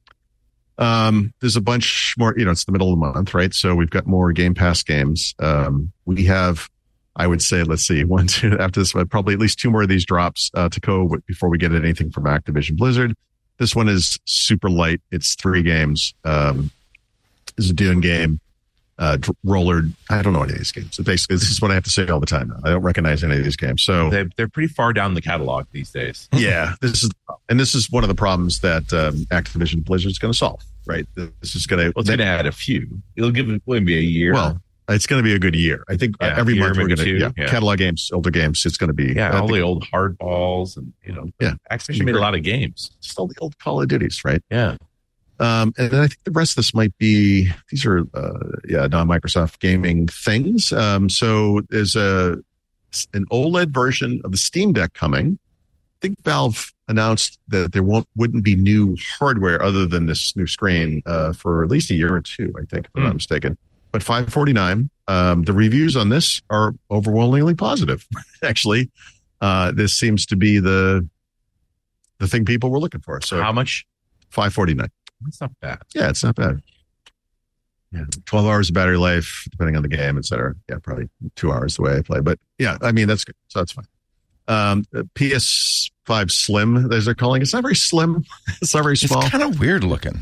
Um, there's a bunch more. You know, it's the middle of the month, right? So we've got more Game Pass games. Um, we have. I would say, let's see, one, two, after this, probably at least two more of these drops uh, to go before we get anything from Activision Blizzard. This one is super light. It's three games. Um, it's a Dune game. Uh, roller. I don't know any of these games. So basically, this is what I have to say all the time. I don't recognize any of these games. So they're, they're pretty far down the catalog these days. Yeah, this is, and this is one of the problems that um, Activision Blizzard is going to solve, right? This is going to, well, it's going to add a few. It'll give it maybe a year. Well, it's going to be a good year. I think yeah, every month we're going to yeah, yeah. catalog games, older games. It's going to be yeah, uh, all the, the old hardballs and you know. Yeah, Activision made a lot of games. Just all the old Call of Duties, right? Yeah. Um, and then I think the rest of this might be these are uh, yeah non-Microsoft gaming things. Um, so there's a an OLED version of the Steam Deck coming. I think Valve announced that there won't wouldn't be new hardware other than this new screen uh, for at least a year or two. I think, if I'm mm. not mistaken. But five forty-nine. Um, the reviews on this are overwhelmingly positive. Actually, uh, this seems to be the the thing people were looking for. So how much? five forty-nine. That's not bad. Yeah, it's not bad. Yeah, twelve hours of battery life, depending on the game, et cetera. Yeah, probably two hours the way I play. But yeah, I mean that's good. So that's fine. Um, P S five Slim, as they're calling it, it's not very slim. It's not very small. It's kind of weird looking.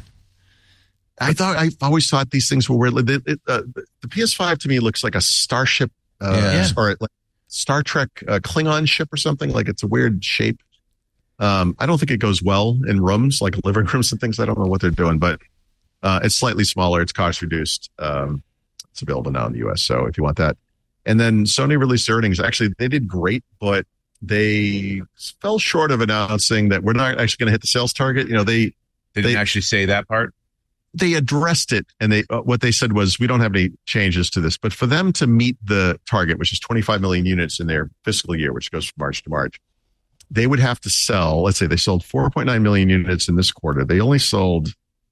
I thought I always thought these things were weird. It, it, uh, the P S five to me looks like a starship uh, yeah. or like Star Trek uh, Klingon ship or something. Like it's a weird shape. Um, I don't think it goes well in rooms like living rooms and things. I don't know what they're doing, but uh, it's slightly smaller. It's cost reduced. Um, it's available now in the U S. So if you want that, and then Sony released earnings. Actually, they did great, but they fell short of announcing that we're not actually going to hit the sales target. You know, they they didn't they, actually say that part. They addressed it, and they uh, what they said was we don't have any changes to this, but for them to meet the target, which is twenty-five million units in their fiscal year, which goes from March to March, they would have to sell. Let's say they sold four point nine million units in this quarter. They only sold,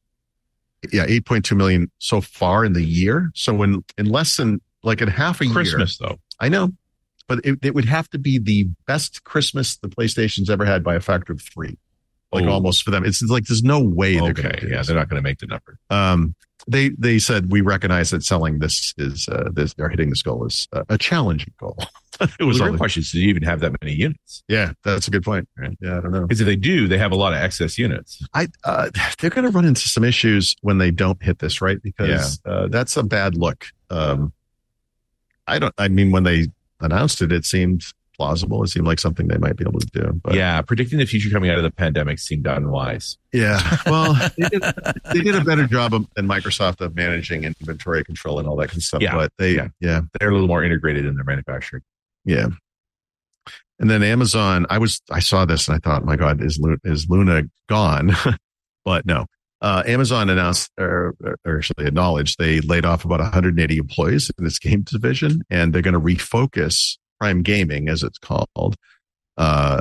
yeah, eight point two million so far in the year. So in in less than like in half a Christmas, year, Christmas though, I know, but it, it would have to be the best Christmas the PlayStation's ever had by a factor of three. Like oh. almost for them. It's like there's no way they're okay. going to do yeah, this. They're not going to make the number. Um, they they said we recognize that selling this is uh, this or hitting this goal is uh, a challenging goal. It was well, the real question is, do you even have that many units? Yeah, that's a good point. Right? Yeah, I don't know. Because if they do, they have a lot of excess units. I uh, they're going to run into some issues when they don't hit this, right? Because yeah. uh, that's a bad look. Um, I don't. I mean, when they announced it, it seemed plausible. It seemed like something they might be able to do. But yeah, predicting the future coming out of the pandemic seemed unwise. Yeah, well, they did, they did a better job of, than Microsoft of managing inventory control and all that kind of stuff. Yeah, but they, yeah. yeah, they're a little more integrated in their manufacturing. Yeah, and then Amazon. I was, I saw this and I thought, my God, is Luna, is Luna gone? But no. Uh, Amazon announced, or, or actually acknowledged, they laid off about one hundred eighty employees in this game division, and they're going to refocus Prime Gaming, as it's called, uh,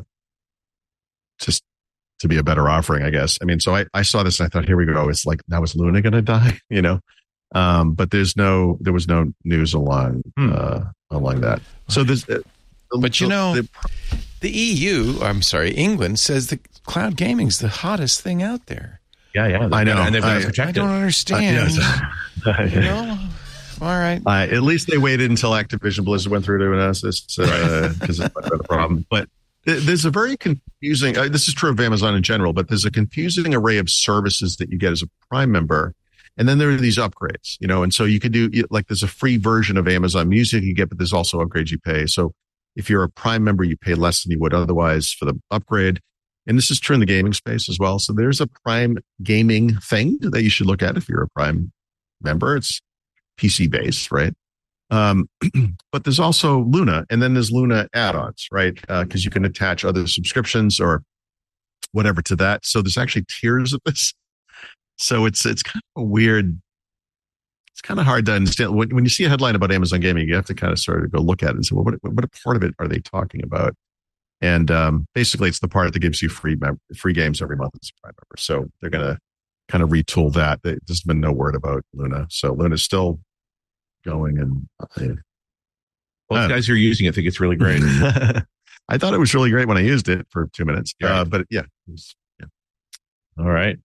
just to be a better offering, I guess. I mean, so I, I saw this and I thought, here we go. It's like, now is Luna going to die? You know, um, but there's no, there was no news along, hmm. uh, along that. So there's, uh, but you the, know, the, the E U, I'm sorry, England says that cloud gaming's the hottest thing out there. Yeah, yeah, I know. And they've I, I don't understand. Uh, yes. You know? All right. Uh, at least they waited until Activision Blizzard went through to announce this because uh, it's a problem. But th- there's a very confusing, uh, this is true of Amazon in general, but there's a confusing array of services that you get as a Prime member. And then there are these upgrades, you know, and so you can do, like, there's a free version of Amazon Music you get, but there's also upgrades you pay. So if you're a Prime member, you pay less than you would otherwise for the upgrade. And this is true in the gaming space as well. So there's a Prime gaming thing that you should look at if you're a Prime member. It's P C based, right? Um, but there's also Luna, and then there's Luna add-ons, right? Because uh, you can attach other subscriptions or whatever to that. So there's actually tiers of this. So it's it's kind of a weird. It's kind of hard to understand when, when you see a headline about Amazon Gaming. You have to kind of sort of go look at it and say, well, what what part of it are they talking about? And um, basically, it's the part that gives you free mem- free games every month as a Prime member. So they're going to kind of retool that. There's been no word about Luna. So Luna's still going. And uh, Well, guys who are using it think it's really great. I thought it was really great when I used it for two minutes. Right. Uh, but yeah. It was, yeah. All right.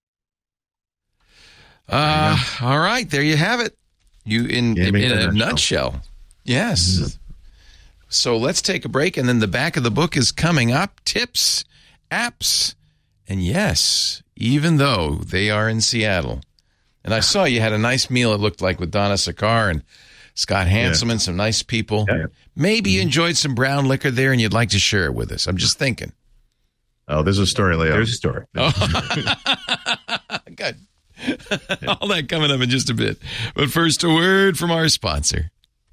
Uh, all right. There you have it. You in, in, in a nutshell. nutshell. Yes. Mm-hmm. So let's take a break, and then the back of the book is coming up. Tips, apps, and yes, even though they are in Seattle. And I saw you had a nice meal, it looked like, with Donna Sakar and Scott Hanselman, yeah. some nice people. Yeah. Maybe you enjoyed some brown liquor there, and you'd like to share it with us. I'm just thinking. Oh, there's a story, Leo. There's a story. Oh. Good. All that coming up in just a bit. But first, a word from our sponsor.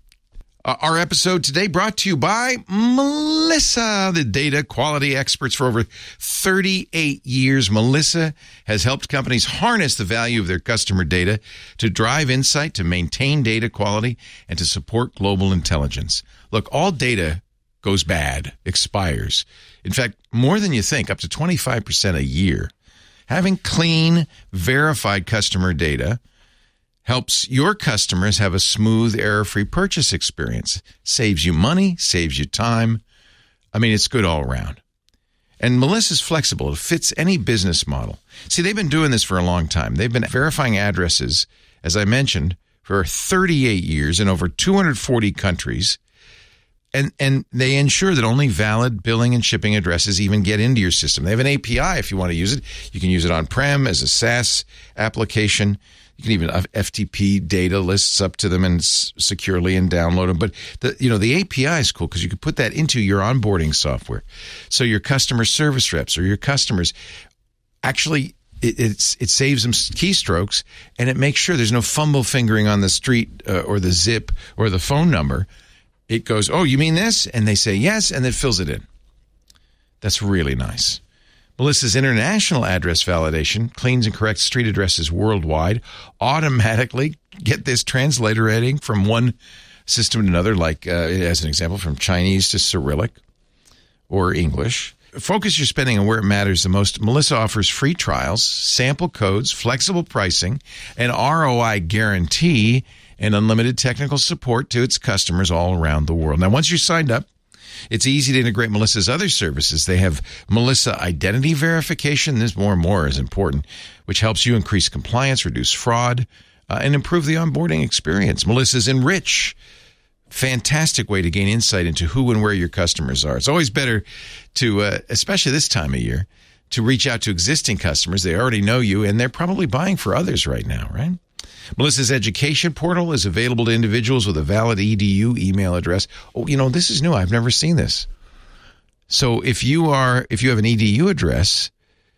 Our episode today brought to you by Melissa, the data quality experts for over thirty-eight years. Melissa has helped companies harness the value of their customer data to drive insight, to maintain data quality, and to support global intelligence. Look, all data goes bad, expires. In fact, more than you think, up to twenty-five percent a year. Having clean, verified customer data helps your customers have a smooth, error-free purchase experience. Saves you money, saves you time. I mean, it's good all around. And Melissa's flexible. It fits any business model. See, they've been doing this for a long time. They've been verifying addresses, as I mentioned, for thirty-eight years in over two hundred forty countries. And and they ensure that only valid billing and shipping addresses even get into your system. They have an A P I if you want to use it. You can use it on-prem as a SaaS application. You can even have F T P data lists up to them and s- securely and download them. But the you know the A P I is cool because you can put that into your onboarding software. So your customer service reps or your customers actually it, it's it saves them keystrokes and it makes sure there's no fumble fingering on the street uh, or the zip or the phone number. It goes, oh, you mean this? And they say yes, and it fills it in. That's really nice. Melissa's international address validation cleans and corrects street addresses worldwide, automatically, get this, transliterating from one system to another, like, uh, as an example, from Chinese to Cyrillic or English. Focus your spending on where it matters the most. Melissa offers free trials, sample codes, flexible pricing, an R O I guarantee, and unlimited technical support to its customers all around the world. Now, once you're signed up, it's easy to integrate Melissa's other services. They have Melissa Identity Verification. This more and more is important, which helps you increase compliance, reduce fraud, uh, and improve the onboarding experience. Melissa's Enrich. Fantastic way to gain insight into who and where your customers are. It's always better to, uh, especially this time of year, to reach out to existing customers. They already know you, and they're probably buying for others right now, right? Melissa's Education Portal is available to individuals with a valid E D U email address. Oh, you know, this is new. I've never seen this. So if you are, if you have an E D U address,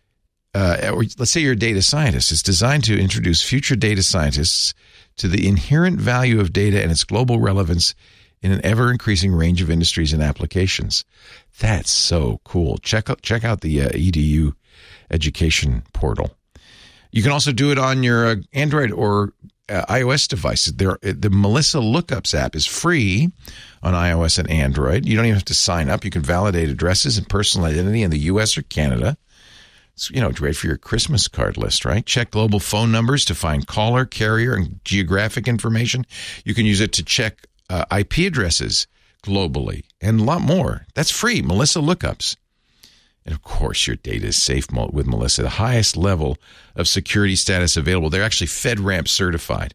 uh, or let's say you're a data scientist, it's designed to introduce future data scientists to the inherent value of data and its global relevance in an ever-increasing range of industries and applications. That's so cool. Check out, check out the uh, E D U Education Portal. You can also do it on your uh, Android or uh, iOS devices. There, the Melissa Lookups app is free on iOS and Android. You don't even have to sign up. You can validate addresses and personal identity in the U S or Canada. It's, you know, great for your Christmas card list, right? Check global phone numbers to find caller, carrier, and geographic information. You can use it to check uh, I P addresses globally and a lot more. That's free. Melissa Lookups. And, of course, your data is safe with Melissa. The highest level of security status available. They're actually FedRAMP certified,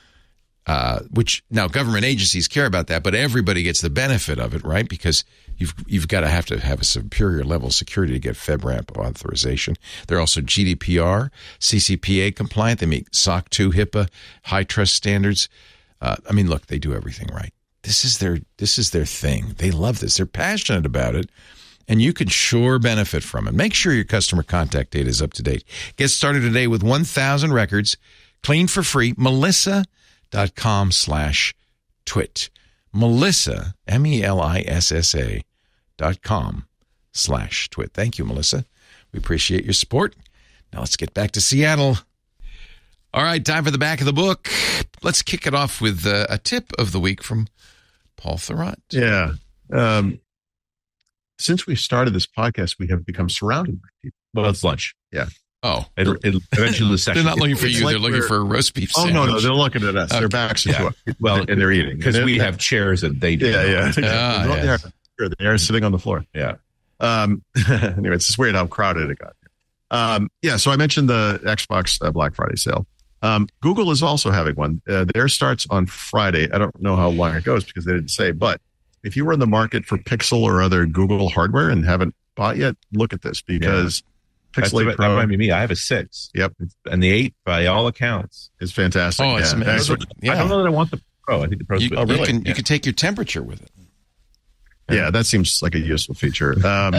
uh, which now government agencies care about that, but everybody gets the benefit of it, right? Because you've you've got to have to have a superior level of security to get FedRAMP authorization. They're also G D P R, C C P A compliant. They meet S O C two, HIPAA, high trust standards. Uh, I mean, look, they do everything right. This is their this is their thing. They love this. They're passionate about it. And you can sure benefit from it. Make sure your customer contact data is up to date. Get started today with one thousand records, clean for free, melissa.com slash twit. Melissa, M E L I S S A dot com slash twit. Thank you, Melissa. We appreciate your support. Now let's get back to Seattle. All right, time for the back of the book. Let's kick it off with uh, a tip of the week from Paul Thurrott. Yeah. Um since we started this podcast, we have become surrounded by people. Well, it's lunch. Yeah. Oh, it, it, eventually the session. They're not looking for It's you. like They're looking we're- for a roast beef Oh, sandwich. no, no. They're looking at us. Okay. Their backs Yeah. into us. Well, and they're eating. because And we then- have chairs and they do. Yeah, yeah. Ah, Well, yes. they're, they're sitting on the floor. Yeah. Um, anyway, it's just weird how crowded it got. Um, yeah, so I mentioned the Xbox uh, Black Friday sale. Um, Google is also having one. Uh, theirs starts on Friday. I don't know how long it goes because they didn't say. But if you were in the market for Pixel or other Google hardware and haven't bought yet, look at this because That's Pixel the, eight that Pro might be me. I have a six. Yep. And the eight, by all accounts. is fantastic. Oh, it's yeah. amazing. Actually, Yeah. I don't know that I want the Pro. I think the Pro's You, good. you really? can Yeah. you can take your temperature with it. yeah, that seems like a useful feature. Um,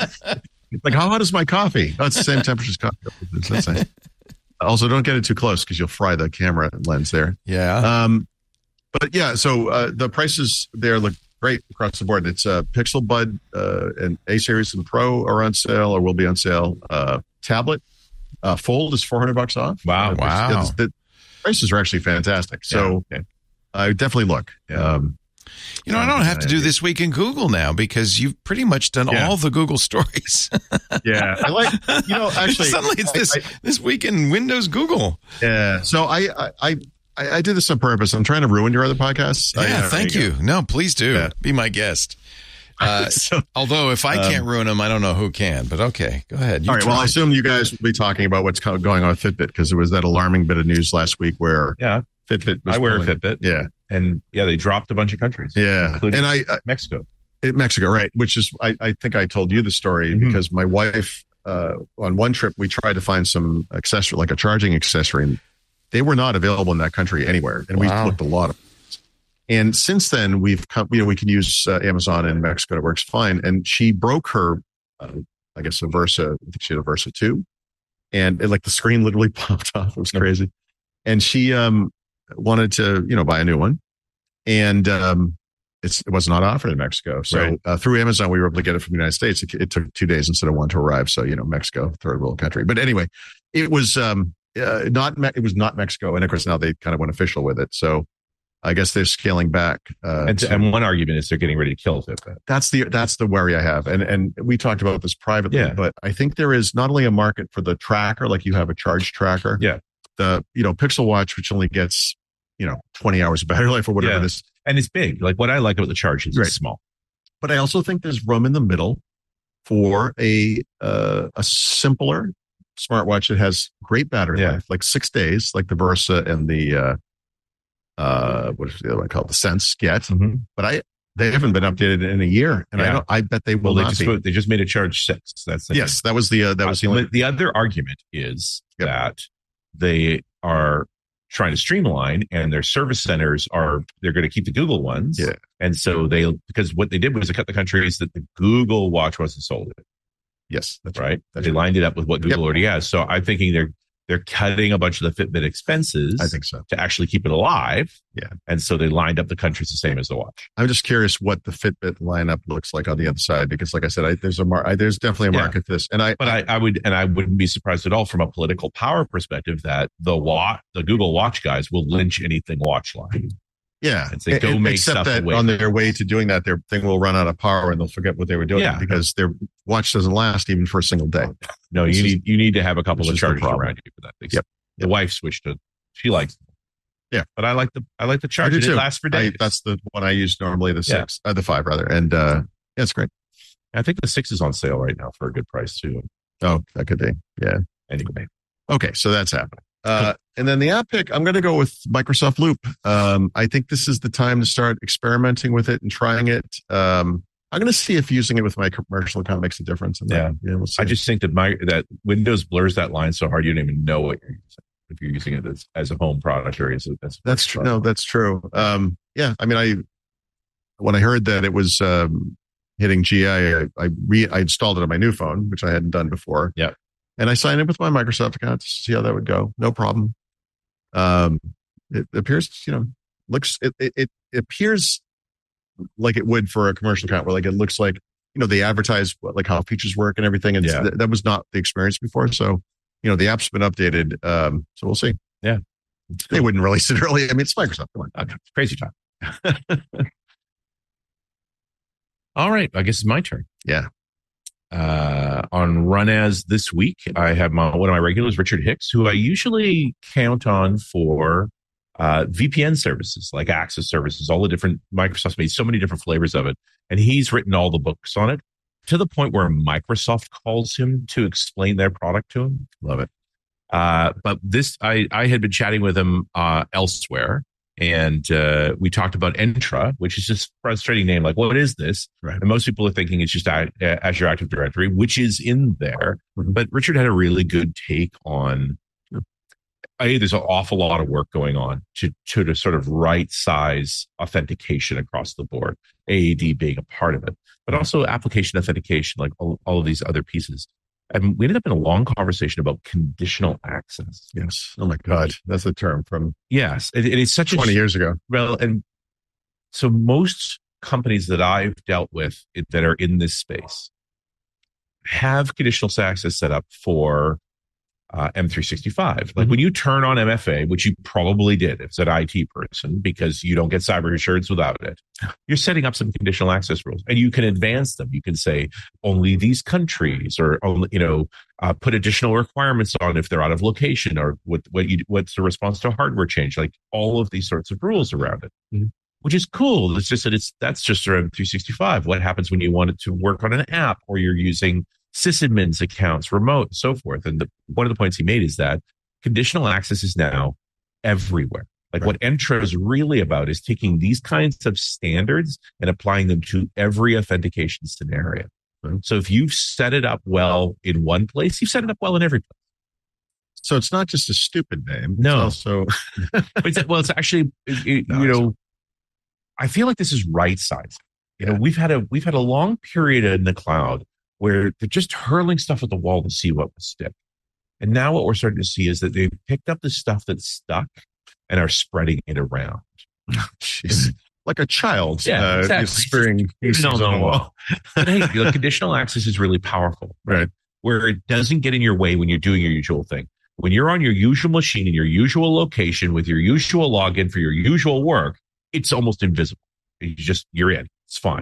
like, how hot is my coffee? Oh, it's the same temperature as coffee. That's nice. Also, don't get it too close because you'll fry the camera lens there. Yeah. Um, but yeah, so uh, the prices there look great across the board. It's uh, Pixel Bud uh, and A series and Pro are on sale or will be on sale. Uh, tablet uh, Fold is four hundred bucks off. Wow. Uh, Wow. yeah, the, the prices are actually fantastic. So Yeah. Okay. I definitely look. Yeah. Um, You know, I don't have to do This Week in Google now because you've pretty much done Yeah. all the Google stories. yeah, I like. You know, actually, Suddenly it's I- this I- This Week in Windows Google. yeah. So I, I, I, I did this on purpose. I'm trying to ruin your other podcasts. I- Yeah, uh, thank there you. go. No, please do. Yeah. Be my guest. Uh, So- although if I Um, can't ruin them, I don't know who can. But okay, go ahead. You All right. Well, try. I assume you guys will be talking about what's kind of going on with Fitbit because there was that alarming bit of news last week where Yeah. Fitbit was I wear a pulling- Fitbit. Yeah. And yeah, they dropped a bunch of countries. Yeah. Including And I, I Mexico. in Mexico, right? Which is, I, I think I told you the story Mhm. because my wife, uh, on one trip, we tried to find some accessory, like a charging accessory, and they were not available in that country anywhere. And Wow. we looked a lot of. And since then, we've come, you know, we can use uh, Amazon in Mexico. It works fine. And she broke her, uh, I guess, a Versa, I think she had a Versa two. And it, like the screen literally popped off. It was crazy. And she um, wanted to, you know, buy a new one. And um, it's, it was not offered in Mexico. So Right. uh, through Amazon, we were able to get it from the United States. It, it took two days instead of one to arrive. So, you know, Mexico, third world country. But anyway, it was um, uh, not, Me- it was not Mexico. And of course, now they kind of went official with it. So I guess they're scaling back. Uh, And, to- and one argument is they're getting ready to kill Fitbit. that's the that's the worry I have, and and we talked about this privately. Yeah. But I think there is not only a market for the tracker, like you have a charge tracker. Yeah. The you know Pixel Watch, which only gets you know twenty hours of battery life or whatever Yeah. it is. And it's big. Like what I like about the charge is Right. it's small. But I also think there's room in the middle for a uh, a simpler smartwatch that has great battery Yeah. life, like six days, like the Versa and the uh, uh, what is the other one called, the Sense get. Mhm. But I they haven't been updated in a year, and I Yeah. don't. I bet they will Well, they not just be. put- they just made a charge six. That's the Yes, that was the uh, that was the Uh, only. the, the other argument is Yep. that they are trying to streamline and their service centers are they're going to keep the Google ones. Yeah. And so they because what they did was they cut the countries that the Google Watch wasn't sold in, Yes, that's right? That's they right. lined it up with what Google Yep. already has. So I'm thinking they're they're cutting a bunch of the Fitbit expenses I think so. to actually keep it alive. Yeah. And so they lined up the countries the same as the watch. I'm just curious what the Fitbit lineup looks like on the other side because, like I said, I, there's a mar- I, there's definitely a Yeah. market for this, and I But I, I would, and I wouldn't be surprised at all from a political power perspective that the watch, the Google Watch guys will lynch anything watch line. yeah, and say, go E- make except stuff that away on from their way to doing that, their thing will run out of power and they'll forget what they were doing Yeah. because their watch doesn't last even for a single day. No, This you is- need you need to have a couple this of is the chargers problem. around you for that. Yep. Yep. The wife switched to she likes them. Yeah. But I like the I like the I charge. do and It too. lasts for I, days. that's the one I use normally, the Yeah. six, uh, the five rather, and uh, yeah, it's great. I think the six is on sale right now for a good price too. Oh, that could be, yeah. Anyway. Okay, so that's happening. Uh, and then the app pick, I'm going to go with Microsoft Loop. Um, I think this is the time to start experimenting with it and trying it. Um, I'm going to see if using it with my commercial account makes a difference. And then, yeah, we'll see. I just think that my that Windows blurs that line so hard you don't even know what you're using if you're using it as, as a home product or as a, as a that's true. No, that's true. Um, yeah, I mean, I when I heard that it was um, hitting G I, I I, re, I installed it on my new phone, which I hadn't done before. Yeah. And I signed in with my Microsoft account to see how that would go. No problem. Um, it appears, you know, looks it, it it appears like it would for a commercial account, where like it looks like you know they advertise what, like how features work and everything, and Yeah. th- that was not the experience before. So you know the app's been updated. Um, so we'll see. Yeah. They wouldn't release it early. I mean, it's Microsoft. Come on. Okay. Crazy time. All right. I guess it's my turn. Yeah. Uh, on Run As this week, I have my, one of my regulars, Richard Hicks, who I usually count on for uh, V P N services like Access services, all the different Microsoft's made so many different flavors of it. And he's written all the books on it to the point where Microsoft calls him to explain their product to him. Love it. Uh, but this, I, I had been chatting with him uh, elsewhere. And uh, we talked about Entra, which is just a frustrating name. Like, what is this? Right. And most people are thinking it's just Azure Active Directory, which is in there. Mm-hmm. But Richard had a really good take on, I, there's an awful lot of work going on to, to, to sort of right size authentication across the board, A A D being a part of it, but also application authentication, like all, all of these other pieces. And we ended up in a long conversation about conditional access. Yes. Oh my God. That's a term from Yes. It, it is such twenty a, years ago. Well, and so most companies that I've dealt with that are in this space have conditional access set up for uh, M three sixty-five. Like Mm-hmm. when you turn on M F A, which you probably did if it's an I T person, because you don't get cyber insurance without it, you're setting up some conditional access rules, and you can advance them. You can say only these countries, or only, you know, uh, put additional requirements on if they're out of location, or what what you what's the response to a hardware change, like all of these sorts of rules around it. Mm-hmm. Which is cool. It's just that it's that's just around three sixty-five. What happens when you want it to work on an app, or you're using sysadmins accounts, remote, and so forth? And the, one of the points he made is that conditional access is now everywhere. Like right. What Entra is really about is taking these kinds of standards and applying them to every authentication scenario. Right. So if you've set it up well in one place, you've set it up well in every place. So it's not just a stupid name. No. It's also, it's, well, it's actually, it, no, you know, I feel like this is right size. You know, yeah. we've had a we've had a long period in the cloud where they're just hurling stuff at the wall to see what will stick. And now what we're starting to see is that they've picked up the stuff that's stuck and are spreading it around. Jeez. Like a child, yeah, uh, exactly. spearing pieces on the wall. But hey, the conditional access is really powerful, right? Where it doesn't get in your way when you're doing your usual thing. When you're on your usual machine in your usual location with your usual login for your usual work, it's almost invisible. You just, you're in. It's fine.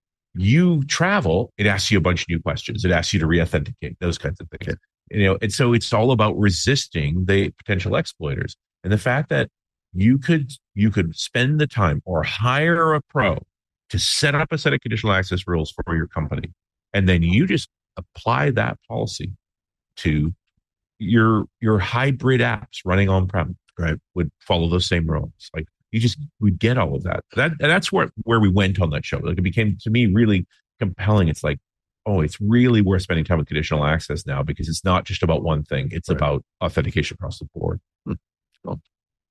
You travel, it asks you a bunch of new questions. It asks you to re-authenticate, those kinds of things. Okay. You know, and so it's all about resisting the potential exploiters. And the fact that you could you could spend the time or hire a pro to set up a set of conditional access rules for your company, and then you just apply that policy to your your hybrid apps running on-prem, right? Would follow those same rules. Like you just would get all of that. That and that's where where we went on that show. Like it became to me really compelling. It's like, oh, it's really worth spending time with conditional access now because it's not just about one thing. It's right. about authentication across the board. Hmm. Cool.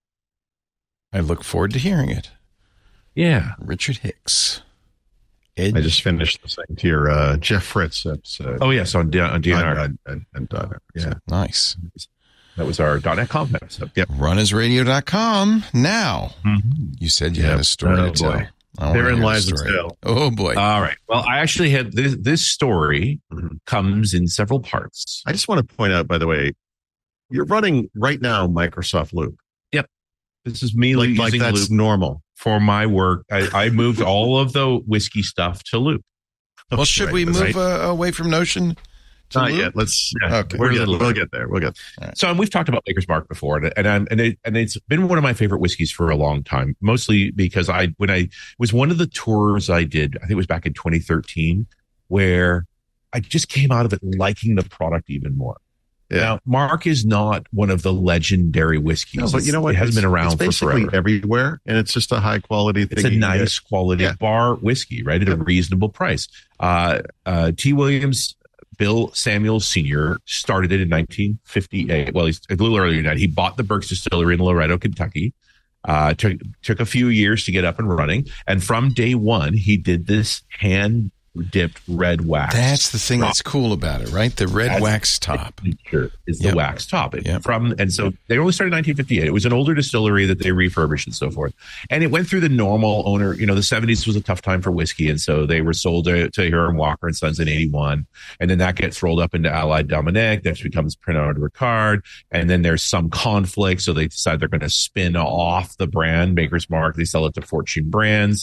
I look forward to hearing it. Yeah. Richard Hicks. Ed. I just finished listening to your uh, Jeff Fritz episode. Oh, yes, on, D- on D N R. On, on, on, on, yeah. So, nice. That was our .NET Conf episode. Yep. run as radio dot com. Now, mm-hmm. you said you yep. had a story oh, to tell. Boy. Therein lies the tale. Oh, boy. All right. Well, I actually had this, this story mm-hmm. comes in several parts. I just want to point out, by the way, you're running right now Microsoft Loop. Yep. This is me like, using like that's Loop normal for my work. I, I moved all of the whiskey stuff to Loop. Well, should right, we move right. uh, away from Notion? Not Loop? yet. Let's. Yeah, okay. We're good. We'll get there. We'll get there. Right. So we've talked about Maker's Mark before, and and I'm, and, it, and it's been one of my favorite whiskeys for a long time. Mostly because I when I it was one of the tours I did. I think it was back in twenty thirteen, where I just came out of it liking the product even more. Yeah. Now, Mark is not one of the legendary whiskeys. No, but you know what? It hasn't it's, been around it's for forever. Everywhere, and it's just a high quality thing. It's a nice quality yeah. bar whiskey, right? At yeah. a reasonable price. Uh, uh, T. Williams, Bill Samuels Senior started it in nineteen fifty-eight. Well, he's a little earlier than that. He bought the Burke's Distillery in Laredo, Kentucky. Uh, took, took a few years to get up and running. And from day one, he did this hand dipped red wax. That's the thing top. That's cool about it, right? The red that's wax top is yep. the wax top. It, yep. From and so they only started in nineteen fifty-eight. It was an older distillery that they refurbished and so forth. And it went through the normal owner. You know, the seventies was a tough time for whiskey, and so they were sold to, to Hiram Walker and Sons in eighty-one. And then that gets rolled up into Allied Dominic. That becomes Pernod Ricard. And then there's some conflict, so they decide they're going to spin off the brand Maker's Mark. They sell it to Fortune Brands.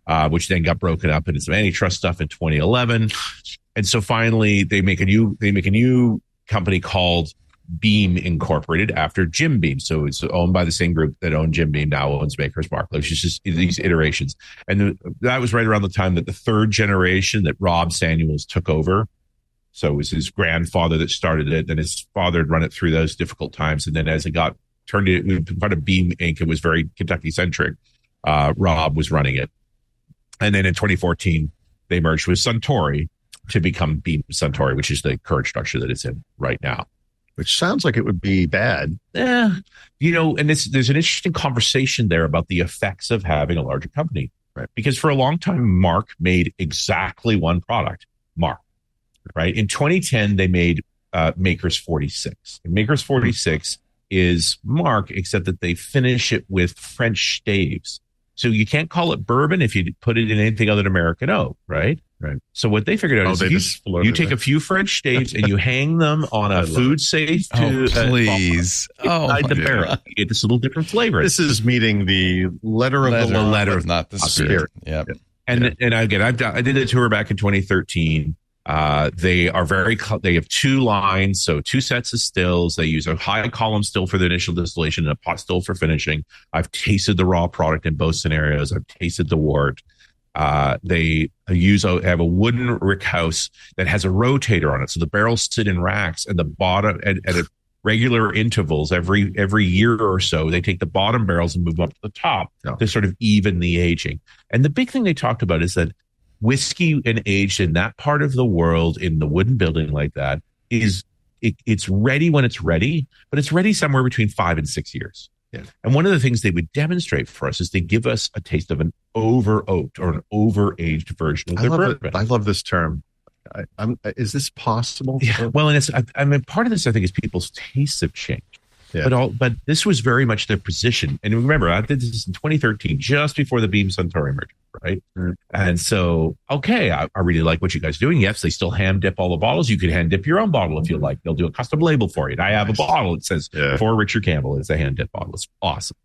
uh, which then got broken up into some antitrust stuff in twenty eleven. And so finally they make a new, they make a new company called Beam Incorporated after Jim Beam. So it's owned by the same group that owned Jim Beam, now owns Maker's Mark. It's just these iterations. And the, that was right around the time that the third generation that Rob Samuels took over. So it was his grandfather that started it. Then his father had run it through those difficult times. And then as it got turned into part of Beam Incorporated, it was very Kentucky centric. Uh, Rob was running it. And then in twenty fourteen, they merged with Suntory to become Beam Suntory, which is the current structure that it's in right now. Which sounds like it would be bad. Yeah. You know, and it's, there's an interesting conversation there about the effects of having a larger company. Right. Because for a long time, Mark made exactly one product, Mark. Right. In twenty ten, they made uh, Maker's forty-six. And Maker's forty-six is Mark, except that they finish it with French staves. So you can't call it bourbon if you put it in anything other than American oak, right? Right. So what they figured out Oh, is they if you, just floated you take it. a few French staves and you hang them on a food safe to Oh, please. uh, Oh, inside my the barrel. God. You get this little different flavor. This is meeting the letter of Letter, the law. letter but of not the not spirit. Yep. And and again, I've done, I did a tour back in twenty thirteen. Uh, they are very, co- they have two lines, so two sets of stills. They use a high column still for the initial distillation and a pot still for finishing. I've tasted the raw product in both scenarios. I've tasted the wort. Uh, they use a, have a wooden rick house that has a rotator on it. So the barrels sit in racks and the bottom at, at a regular intervals every, every year or so, they take the bottom barrels and move them up to the top Yeah. to sort of even the aging. And the big thing they talked about is that whiskey and aged in that part of the world in the wooden building like that is it, it's ready when it's ready, but it's ready somewhere between five and six years. Yeah. And one of the things they would demonstrate for us is they give us a taste of an over oaked or an over aged version of I their love bourbon. it. I love this term. I, I'm, is this possible? Yeah. Well, and it's, I, I mean, part of this, I think, is people's tastes have changed. Yeah. But all, but this was very much their position. And remember, I did this in twenty thirteen, just before the Beam Suntory merger, right? Mm. And so, okay, I, I really like what you guys are doing. Yes, they still hand dip all the bottles. You could hand dip your own bottle if you like. They'll do a custom label for you. And I have a bottle. It says Yeah. for Richard Campbell. It's a hand dip bottle. It's awesome.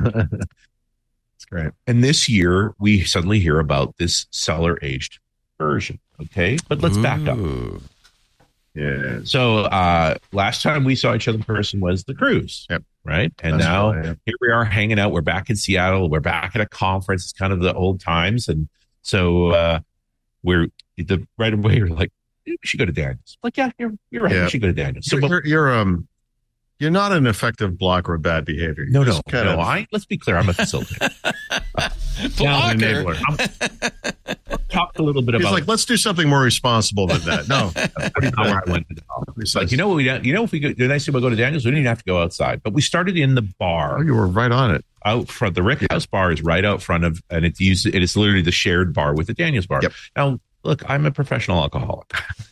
It's great. And this year, we suddenly hear about this cellar aged version. Okay, but let's back up. Ooh. Yeah. So uh, last time we saw each other in person was the cruise. Yep. Right. And That's now right, yeah. here we are hanging out. We're back in Seattle. We're back at a conference. It's kind of the old times. And so uh, we're the right away, we're like, we should go to Daniels. Like, yeah, you're, you're right. Yeah. We should go to Daniels. So, So but, you're, you're um you're not an effective blocker of bad behavior. no, You're no, just kind no. of I, let's be clear. I'm a facilitator. Now, an Blocker. enabler. I'm, talk a little bit He's about like, let's do something more responsible than that. No, how I went to the It's like, you know what we don't, you know, if we go, the nice thing about go to Daniels, we didn't even have to go outside, but we started in the bar. Oh, you were right on it. Out front. The Rick House bar is right out front of, and it's used, it is literally the shared bar with the Daniels bar. Yep. Now, look, I'm a professional alcoholic.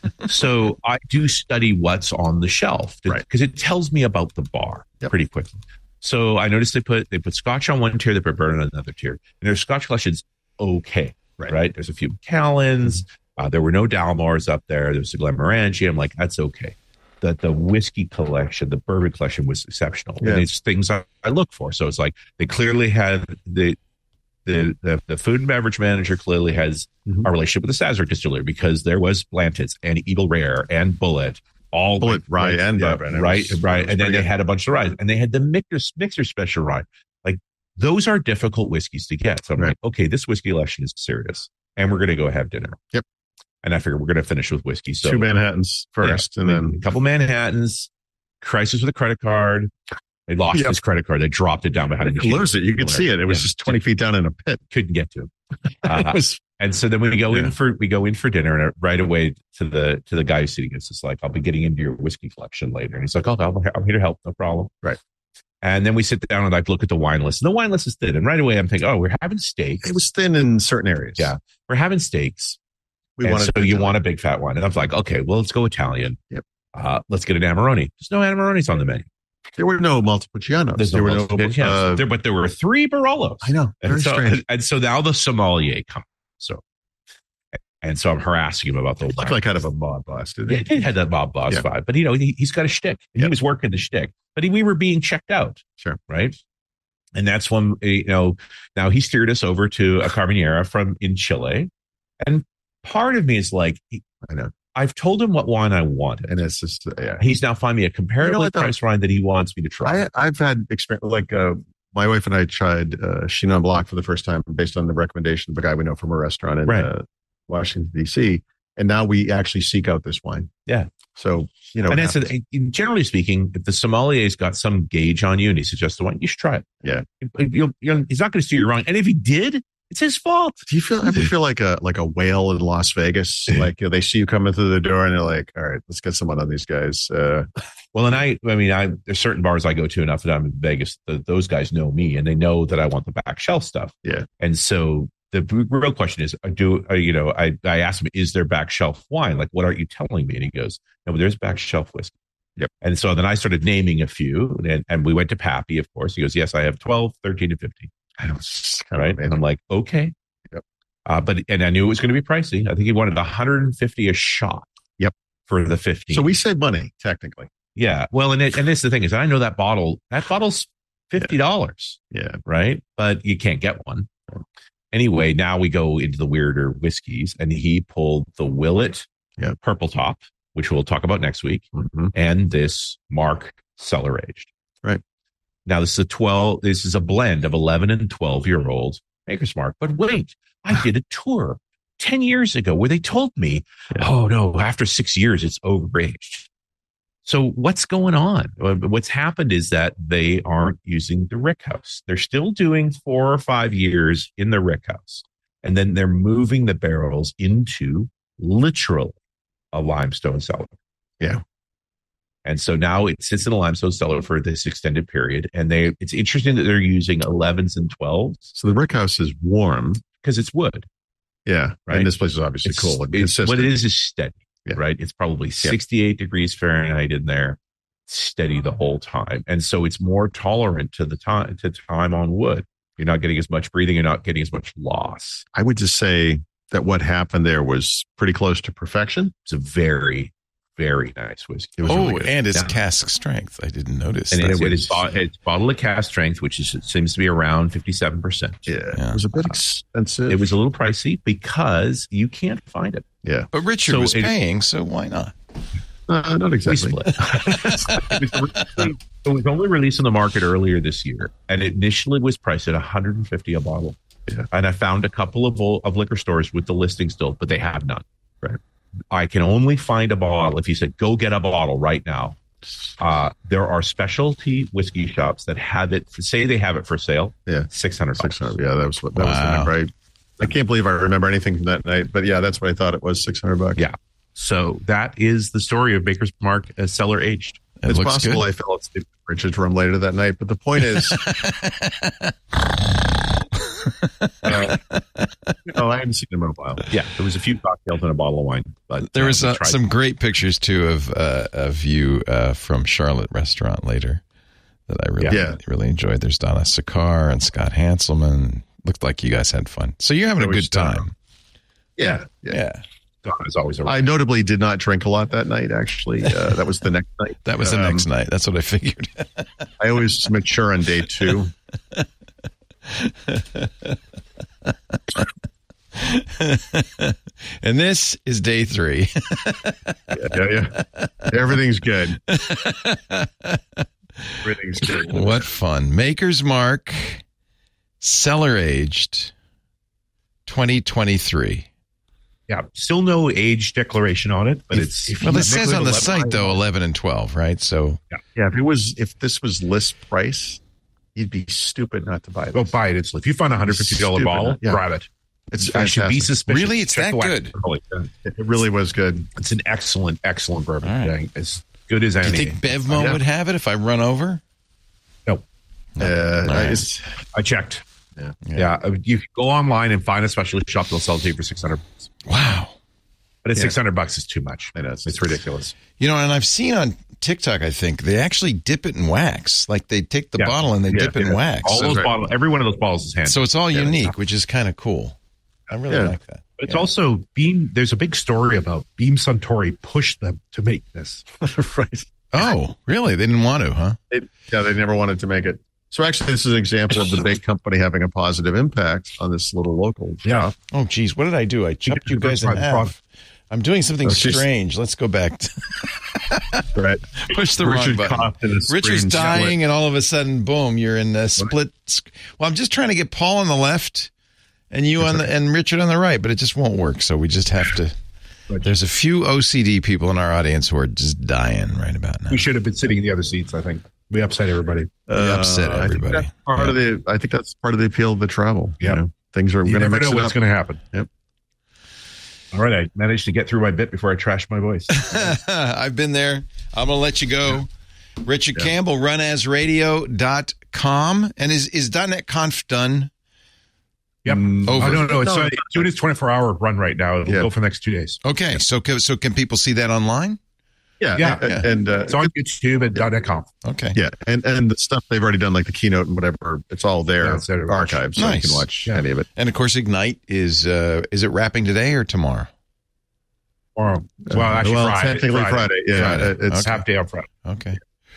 So I do study what's on the shelf Right. because it tells me about the bar Yep. pretty quickly. So I noticed they put, they put scotch on one tier, they put bourbon on another tier. And their scotch collection's okay. Right. Right. There's a few Macallans. Uh, there were no Dalmores up there. There was a Glenmorangie. I'm like, that's okay. The, the whiskey collection, the bourbon collection was exceptional. Yeah. And it's things I, I look for. So it's like they clearly had the the the, the food and beverage manager clearly has Mhm. a relationship with the Sazerac distillery because there was Blanton's and Eagle Rare and Bullet, all Bullet rye and yeah, bourbon. It right, was- right. it was And then pretty they good. had a bunch of rye, and they had the mixer mixer special rye. Like those are difficult whiskeys to get. So I'm Right. like, okay, this whiskey collection is serious, and we're going to go have dinner. Yep. And I figure we're going to finish with whiskey. So Two Manhattans first, yeah, and a then couple Manhattans, crisis with a credit card. They lost Yep. his credit card. They dropped it down behind a you machine. lose it. You could see it. It was Yeah. just twenty feet down in a pit. Couldn't get to him. It Uh, was and so then we go Yeah. in for we go in for dinner, and right away to the to the guy who's sitting us, it's like, I'll be getting into your whiskey collection later. And he's like, oh, I'm I'm here to help, no problem. Right. And then we sit down and I look at the wine list. And the wine list is thin. And right away I'm thinking, oh, we're having steaks. it was thin in certain areas. Yeah. We're having steaks. we and wanted so you to- want a big fat one. And I was like, okay, well, let's go Italian. Yep. Uh, let's get an Amarone. There's no Amarones on the menu. There were no Montepulcianos. There's there no were no. multiple- Uh, there, but there were three Barolos. I know. Very And so, strange. and so now the sommelier comes. So, and so I'm harassing him about the It looked like kind of a mob boss, didn't Yeah, it? it had that Bob Boss Yeah. vibe, but you know, he, he's got a shtick, and he Yep. was working the shtick, but he, we were being checked out. Sure. Right. And that's when, you know, now he steered us over to a Carbonera from in Chile. And part of me is like, I know. I've told him what wine I wanted. And it's just, uh, yeah. He's now finding me a comparably You know what, though? priced wine that he wants me to try. I, I've had experience, like uh, my wife and I tried uh, Chenin Blanc for the first time based on the recommendation of a guy we know from a restaurant in Right. uh, Washington, D C. And now we actually seek out this wine. Yeah. So, you know, and it it's a, happens. generally speaking, if the sommelier's got some gauge on you and he suggests the wine, you should try it. Yeah. You'll, you'll, he's not going to steer you wrong. And if he did, it's his fault. Do you feel ever feel like a like a whale in Las Vegas? Like you know, they see you coming through the door and they're like, "All right, let's get someone on these guys." Uh, Well, and I, I mean, I there's certain bars I go to enough that I'm in Vegas. The, those guys know me and they know that I want the back shelf stuff. Yeah. And so the real question is, do uh, you know? I I asked him, is there back shelf wine? Like, what aren't you telling me? And he goes, no, but there's back shelf whiskey. Yep. And so then I started naming a few, and, and we went to Pappy, of course. He goes, yes, I have twelve, thirteen, and fifteen. I don't. It's All kind of right. amazing. And I'm like, okay. Yep. Uh, but and I knew it was going to be pricey. I think he wanted one hundred fifty a shot. Yep. For the fifteen. So we save money technically. Yeah. Well, and it, and this is the thing is, I know that bottle. That bottle's fifty dollars, Yeah. right? But you can't get one. Anyway, now we go into the weirder whiskeys, and he pulled the Willet, Yeah. Purple Top, which we'll talk about next week, Mm-hmm. and this Mark Cellar Aged. Right. Now this is a twelve. This is a blend of eleven and twelve year old Maker's Mark. But wait, I did a tour ten years ago where they told me, Yeah. oh no, after six years it's overaged. So what's going on? What's happened is that they aren't using the rick house. They're still doing four or five years in the rick house, and then they're moving the barrels into literally a limestone cellar. Yeah. And so now it sits in a limestone cellar for this extended period. And they, it's interesting that they're using elevens and twelves So the Rick House is warm. because it's wood, Yeah. Right. And this place is obviously it's, cool. And it's, consistent. what it is is steady, Yeah. right? It's probably sixty-eight degrees Fahrenheit in there, steady the whole time. And so it's more tolerant to the time, to time on wood. You're not getting as much breathing. You're not getting as much loss. I would just say that what happened there was pretty close to perfection. It's a very, very nice whiskey. It was Oh, really good. and it's Yeah. cask strength. I didn't notice. And that. it, it is bo- it's bottle of cast strength, which is, it seems to be around fifty-seven percent. Yeah. Yeah. It was a bit expensive. It was a little pricey because you can't find it. Yeah. But Richard So was it- paying, so why not? Uh, not We exactly. split. it, was, it was only released on the market earlier this year, and it initially was priced at one hundred fifty a bottle. Yeah. And I found a couple of of liquor stores with the listing still, but they have none. Right. I can only find a bottle if you said, "Go get a bottle right now." Uh, there are specialty whiskey shops that have it. Say they have it for sale. Yeah. six hundred. six hundred. Yeah, that was what that was the Wow. number. I, I can't believe I remember anything from that night, but yeah, that's what I thought it was. six hundred bucks. Yeah. So that is the story of Baker's Mark as cellar aged. It It's looks possible good. I fell asleep in Richard's room later that night, but the point is, uh, you know, I hadn't seen him in a while. Yeah, there was a few cocktails and a bottle of wine, but There uh, was we uh, tried- some great pictures too of uh, of you uh, from Charlotte Restaurant later that I really Yeah. really enjoyed. There's Donna Sakar and Scott Hanselman. Looked like you guys had fun. So you're having It a was, good uh, time. Yeah, yeah. Yeah, Donna's always around. I notably did not drink a lot that night. Actually, uh, that was the next night. that was the Um, next night. That's what I figured. I always mature on day two. And this is day three. Yeah, yeah. Everything's good. Everything's good. What fun. Maker's Mark, cellar aged, twenty twenty-three. Yeah, still no age declaration on it, but If- it's if Well, you it says on the eleven site, though, eleven and twelve, right? So Yeah, if it was, if this was list price, you'd be stupid not to buy this. Go buy it. It's if you find a hundred fifty dollar Stupid, bottle, yeah. grab it. It's I should be fantastic. suspicious. Really? It's Check that the wax good? early. It really was good. It's an excellent, excellent bourbon. All right. Yeah, as good as do you any. think Bevmo Yeah. would have it if I run over? No, Uh, right. it's, I checked. Yeah. yeah. uh, You can go online and find a specialty shop. They'll sell it to you for six hundred. Wow. But it's Yeah. six hundred bucks is too much. I know, it's- It's ridiculous. You know, and I've seen on TikTok, I think, they actually dip it in wax. Like they take the Yeah. bottle and they Yeah, dip it in yeah. wax. All So, those right. bottles, every one of those bottles is handmade. so it's all Yeah. unique, which is kind of cool. I really Yeah. like that. It's Yeah. also Beam. There's a big story about Beam Suntory pushed them to make this. right. Oh, really? They didn't want to, huh? It, yeah, they never wanted to make it. So actually, this is an example of the big company having a positive impact on this little local Yeah. shop. Oh, geez. What did I do? I chopped you guys in Diversify the half. product. I'm doing something Oh, she's- strange. Let's go back. To Right. push the Richard wrong button. coughed in a Richard's screen dying, split. and all of a sudden, boom, you're in the split. sc- Well, I'm just trying to get Paul on the left and you on the and Richard on the right, but it just won't work. So we just have to. There's a few O C D people in our audience who are just dying right about now. We should have been sitting in the other seats, I think. We upset everybody. We upset Uh, I think everybody. that's part of the. I think that's part of the appeal of the travel. Yeah. You know, things are You going to never mix know it what's up. going to happen. Yep. All right. I managed to get through my bit before I trashed my voice. I've been there. I'm going to let you go. Richard Campbell, run as radio dot com. And is, is .NET Conf done? Yep. Over. Oh, no, no. It's, No. uh, it's doing its twenty-four hour run right now. It'll Yeah. go for the next two days. Okay. So, can- so can people see that online? Yeah. Yeah. and, and uh, It's on YouTube at .NET Conf. Okay. yeah, and and the stuff they've already done, like the keynote and whatever, it's all there, Yeah, it's there to watch. archived, so Nice. you can watch Yeah. any of it. And of course, Ignite is, uh, is it wrapping today or tomorrow? Or, well, actually, well, Friday. technically Friday. Yeah, Friday. it- it's It's half day on Friday. Okay.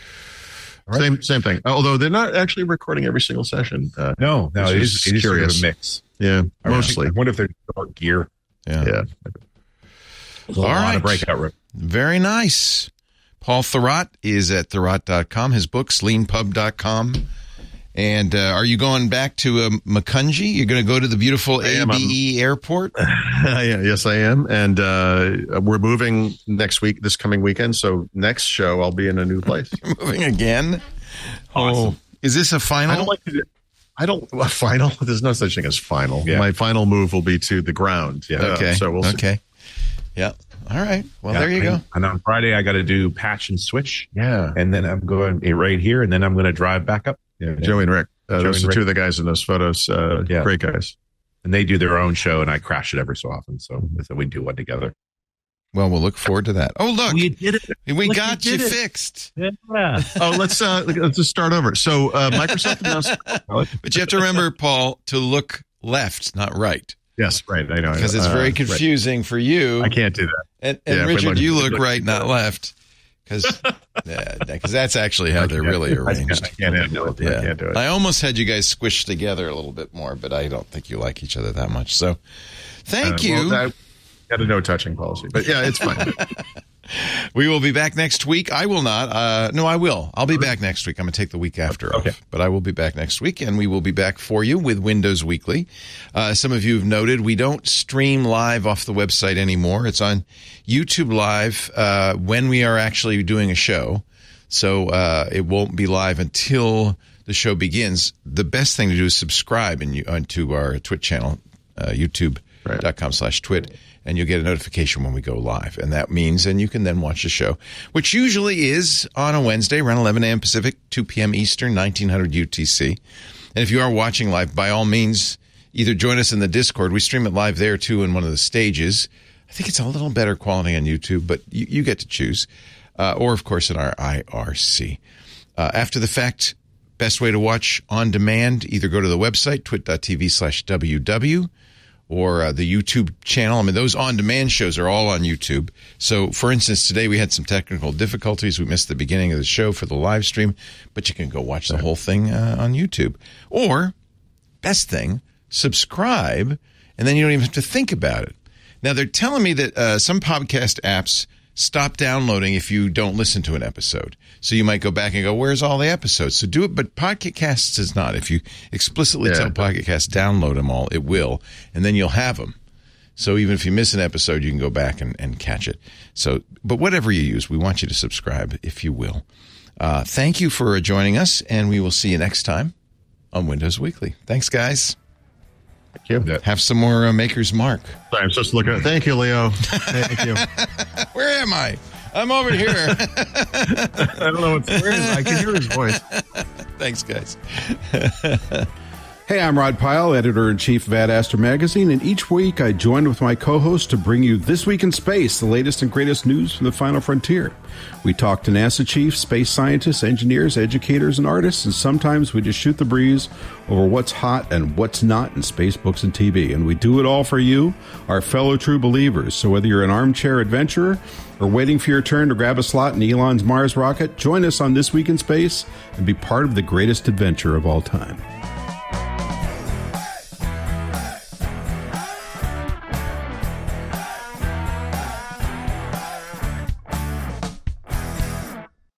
same same thing. Although they're not actually recording every single session. Uh, No, no, Which it is is, it is sort of curious. a mix. yeah, I mostly. I wonder if there's dark gear. Yeah. Yeah. There's a All lot right. of breakout room. Very nice. Paul Thurrott is at Thurrott dot com. His books, lean pub dot com. And uh, are you going back to uh, Macungie? You're going to go to the beautiful I am. A B E airport? yeah, yes, I am, and uh, we're moving next week, this coming weekend. So next show, I'll be in a new place. Moving again? Oh, is this a I final? don't like to. do- I don't a final. There's no such thing as final. Yeah. My final move will be to the ground. Yeah. Okay. so we'll see. okay. Yeah. All right. Well, Yeah, there you go. and, and on Friday, I got to do patch and switch. Yeah. And then I'm going right here, and then I'm going to drive back up. Yeah, Joey and Rick. Uh, Joey those and are two Rick. of the guys in those photos. Uh, Yeah. Great guys. And they do their own show, and I crash it every so often. So, so we do one together. Well, we'll look forward to that. Oh, look. We, did it. got you you did it. fixed. Yeah. Oh, let's uh, let's just start over. So uh, Microsoft announced. But you have to remember, Paul, to look left, not right. Yes, right. I know Because it's Uh, very right. confusing for you. I can't do that. And, and Yeah, if we Richard, look- you if we look look- right, not left. Because that's actually how they're really I can't, arranged. I can't handle it. I Yeah. can't do it. I almost had you guys squished together a little bit more, but I don't think you like each other that much. So thank Uh, you. well, I got a no touching policy, but yeah, it's fine. We will be back next week. I will not. Uh, no, I will. I'll be back next week. I'm going to take the week after Okay. off, but I will be back next week, and we will be back for you with Windows Weekly. Uh, some of you have noted we don't stream live off the website anymore. It's on YouTube Live uh, when we are actually doing a show, so uh, it won't be live until the show begins. The best thing to do is subscribe and you, uh, to our Twitch channel, uh, youtube.com slash twit. And you'll get a notification when we go live. And that means, and you can then watch the show, which usually is on a Wednesday around eleven a.m. Pacific, two p.m. Eastern, nineteen hundred U T C. And if you are watching live, by all means, either join us in the Discord. We stream it live there, too, in one of the stages. I think it's a little better quality on YouTube, but you, you get to choose. Uh, or, of course, in our I R C. Uh, after the fact, best way to watch on demand, either go to the website, twit.tv slash WW, or uh, the YouTube channel. I mean, those on-demand shows are all on YouTube. So, for instance, today we had some technical difficulties. We missed the beginning of the show for the live stream, but you can go watch the whole thing uh, on YouTube. Or, best thing, subscribe, and then you don't even have to think about it. Now, they're telling me that uh, some podcast apps stop downloading if you don't listen to an episode. So you might go back and go, where's all the episodes? So do it, but Pocket Casts does not. If you explicitly Yeah. tell Pocket Cast download them all, it will, and then you'll have them. So even if you miss an episode, you can go back and, and catch it. So, but whatever you use, we want you to subscribe, if you will. Uh, thank you for joining us, and we will see you next time on Windows Weekly. Thanks, guys. Thank you. Have some more uh, Maker's Mark. Sorry, I'm supposed to look at. Thank you, Leo. Thank you. Where am I? I'm over here. I don't know what's Where is I can hear his voice. Thanks, guys. Hey, I'm Rod Pyle, editor-in-chief of Ad Astra Magazine, and each week I join with my co-host to bring you This Week in Space, the latest and greatest news from the final frontier. We talk to NASA chiefs, space scientists, engineers, educators, and artists, and sometimes we just shoot the breeze over what's hot and what's not in space, books, and T V. And we do it all for you, our fellow true believers. So whether you're an armchair adventurer or waiting for your turn to grab a slot in Elon's Mars rocket, join us on This Week in Space and be part of the greatest adventure of all time.